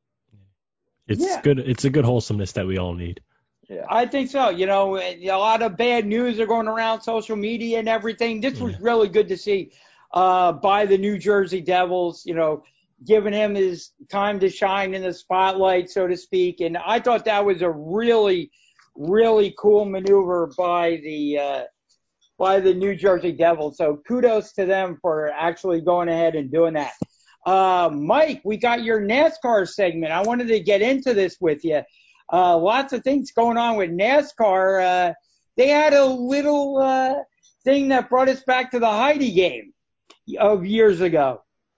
It's Yeah. good. It's a good wholesomeness that we all need. Yeah, I think so. You know, a lot of bad news are going around social media and everything. This was Yeah. really good to see uh, by the New Jersey Devils, you know, giving him his time to shine in the spotlight, so to speak. And I thought that was a really, really cool maneuver by the uh, by the New Jersey Devils. So kudos to them for actually going ahead and doing that. Uh, Mike, we got your NASCAR segment. I wanted to get into this with you. Uh, lots of things going on with NASCAR. Uh, they had a little uh, thing that brought us back to the Heidi game of years ago.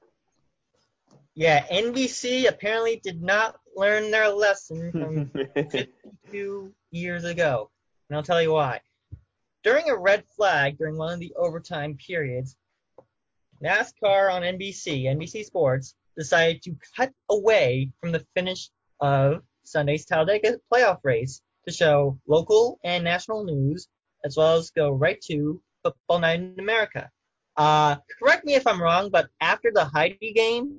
Yeah, N B C apparently did not learn their lesson from fifty-two years ago. And I'll tell you why. During a red flag during one of the overtime periods, NASCAR on N B C, N B C Sports, decided to cut away from the finish of Sunday's Talladega playoff race to show local and national news, as well as go right to Football Night in America. Uh, correct me if I'm wrong, but after the Heidi game,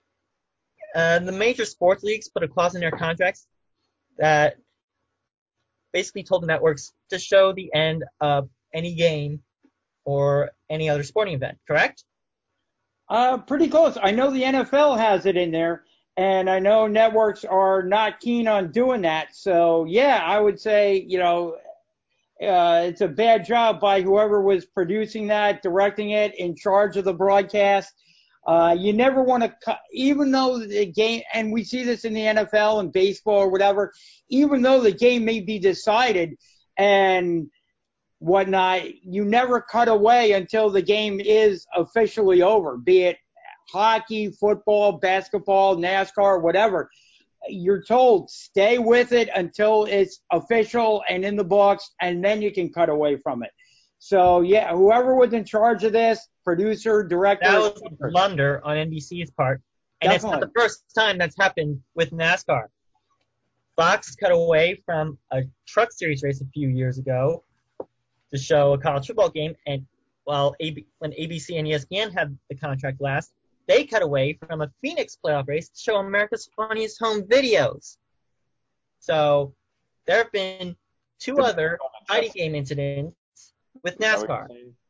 uh, the major sports leagues put a clause in their contracts that basically told the networks to show the end of any game or any other sporting event, correct? Uh, pretty close. I know the N F L has it in there, and I know networks are not keen on doing that. So, yeah, I would say, you know, uh, it's a bad job by whoever was producing that, directing it, in charge of the broadcast. Uh, you never want to cut, even though the game, and we see this in the N F L and baseball or whatever, even though the game may be decided and whatnot, you never cut away until the game is officially over, be it hockey, football, basketball, NASCAR, whatever. you're told stay with it until it's official and in the books, and then you can cut away from it. So, yeah, whoever was in charge of this, producer, director. That was a blunder on N B C's part. And Definitely. It's not the first time that's happened with NASCAR. Fox cut away from a truck series race a few years ago to show a college football game. And while A B, when A B C and E S P N had the contract last, they cut away from a Phoenix playoff race to show America's Funniest Home Videos. So there have been two other fighting game incidents with NASCAR.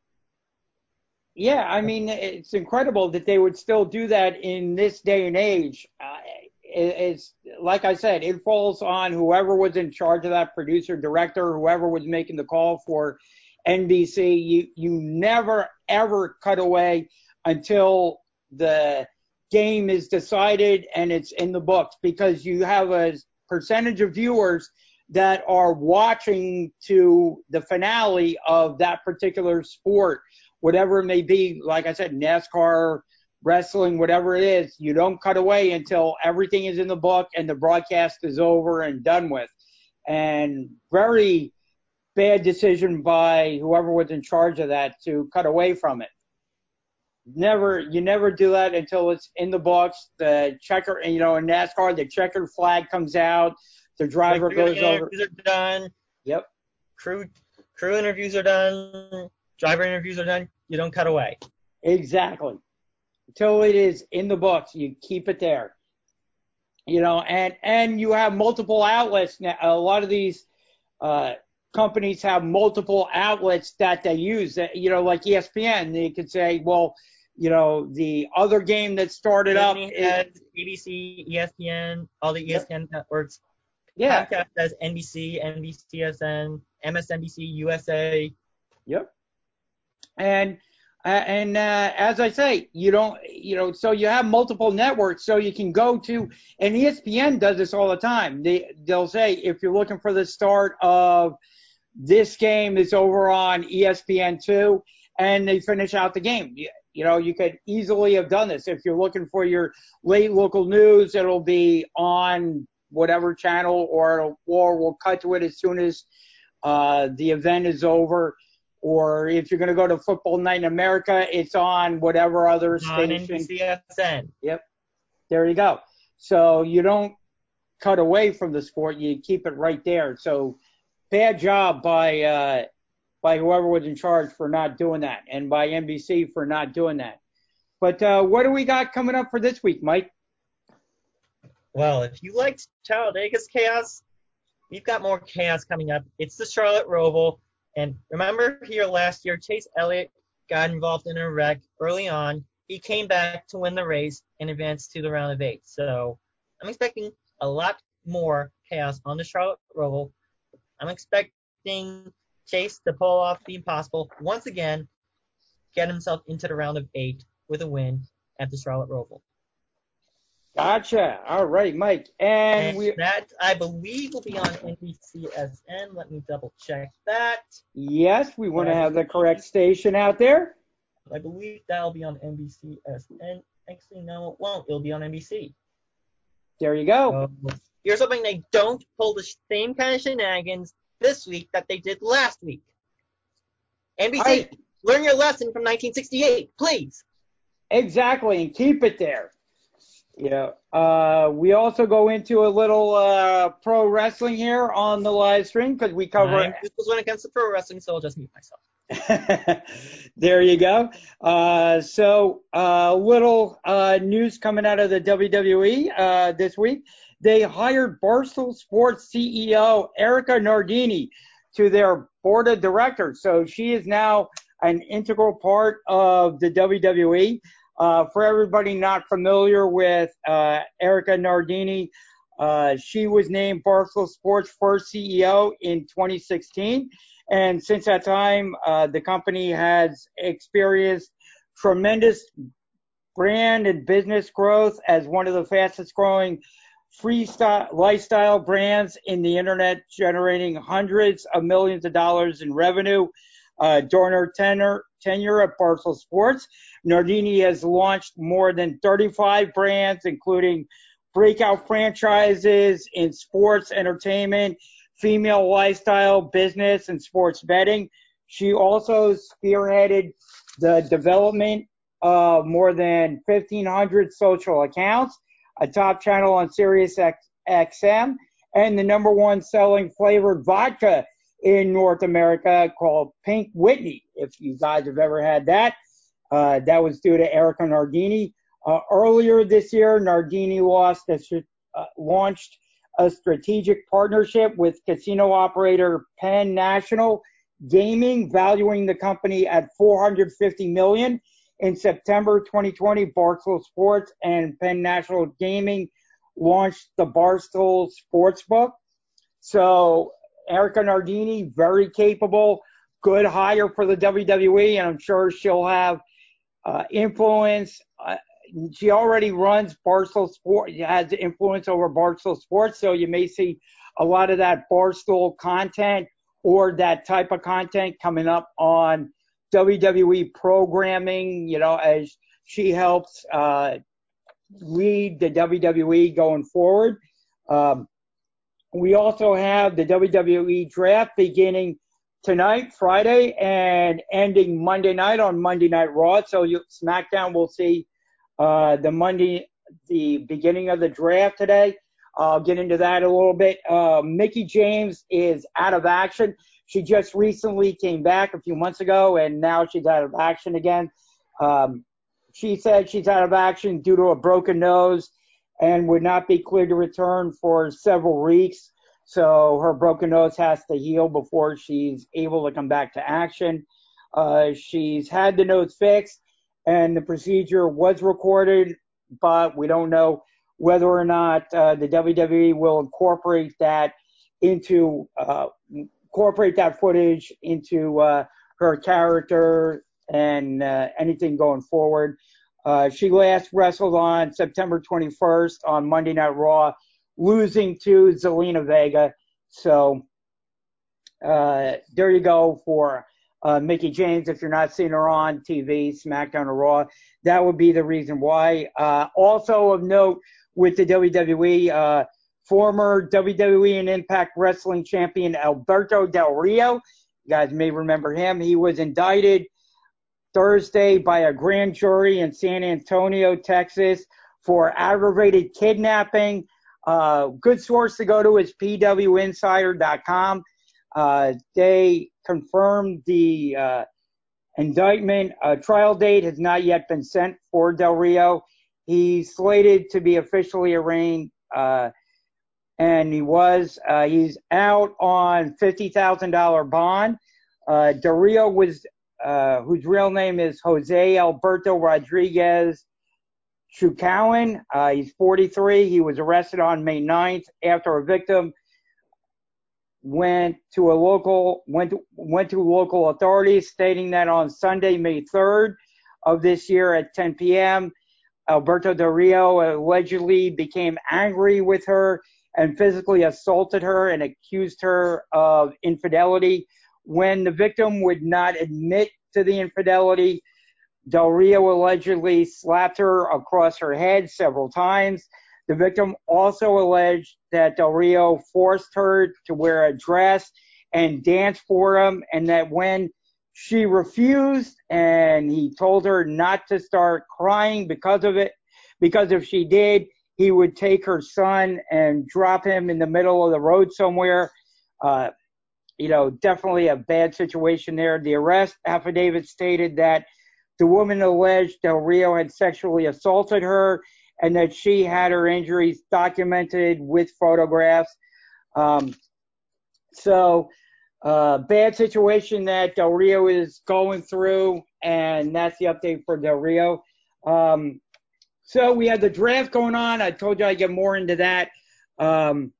Yeah, I mean, it's incredible that they would still do that in this day and age. Uh, it, it's like I said, it falls on whoever was in charge of that, producer, director, whoever was making the call for N B C. You you never ever cut away until the game is decided and it's in the books, because you have a percentage of viewers that are watching to the finale of that particular sport, whatever it may be. Like I said, NASCAR, wrestling, whatever it is, you don't cut away until everything is in the book and the broadcast is over and done with. And very bad decision by whoever was in charge of that to cut away from it. Never, you never do that until it's in the books. The checker, you know, in NASCAR, the checkered flag comes out. The driver like goes over. Interviews are done. Yep. Crew, crew interviews are done. Driver interviews are done. You don't cut away. Exactly. Until it is in the books, you keep it there. You know, and and you have multiple outlets now. A lot of these uh, companies have multiple outlets that they use. That, you know, like E S P N, they could say, well, you know, the other game that started Disney up has is A B C, E S P N, all the E S P N yep. networks. Yeah. Comcast has N B C, N B C S N, M S N B C, U S A. Yep. And uh, and uh, as I say, you don't, you know, so you have multiple networks, so you can go to, and E S P N does this all the time. They they'll say if you're looking for the start of this game, is over on E S P N two, and they finish out the game. You, you know, you could easily have done this. If you're looking for your late local news, it'll be on whatever channel, or it'll, or we'll cut to it as soon as uh, the event is over. Or if you're going to go to Football Night in America, it's on whatever other on station. N B C S N. Yep. There you go. So you don't cut away from the sport. You keep it right there. So bad job by uh, by whoever was in charge for not doing that, and by N B C for not doing that. But uh, what do we got coming up for this week, Mike? Well, if you liked Talladega's chaos, we've got more chaos coming up. It's the Charlotte Roval. And remember here last year, Chase Elliott got involved in a wreck early on. He came back to win the race and advanced to the round of eight. So I'm expecting a lot more chaos on the Charlotte Roval. I'm expecting Chase to pull off the impossible once again, get himself into the round of eight with a win at the Charlotte Roval. Gotcha. All right, Mike. And, and we that, I believe, will be on N B C S N. Let me double check that. Yes, we want to have the correct station out there. I believe that'll be on N B C S N. Actually, no, it won't. It'll be on N B C. There you go. So, here's hoping they don't pull the same kind of shenanigans this week that they did last week. N B C, I, learn your lesson from nineteen sixty-eight, please. Exactly, and keep it there. You know, uh, we also go into a little uh, pro wrestling here on the live stream because we cover. This was when it comes to pro wrestling, so I'll just mute myself. There you go. Uh, so, a uh, little uh, news coming out of the W W E uh, this week. They hired Barstool Sports C E O Erika Nardini to their board of directors. So she is now an integral part of the W W E. Uh, for everybody not familiar with uh, Erika Nardini, uh, she was named Barstool Sports' first C E O in twenty sixteen. And since that time, uh, the company has experienced tremendous brand and business growth as one of the fastest growing freestyle lifestyle brands in the internet, generating hundreds of millions of dollars in revenue. Uh, during her tenure, tenure at Barstool Sports, Nardini has launched more than thirty-five brands, including breakout franchises in sports, entertainment, female lifestyle, business, and sports betting. She also spearheaded the development of more than fifteen hundred social accounts, a top channel on Sirius X M, and the number one selling flavored vodka in North America called Pink Whitney. If you guys have ever had that, uh, that was due to Erika Nardini. Uh, earlier this year, Nardini lost a, uh, launched a strategic partnership with casino operator Penn National Gaming, valuing the company at four hundred fifty million dollars. In September twenty twenty, Barstool Sports and Penn National Gaming launched the Barstool Sportsbook. So Erika Nardini, very capable, good hire for the W W E, and I'm sure she'll have uh, influence. Uh, she already runs Barstool Sports, has influence over Barstool Sports, so you may see a lot of that Barstool content or that type of content coming up on W W E programming, you know, as she helps uh, lead the W W E going forward. Um, we also have the W W E draft beginning tonight, Friday, and ending Monday night on Monday Night Raw. So you, SmackDown will see uh, the Monday, the beginning of the draft today. I'll get into that a little bit. Uh, Mickie James is out of action. She just recently came back a few months ago, and now she's out of action again. Um, she said she's out of action due to a broken nose and would not be cleared to return for several weeks. So her broken nose has to heal before she's able to come back to action. Uh, she's had the nose fixed, and the procedure was recorded, but we don't know whether or not uh, the W W E will incorporate that into uh, incorporate that footage into uh, her character and uh, anything going forward. Uh, she last wrestled on September twenty-first on Monday Night Raw, losing to Zelina Vega. So uh, there you go for uh, Mickie James. If you're not seeing her on T V, SmackDown or Raw, that would be the reason why. Uh, also of note with the W W E, uh, former W W E and Impact Wrestling champion Alberto Del Rio. You guys may remember him. He was indicted Thursday by a grand jury in San Antonio, Texas, for aggravated kidnapping. Uh, good source to go to is P W Insider dot com. Uh, they confirmed the uh, indictment. A trial date has not yet been sent for Del Rio. He's slated to be officially arraigned, uh, and he was. Uh, he's out on fifty thousand dollars bond. Uh, Del Rio was, uh, whose real name is Jose Alberto Rodriguez Chucowan. Uh, he's forty-three. He was arrested on May ninth after a victim went to a local went to, went to local authorities, stating that on Sunday, May third of this year at ten p.m., Alberto Del Rio allegedly became angry with her and physically assaulted her and accused her of infidelity. When the victim would not admit to the infidelity, Del Rio allegedly slapped her across her head several times. The victim also alleged that Del Rio forced her to wear a dress and dance for him, and that when she refused and he told her not to start crying because of it, because if she did, he would take her son and drop him in the middle of the road somewhere. Uh, you know, definitely a bad situation there. The arrest affidavit stated that the woman alleged Del Rio had sexually assaulted her and that she had her injuries documented with photographs. Um, so, uh, bad situation that Del Rio is going through, and that's the update for Del Rio. Um, so we had the draft going on. I told you I'd get more into that. Um,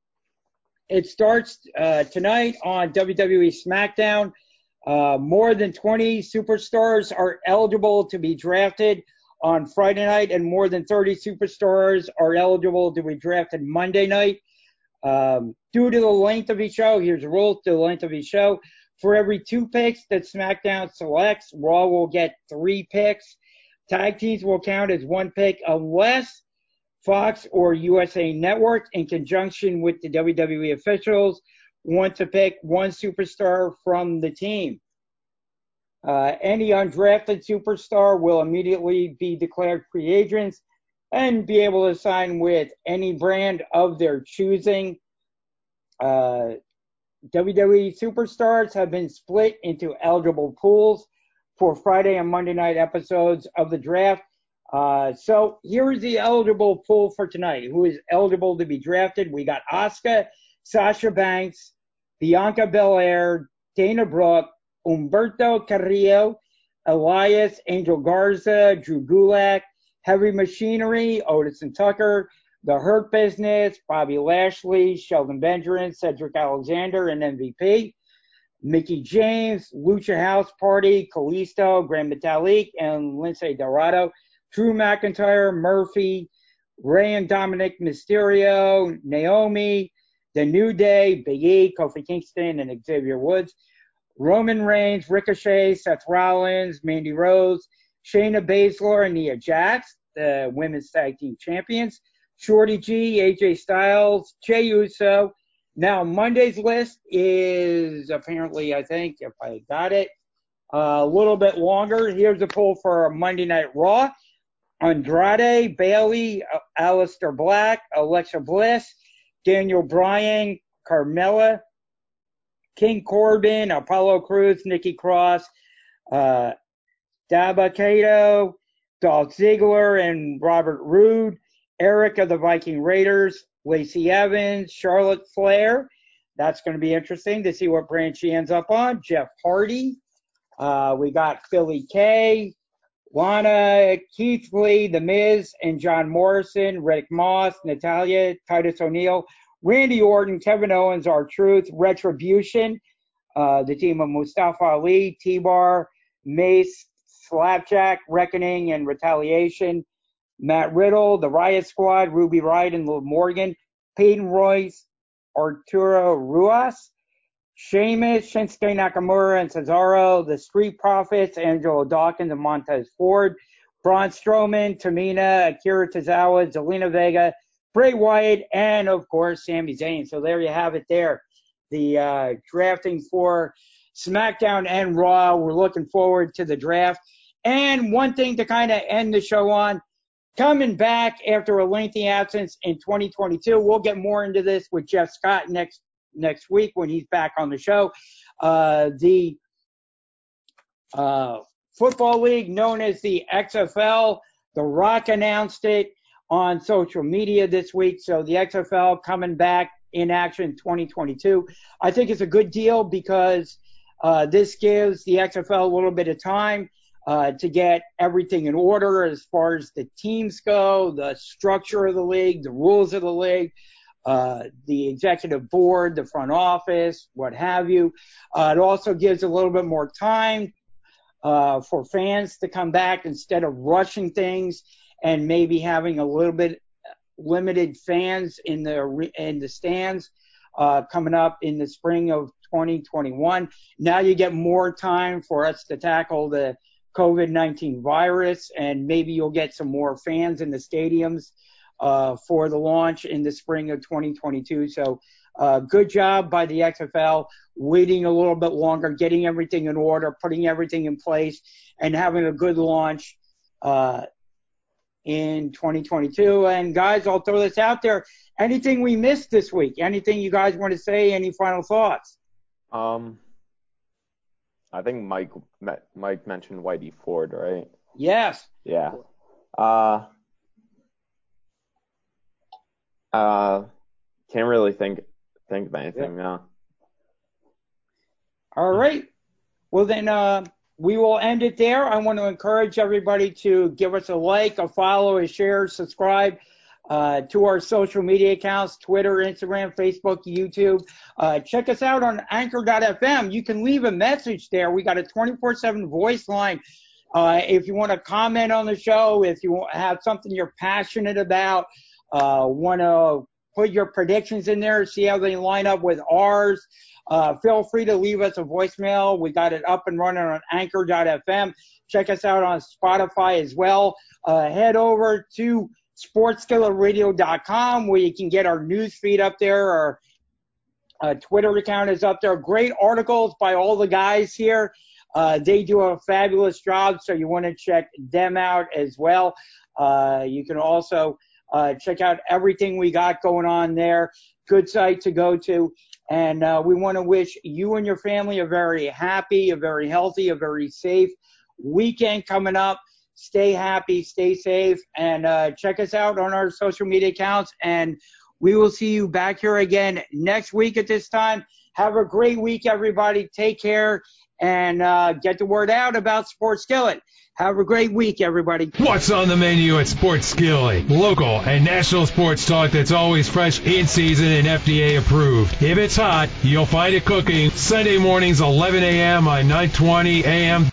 it starts uh, tonight on W W E SmackDown. Uh, more than twenty superstars are eligible to be drafted on Friday night, and more than thirty superstars are eligible to be drafted Monday night. Um, due to the length of each show, here's the rule, to the length of each show. For every two picks that SmackDown selects, Raw will get three picks. Tag teams will count as one pick unless Fox or U S A Network, in conjunction with the W W E officials, want to pick one superstar from the team. Uh, any undrafted superstar will immediately be declared free agents and be able to sign with any brand of their choosing. Uh, W W E superstars have been split into eligible pools for Friday and Monday night episodes of the draft. Uh, so here is the eligible pool for tonight. Who is eligible to be drafted? We got Asuka, Sasha Banks, Bianca Belair, Dana Brooke, Humberto Carrillo, Elias, Angel Garza, Drew Gulak, Heavy Machinery, Otis and Tucker, The Hurt Business, Bobby Lashley, Shelton Benjamin, Cedric Alexander, and M V P, Mickie James, Lucha House Party, Kalisto, Grand Metalik, and Lince Dorado, Drew McIntyre, Murphy, Rey and Dominic Mysterio, Naomi, The New Day, Big E, Kofi Kingston, and Xavier Woods, Roman Reigns, Ricochet, Seth Rollins, Mandy Rose, Shayna Baszler, and Nia Jax, the Women's Tag Team Champions, Shorty G, A J Styles, Jey Uso. Now, Monday's list is apparently, I think, if I got it, uh, a little bit longer. Here's a poll for Monday Night Raw. Andrade, Bayley, Aleister Black, Alexa Bliss, Daniel Bryan, Carmella, King Corbin, Apollo Crews, Nikki Cross, uh, Dabba-Kato, Dolph Ziggler, and Robert Roode, Eric of the Viking Raiders, Lacey Evans, Charlotte Flair. That's going to be interesting to see what brand she ends up on. Jeff Hardy. Uh, we got Philly Kay, Lana, Keith Lee, The Miz, and John Morrison, Riddick Moss, Natalya, Titus O'Neil, Randy Orton, Kevin Owens, R-Truth, Retribution, uh, the team of Mustafa Ali, T-Bar, Mace, Slapjack, Reckoning, and Retaliation, Matt Riddle, the Riot Squad, Ruby Riott and Liv Morgan, Peyton Royce, Arturo Ruas, Sheamus, Shinsuke Nakamura, and Cesaro, the Street Profits, Angelo Dawkins and Montez Ford, Braun Strowman, Tamina, Akira Tozawa, Zelina Vega, Bray Wyatt, and, of course, Sami Zayn. So there you have it there. The uh, drafting for SmackDown and Raw. We're looking forward to the draft. And one thing to kind of end the show on, coming back after a lengthy absence in twenty twenty-two, we'll get more into this with Jeff Scott next next week when he's back on the show. Uh, the uh, football league known as the X F L, The Rock announced it on social media this week. So the X F L coming back in action in twenty twenty-two. I think it's a good deal because uh, this gives the X F L a little bit of time uh, to get everything in order as far as the teams go, the structure of the league, the rules of the league, uh, the executive board, the front office, what have you. Uh, it also gives a little bit more time uh, for fans to come back instead of rushing things and maybe having a little bit limited fans in the in the stands uh, coming up in the spring of twenty twenty-one. Now you get more time for us to tackle the COVID nineteen virus, and maybe you'll get some more fans in the stadiums uh, for the launch in the spring of twenty twenty-two. So uh, good job by the X F L, waiting a little bit longer, getting everything in order, putting everything in place, and having a good launch uh, in twenty twenty-two. And guys, I'll throw this out there. Anything we missed this week? Anything you guys want to say? Any final thoughts? Um, I think Mike Mike mentioned Whitey Ford, right? Yes. Yeah. Uh, uh, can't really think think of anything now. All right. Well, then uh, we will end it there. I want to encourage everybody to give us a like, a follow, a share, subscribe uh, to our social media accounts, Twitter, Instagram, Facebook, YouTube. Uh, check us out on anchor dot f m. You can leave a message there. We got a twenty-four seven voice line. Uh, if you want to comment on the show, if you have something you're passionate about, uh, want to put your predictions in there, see how they line up with ours, Uh, feel free to leave us a voicemail. We got it up and running on anchor dot f m. Check us out on Spotify as well. Uh, head over to sports skillet radio dot com, where you can get our news feed up there. Our uh, Twitter account is up there. Great articles by all the guys here. Uh, they do a fabulous job, so you want to check them out as well. Uh, you can also uh, check out everything we got going on there. Good site to go to. And uh, we want to wish you and your family a very happy, a very healthy, a very safe weekend coming up. Stay happy, stay safe, and uh, check us out on our social media accounts. And we will see you back here again next week at this time. Have a great week, everybody. Take care. And uh, get the word out about Sports Skillet. Have a great week, everybody. What's on the menu at Sports Skillet? Local and national sports talk that's always fresh, in season, and F D A approved. If it's hot, you'll find it cooking. Sunday mornings, eleven a.m. on nine twenty a.m.